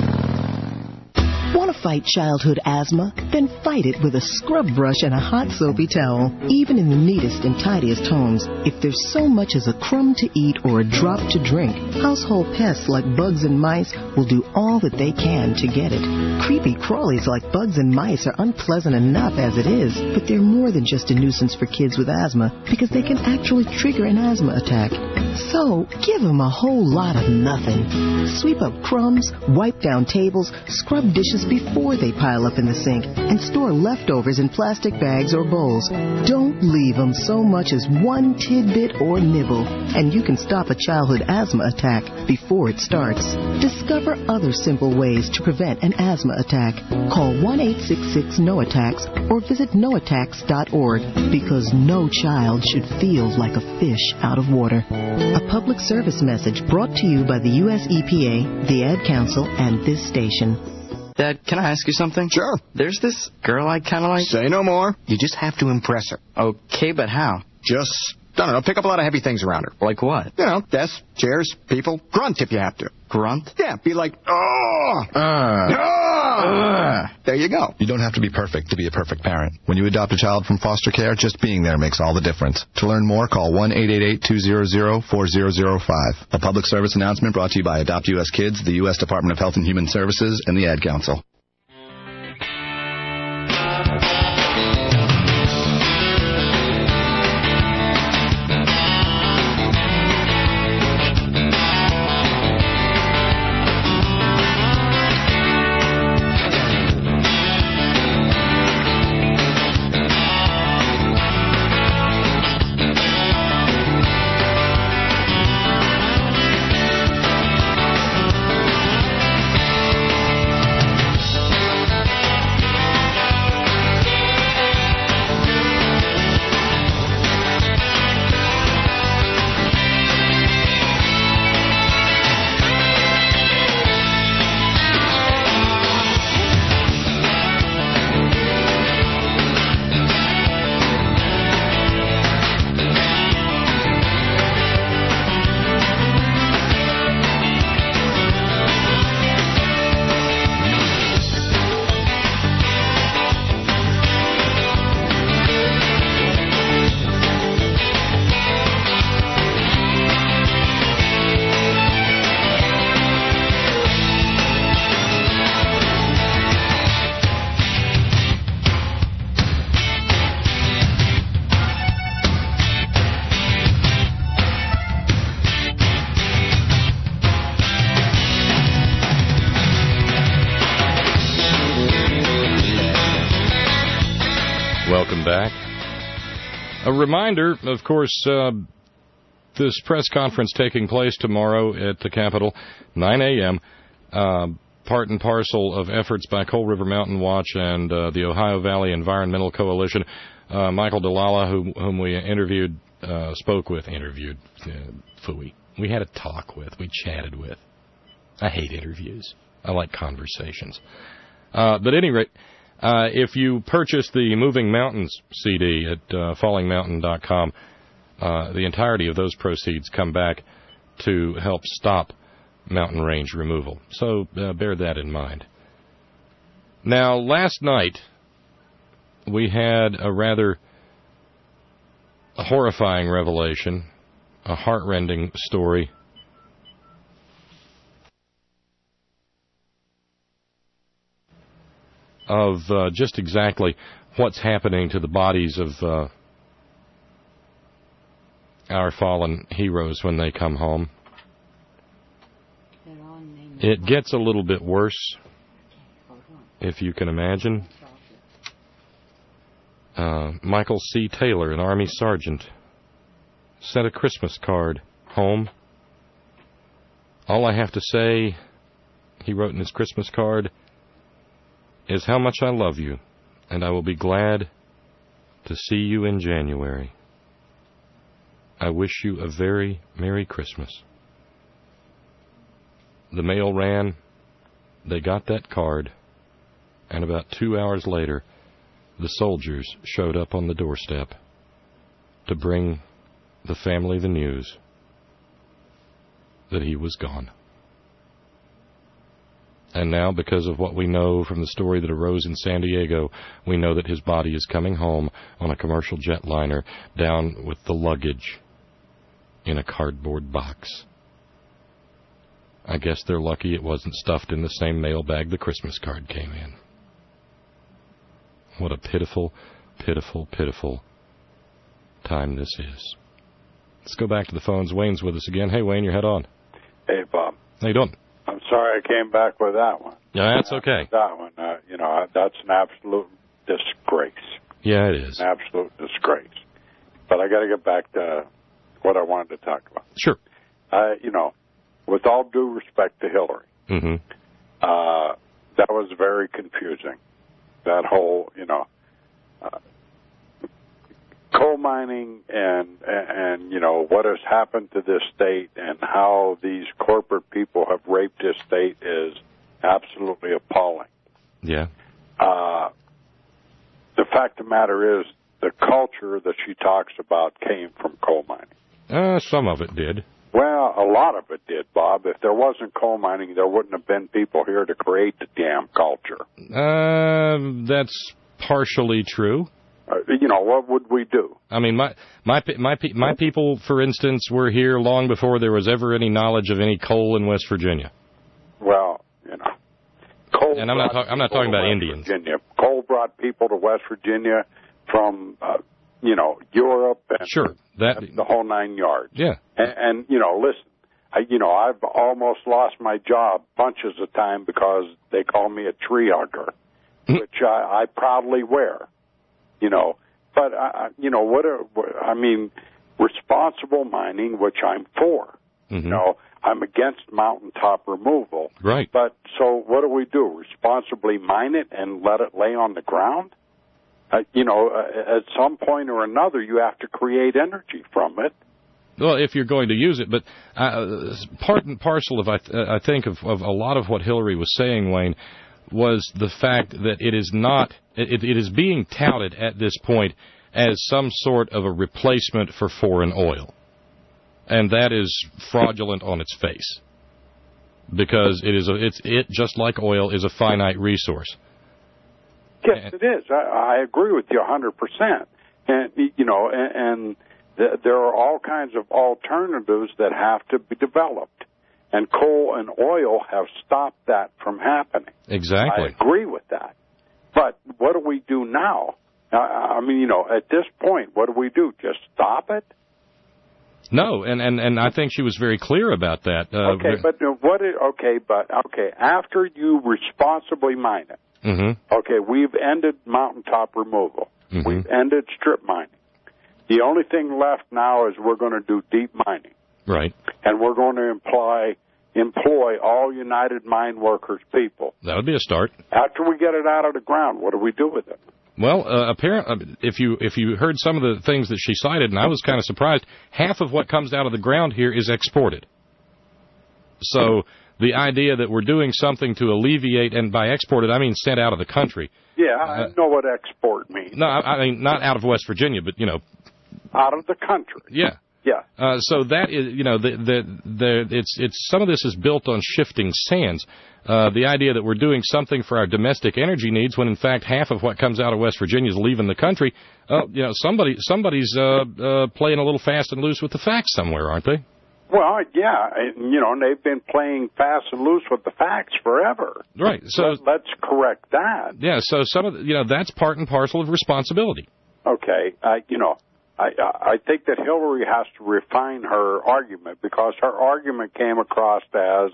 Want to fight childhood asthma? Then fight it with a scrub brush and a hot soapy towel. Even in the neatest and tidiest homes, if there's so much as a crumb to eat or a drop to drink, household pests like bugs and mice will do all that they can to get it. Creepy crawlies like bugs and mice are unpleasant enough as it is, but they're more than just a nuisance for kids with asthma because they can actually trigger an asthma attack. So, give them a whole lot of nothing. Sweep up crumbs, wipe down tables, scrub dishes before they pile up in the sink, and store leftovers in plastic bags or bowls. Don't leave them so much as one tidbit or nibble, and you can stop a childhood asthma attack before it starts. Discover other simple ways to prevent an asthma attack. Call 1-866-NO-ATTACKS or visit noattacks.org, because no child should feel like a fish out of water. A public service message brought to you by the U.S. EPA, the Ad Council, and this station. Dad, can I ask you something? Sure. There's this girl I kind of like. Say no more. You just have to impress her. Okay, but how? Just, I don't know, pick up a lot of heavy things around her. Like what? You know, desks, chairs, people. Grunt if you have to. Grunt? Yeah, be like, There you go. You don't have to be perfect to be a perfect parent. When you adopt a child from foster care, just being there makes all the difference. To learn more, call 1-888-200-4005. A public service announcement brought to you by Adopt U.S. Kids, the U.S. Department of Health and Human Services, and the Ad Council. Welcome back. A reminder, of course, this press conference taking place tomorrow at the Capitol, 9 a.m., part and parcel of efforts by Coal River Mountain Watch and the Ohio Valley Environmental Coalition. Michael Delala, whom we we had a talk with, we chatted with. I hate interviews. I like conversations. But at any rate, if you purchase the Moving Mountains CD at fallingmountain.com, the entirety of those proceeds come back to help stop mountain range removal. So bear that in mind. Now, last night, we had a rather horrifying revelation, a heart-rending story. Of just exactly what's happening to the bodies of our fallen heroes when they come home. It gets a little bit worse, if you can imagine. Michael C. Taylor, an Army sergeant, sent a Christmas card home. All I have to say, he wrote in his Christmas card, is how much I love you, and I will be glad to see you in January. I wish you a very Merry Christmas. The mail ran. They got that card, and about 2 hours later, the soldiers showed up on the doorstep to bring the family the news that he was gone. And now, because of what we know from the story that arose in San Diego, we know that his body is coming home on a commercial jetliner down with the luggage in a cardboard box. I guess they're lucky it wasn't stuffed in the same mail bag the Christmas card came in. What a pitiful, pitiful, pitiful time this is. Let's go back to the phones. Wayne's with us again. Hey, Wayne, your head on. Hey, Bob. How you doing? I'm sorry I came back with that one. Yeah, that's okay. That one, that's an absolute disgrace. Yeah, it is. An absolute disgrace. But I got to get back to what I wanted to talk about. Sure. With all due respect to Hillary, Mm-hmm. That was very confusing. That whole, coal mining and what has happened to this state and how these corporate people have raped this state is absolutely appalling. Yeah. The fact of the matter is the culture that she talks about came from coal mining. Some of it did. Well, a lot of it did, Bob. If there wasn't coal mining, there wouldn't have been people here to create the damn culture. That's partially true. What would we do? I mean, my people, for instance, were here long before there was ever any knowledge of any coal in West Virginia. Well, coal. And I'm not talking about Indians. Virginia. Coal brought people to West Virginia from, Europe. And sure. The whole 9 yards. Yeah. And listen, I've almost lost my job bunches of time because they call me a tree hugger, which I proudly wear. But responsible mining, which I'm for. Mm-hmm. I'm against mountaintop removal. Right. But so what do? Responsibly mine it and let it lay on the ground? At some point or another, you have to create energy from it. Well, if you're going to use it, but part and parcel of I think of a lot of what Hillary was saying, Wayne, was the fact that it is not. It is being touted at this point as some sort of a replacement for foreign oil, and that is fraudulent on its face, because it just like oil is a finite resource. Yes, it is. I agree with you 100%. And there are all kinds of alternatives that have to be developed. And coal and oil have stopped that from happening. Exactly. I agree with that. But what do we do now? At this point, what do we do? Just stop it? No, and I think she was very clear about that. After you responsibly mine it, mm-hmm. okay, we've ended mountaintop removal. Mm-hmm. We've ended strip mining. The only thing left now is we're going to do deep mining. Right. And we're going to employ all United Mine Workers people. That would be a start. After we get it out of the ground, what do we do with it? Well, apparently, if you heard some of the things that she cited, and I was kind of surprised, half of what comes out of the ground here is exported. So the idea that we're doing something to alleviate, and by exported I mean sent out of the country. Yeah, I know what export means. No, I mean not out of West Virginia, but out of the country. Yeah. Yeah. So that is, it's some of this is built on shifting sands. The idea that we're doing something for our domestic energy needs, when in fact half of what comes out of West Virginia is leaving the country. Somebody's playing a little fast and loose with the facts somewhere, aren't they? Well, yeah, and they've been playing fast and loose with the facts forever. Right. So let's correct that. Yeah. So some of that's part and parcel of responsibility. Okay. I think that Hillary has to refine her argument, because her argument came across as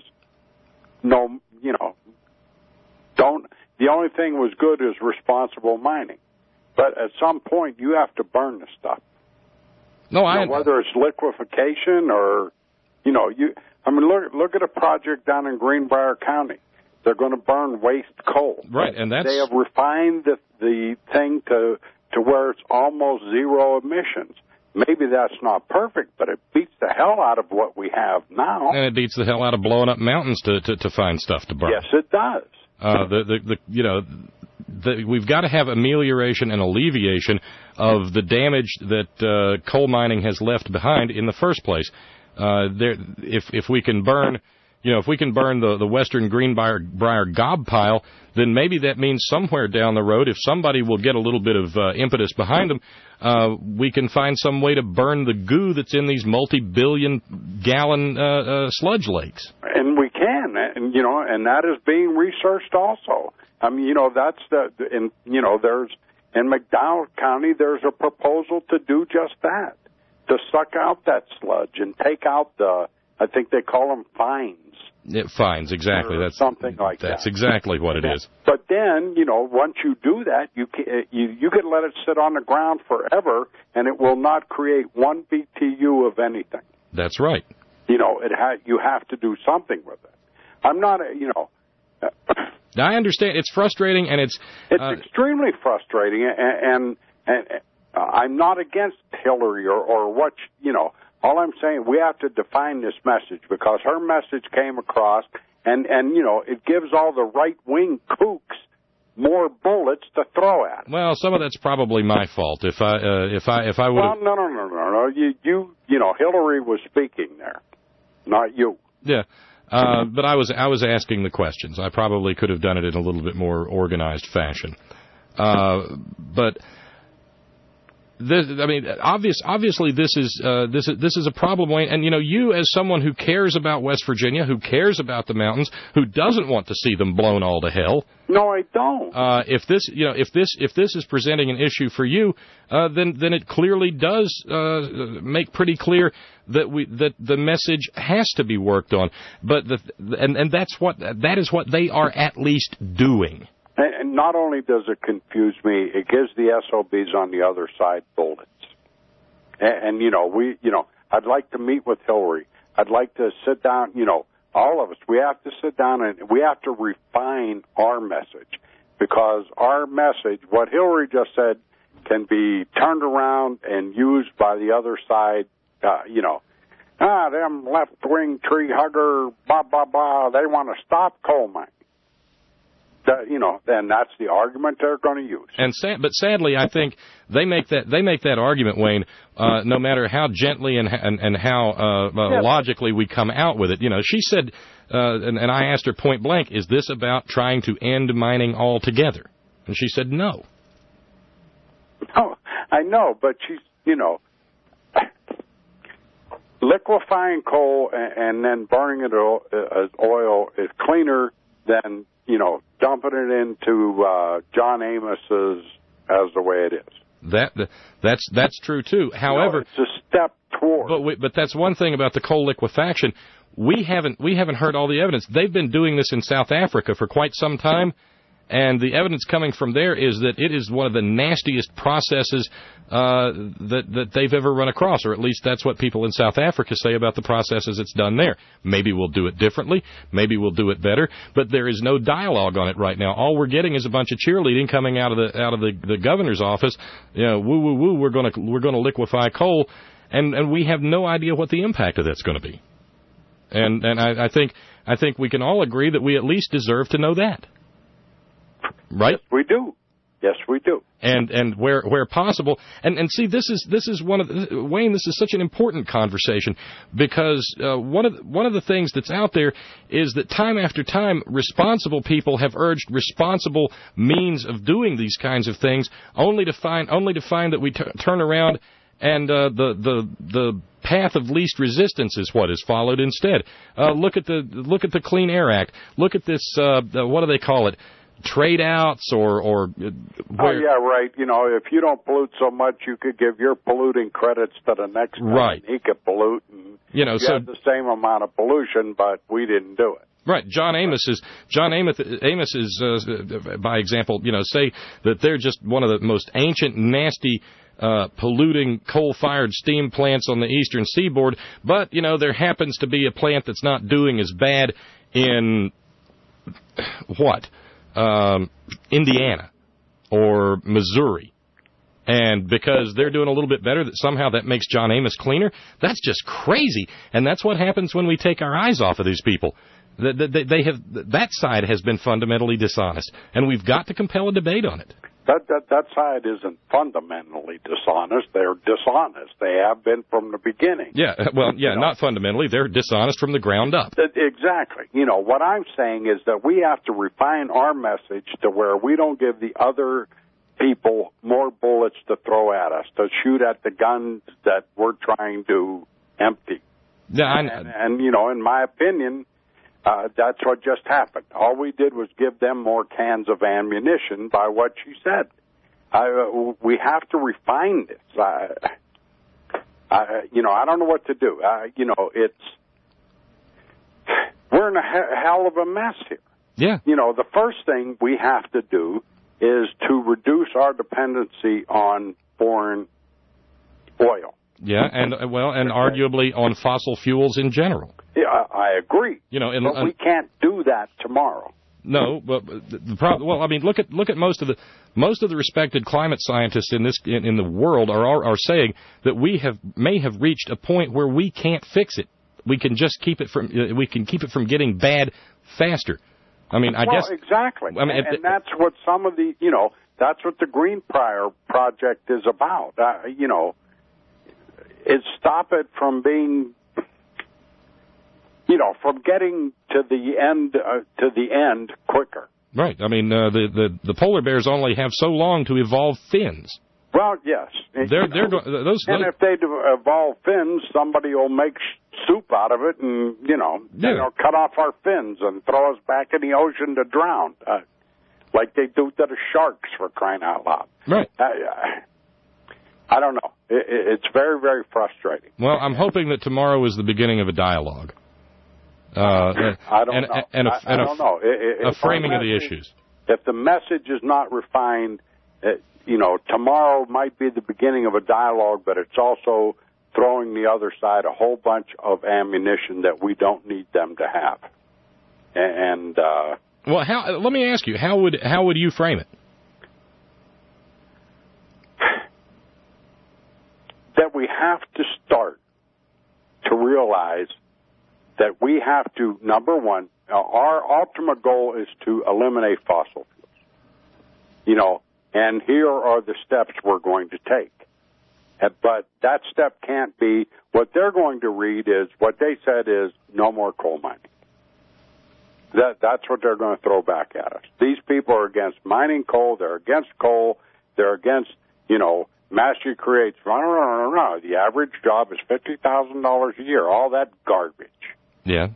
the only thing was good is responsible mining. But at some point, you have to burn the stuff. No, whether it's liquefaction or, look at a project down in Greenbrier County. They're going to burn waste coal. Right, and that's... They have refined the thing to where it's almost zero emissions. Maybe that's not perfect, but it beats the hell out of what we have now. And it beats the hell out of blowing up mountains to find stuff to burn. Yes, it does. We've got to have amelioration and alleviation of the damage that coal mining has left behind in the first place. If we can burn, if we can burn the western Greenbrier gob pile, then maybe that means somewhere down the road, if somebody will get a little bit of impetus behind them, we can find some way to burn the goo that's in these multi-billion-gallon sludge lakes. And we can, and that is being researched also. I mean, that's there's in McDowell County, there's a proposal to do just that, to suck out that sludge and take out I think they call them fines. Fines, exactly. That's something like that. That's exactly what it is. But then, once you do that, you can let it sit on the ground forever, and it will not create 1 BTU of anything. That's right. You have to do something with it. I'm not, I understand. It's frustrating, and it's extremely frustrating, and I'm not against Hillary or what, All I'm saying, we have to define this message, because her message came across, and it gives all the right-wing kooks more bullets to throw at. Well, some of that's probably my fault. If I would. Well, no. Hillary was speaking there, not you. Yeah. But I was asking the questions. I probably could have done it in a little bit more organized fashion. But this, obviously this is a problem, Wayne. And you as someone who cares about West Virginia, who cares about the mountains, who doesn't want to see them blown all to hell. No, I don't. If this is presenting an issue for you, then it clearly does make pretty clear that the message has to be worked on. But that is what they are at least doing. And not only does it confuse me, it gives the SOBs on the other side bullets. And I'd like to meet with Hillary. I'd like to sit down, all of us, we have to sit down and we have to refine our message, because our message, what Hillary just said, can be turned around and used by the other side, them left-wing tree hugger, blah, blah, blah, they want to stop coal mining. Then that's the argument they're going to use. But sadly, I think they make that argument, Wayne, no matter how gently and how logically we come out with it. She said, and I asked her point blank, is this about trying to end mining altogether? And she said no. No, I know, but she's, liquefying coal and then burning it as oil is cleaner than dumping it into John Amos's as the way it is. That's true too. However, it's a step toward. But that's one thing about the coal liquefaction. We haven't heard all the evidence. They've been doing this in South Africa for quite some time, and the evidence coming from there is that it is one of the nastiest processes that they've ever run across, or at least that's what people in South Africa say about the processes it's done there. Maybe we'll do it differently, maybe we'll do it better, but there is no dialogue on it right now. All we're getting is a bunch of cheerleading coming out of the governor's office. Woo woo woo, we're going to liquefy coal, and we have no idea what the impact of that's going to be. And I think we can all agree that we at least deserve to know that. Right? Yes, we do. Yes, we do. And where possible, and see, this is one of Wayne. This is such an important conversation, because one of the things that's out there is that time after time, responsible people have urged responsible means of doing these kinds of things, only to find that we turn around and the path of least resistance is what is followed instead. Look at the Clean Air Act. Look at this. What do they call it? Trade outs or Oh yeah, right. If you don't pollute so much, you could give your polluting credits to the next one. Right. And he could pollute, and you have the same amount of pollution, but we didn't do it. Right. John Amos is by example, say that they're just one of the most ancient, nasty, polluting coal-fired steam plants on the eastern seaboard, but there happens to be a plant that's not doing as bad in what, Indiana or Missouri, and because they're doing a little bit better, that somehow that makes John Amos cleaner? That's just crazy. And that's what happens when we take our eyes off of these people. That side has been fundamentally dishonest, and we've got to compel a debate on it. That side isn't fundamentally dishonest. They're dishonest. They have been from the beginning. Yeah, well, yeah, not fundamentally. They're dishonest from the ground up. Exactly. You know, what I'm saying is that we have to refine our message to where we don't give the other people more bullets to throw at us, to shoot at the guns that we're trying to empty. Yeah, and you know, in my opinion, that's what just happened. All we did was give them more cans of ammunition by what you said. We have to refine this. You know, I don't know what to do. You know, we're in a hell of a mess here. Yeah. You know, the first thing we have to do is to reduce our dependency on foreign oil. Yeah, and arguably on fossil fuels in general. Yeah, I agree. You know, but we can't do that tomorrow. No, but the problem. Well, I mean, look at most of the respected climate scientists in the world are saying that we may have reached a point where we can't fix it. We can just keep it from getting bad faster. I mean, I guess exactly. I mean, and that's what some of the that's what the Greenbrier project is about. You know, it's stop it from being. You know, from getting to the end quicker. Right. I mean, the polar bears only have so long to evolve fins. Well, yes. And if they evolve fins, somebody will make soup out of it, and they'll cut off our fins and throw us back in the ocean to drown, like they do to the sharks, for crying out loud. Right. I don't know. It's very, very frustrating. Well, I'm hoping that tomorrow is the beginning of a dialogue. I don't know. A framing of the issues. If the message is not refined, tomorrow might be the beginning of a dialogue, but it's also throwing the other side a whole bunch of ammunition that we don't need them to have. And well, let me ask you, how would you frame it? That we have to start to realize that we have to, number one, our ultimate goal is to eliminate fossil fuels. And here are the steps we're going to take. But that step can't be, what they're going to read is, what they said is, no more coal mining. That's what they're going to throw back at us. These people are against mining coal, they're against coal, they're against, Mastery creates, no. The average job is $50,000 a year, all that garbage. Yeah.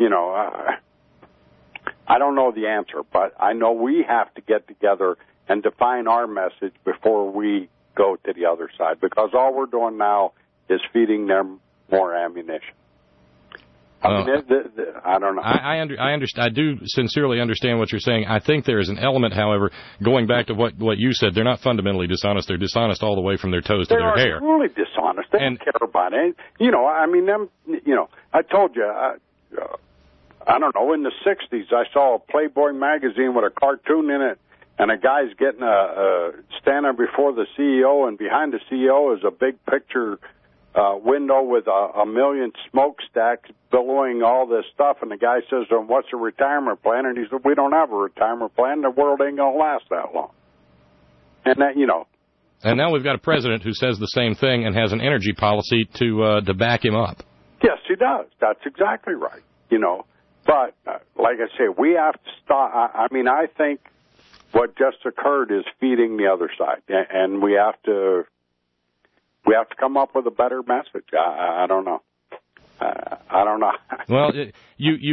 I don't know the answer, but I know we have to get together and define our message before we go to the other side, because all we're doing now is feeding them more ammunition. I don't know. I understand. I do sincerely understand what you're saying. I think there is an element, however, going back to what you said. They're not fundamentally dishonest. They're dishonest all the way from their toes to their hair. They're really dishonest. They don't care about it. I told you. I don't know. In the '60s, I saw a Playboy magazine with a cartoon in it, and a guy's getting standing before the CEO, and behind the CEO is a big picture. Window with a million smokestacks billowing all this stuff, and the guy says, what's a retirement plan? And he said, we don't have a retirement plan. The world ain't going to last that long. And that, And now we've got a president who says the same thing and has an energy policy to back him up. Yes, he does. That's exactly right. But, like I say, we have to stop. I think what just occurred is feeding the other side, and we have to come up with a better message. I don't know. I don't know. Well, you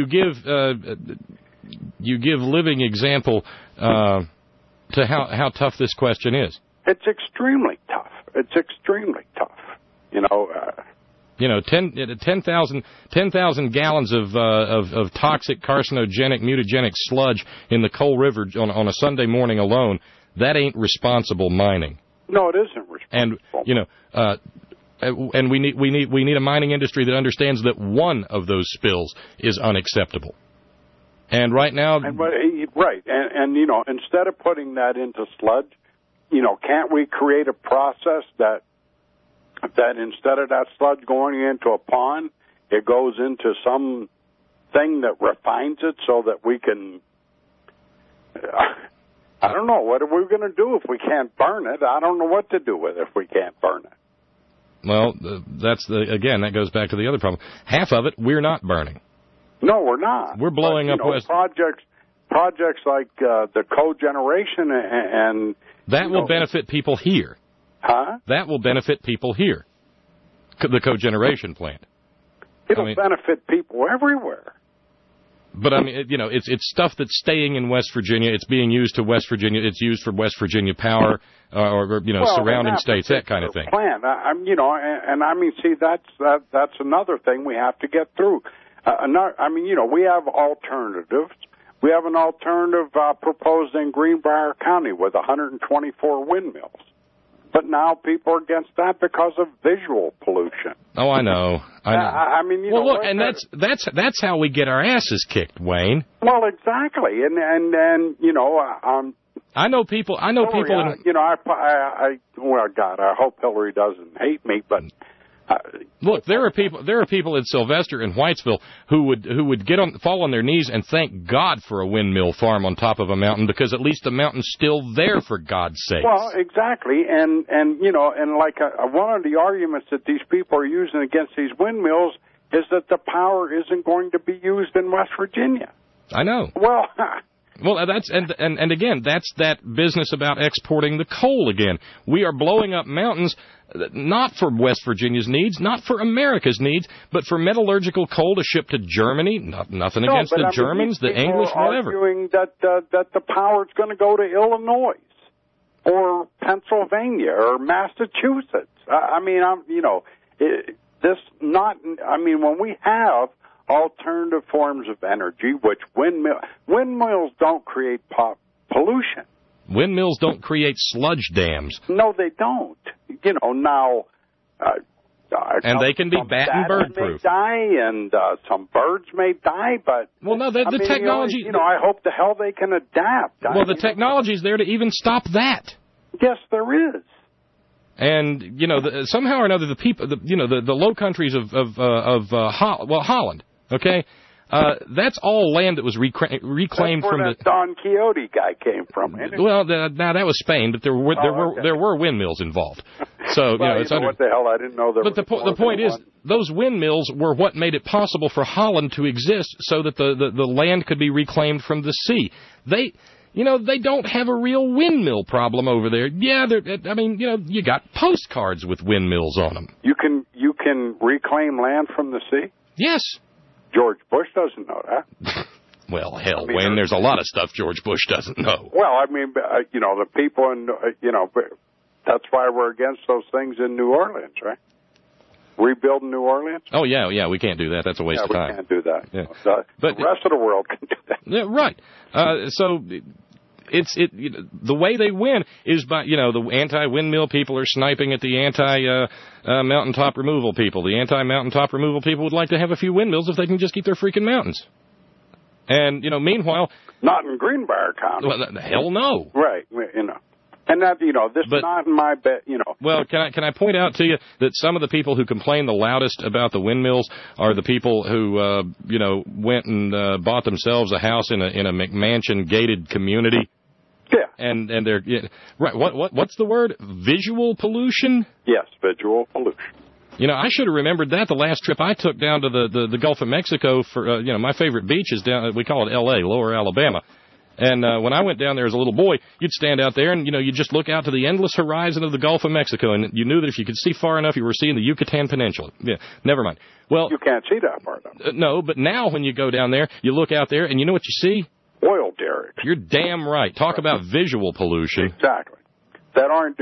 give living example to how tough this question is. It's extremely tough. 10,000 gallons of toxic, carcinogenic, mutagenic sludge in the Coal River on a Sunday morning alone. That ain't responsible mining. No, it isn't responsible. And we need a mining industry that understands that one of those spills is unacceptable. And right now, right, and you know, instead of putting that into sludge, you know, can't we create a process that instead of that sludge going into a pond, it goes into some thing that refines it so that we can, I don't know, what are we going to do if we can't burn it? I don't know what to do with it if we can't burn it. Well, again, that goes back to the other problem. Half of it we're not burning. No, we're not. We're blowing up West. Projects like the cogeneration and that will benefit people here. Huh? That will benefit people here. The cogeneration plant. It'll benefit people everywhere. But I mean, you know, it's stuff that's staying in West Virginia. It's being used to West Virginia. It's used for West Virginia power, or you know, surrounding states, that kind of thing. Plan, you know, and I mean, see, that's another thing we have to get through. I mean, you know, we have alternatives. We have an alternative proposed in Greenbrier County with 124 windmills. But now people are against that because of visual pollution. Oh, I know. I mean, you know, look, and that's how we get our asses kicked, Wayne. Well, exactly, and you know, I know people. You know, well, God, I hope Hillary doesn't hate me, but. Look, there are people in Sylvester and Whitesville who would fall on their knees and thank God for a windmill farm on top of a mountain, because at least the mountain's still there, for God's sake. Well, exactly, and you know, and like one of the arguments that these people are using against these windmills is that the power isn't going to be used in West Virginia. I know. Well, that's and again, that's that business about exporting the coal again. We are blowing up mountains, not for West Virginia's needs, not for America's needs, but for metallurgical coal to ship to Germany. Nothing against the Germans, the English, whatever. Arguing that the power is going to go to Illinois or Pennsylvania or Massachusetts. I mean, when we have alternative forms of energy, which windmills don't create pollution. Windmills don't create sludge dams. No, they don't. You know, now... and they can be bat and bird proof. May die, and some birds may die, but... Well, no, the technology... You know, I hope the hell they can adapt. Well, the technology's there to even stop that. Yes, there is. And, you know, somehow or another, the people, the Low Countries of Holland, okay? That's all land that was reclaimed from the... That's where that Don Quixote guy came from, isn't it? Well, now that was Spain, but there were windmills involved. So, you know, it's what the hell, I didn't know there was... But the point is, those windmills were what made it possible for Holland to exist, so that the land could be reclaimed from the sea. They don't have a real windmill problem over there. Yeah, you got postcards with windmills on them. You can reclaim land from the sea? Yes. George Bush doesn't know that. Well, hell, Wayne, there's a lot of stuff George Bush doesn't know. Well, I mean, the people in, that's why we're against those things in New Orleans, right? Rebuilding New Orleans? Oh, yeah, we can't do that. That's a waste of time. We can't do that. Yeah. The rest of the world can do that. Yeah, right. So... the way they win is by, the anti-windmill people are sniping at the anti-mountaintop removal people. The anti-mountaintop removal people would like to have a few windmills if they can just keep their freaking mountains. And, meanwhile... Not in Greenbrier County. Well, hell no. Right, And that, this is not in my bet, Well, can I point out to you that some of the people who complain the loudest about the windmills are the people who, went and bought themselves a house in a McMansion gated community. Yeah. And they're right. What's the word? Visual pollution? Yes, visual pollution. I should have remembered that the last trip I took down to the Gulf of Mexico for my favorite beach is down. We call it L.A., Lower Alabama. And when I went down there as a little boy, you'd stand out there and, you'd just look out to the endless horizon of the Gulf of Mexico, and you knew that if you could see far enough, you were seeing the Yucatan Peninsula. Yeah, never mind. Well, you can't see that part of it. No, but now when you go down there, you look out there, and you know what you see? Oil derricks. You're damn right. Talk about visual pollution. Exactly. That aren't,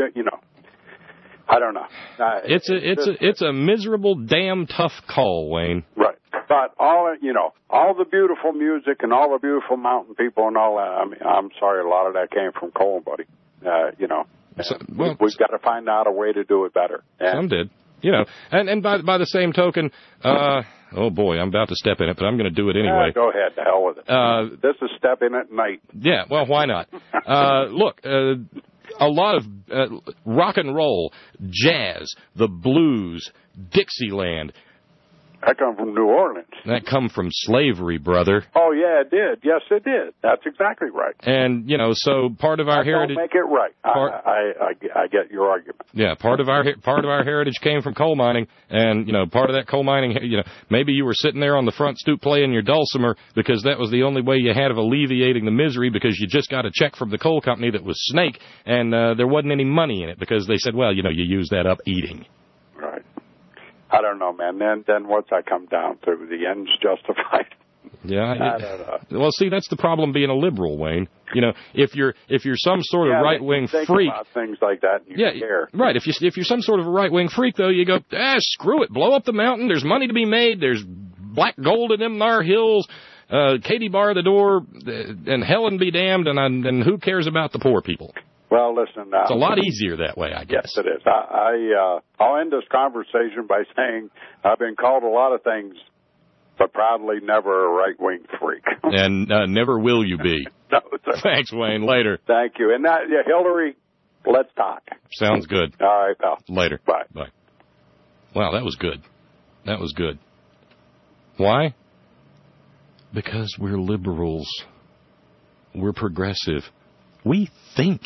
I don't know. It's a miserable, damn tough call, Wayne. Right. But all the beautiful music and all the beautiful mountain people and all that, I mean, I'm sorry, a lot of that came from coal, buddy. We've got to find out a way to do it better. And, some did. You know, and by the same token, oh boy, I'm about to step in it, but I'm going to do it anyway. Go ahead, the hell with it. This is stepping at night. Yeah, well, why not? Look, a lot of rock and roll, jazz, the blues, Dixieland. That come from New Orleans. That come from slavery, brother. Oh, yeah, it did. Yes, it did. That's exactly right. And, you know, so part of our heritage... Don't make it right. I get your argument. Yeah, part of our heritage came from coal mining, and, you know, part of that coal mining, you know, maybe you were sitting there on the front stoop playing your dulcimer because that was the only way you had of alleviating the misery because you just got a check from the coal company that was snake, and there wasn't any money in it because they said, well, you know, you use that up eating. Right. I don't know, man. Then what's that come down to? The ends justified. Yeah. I don't know. Well, see, that's the problem being a liberal, Wayne. You know, if you're some sort of right-wing think freak, about things like that, and you care. Right. If you're some sort of a right-wing freak, though, you go, screw it, blow up the mountain. There's money to be made. There's black gold in them there hills. Katie bar the door, and Helen be damned. And who cares about the poor people? Well, listen. It's a lot easier that way, I guess. Yes, it is. I'll end this conversation by saying I've been called a lot of things, but proudly never a right-wing freak. And never will you be. No, sir. Thanks, Wayne. Later. Thank you. And Hillary, let's talk. Sounds good. All right, pal. Later. Bye. Bye. Wow, that was good. That was good. Why? Because we're liberals. We're progressive. We think.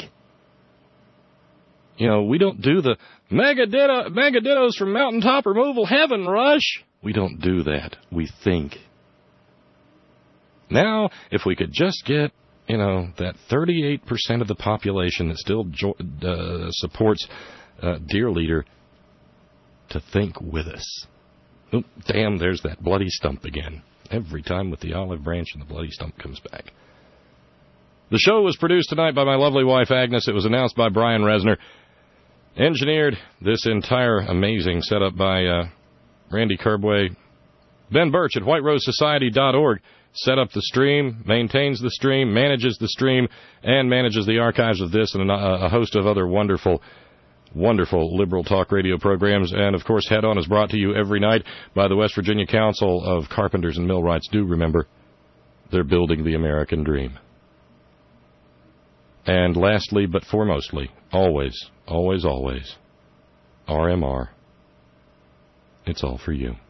You know, we don't do the megadittos from mountaintop removal heaven rush. We don't do that. We think. Now, if we could just get, you know, that 38% of the population that still supports Dear Leader to think with us. Oh, damn, there's that bloody stump again. Every time with the olive branch and the bloody stump comes back. The show was produced tonight by my lovely wife, Agnes. It was announced by Brian Resner. Engineered this entire amazing setup by Randy Kerbway. Ben Birch at whiterosesociety.org set up the stream, maintains the stream, manages the stream, and manages the archives of this and a host of other wonderful, wonderful liberal talk radio programs. And, of course, Head On is brought to you every night by the West Virginia Council of Carpenters and Millwrights. Do remember, they're building the American dream. And lastly, but foremostly, always, always, always, RMR. It's all for you.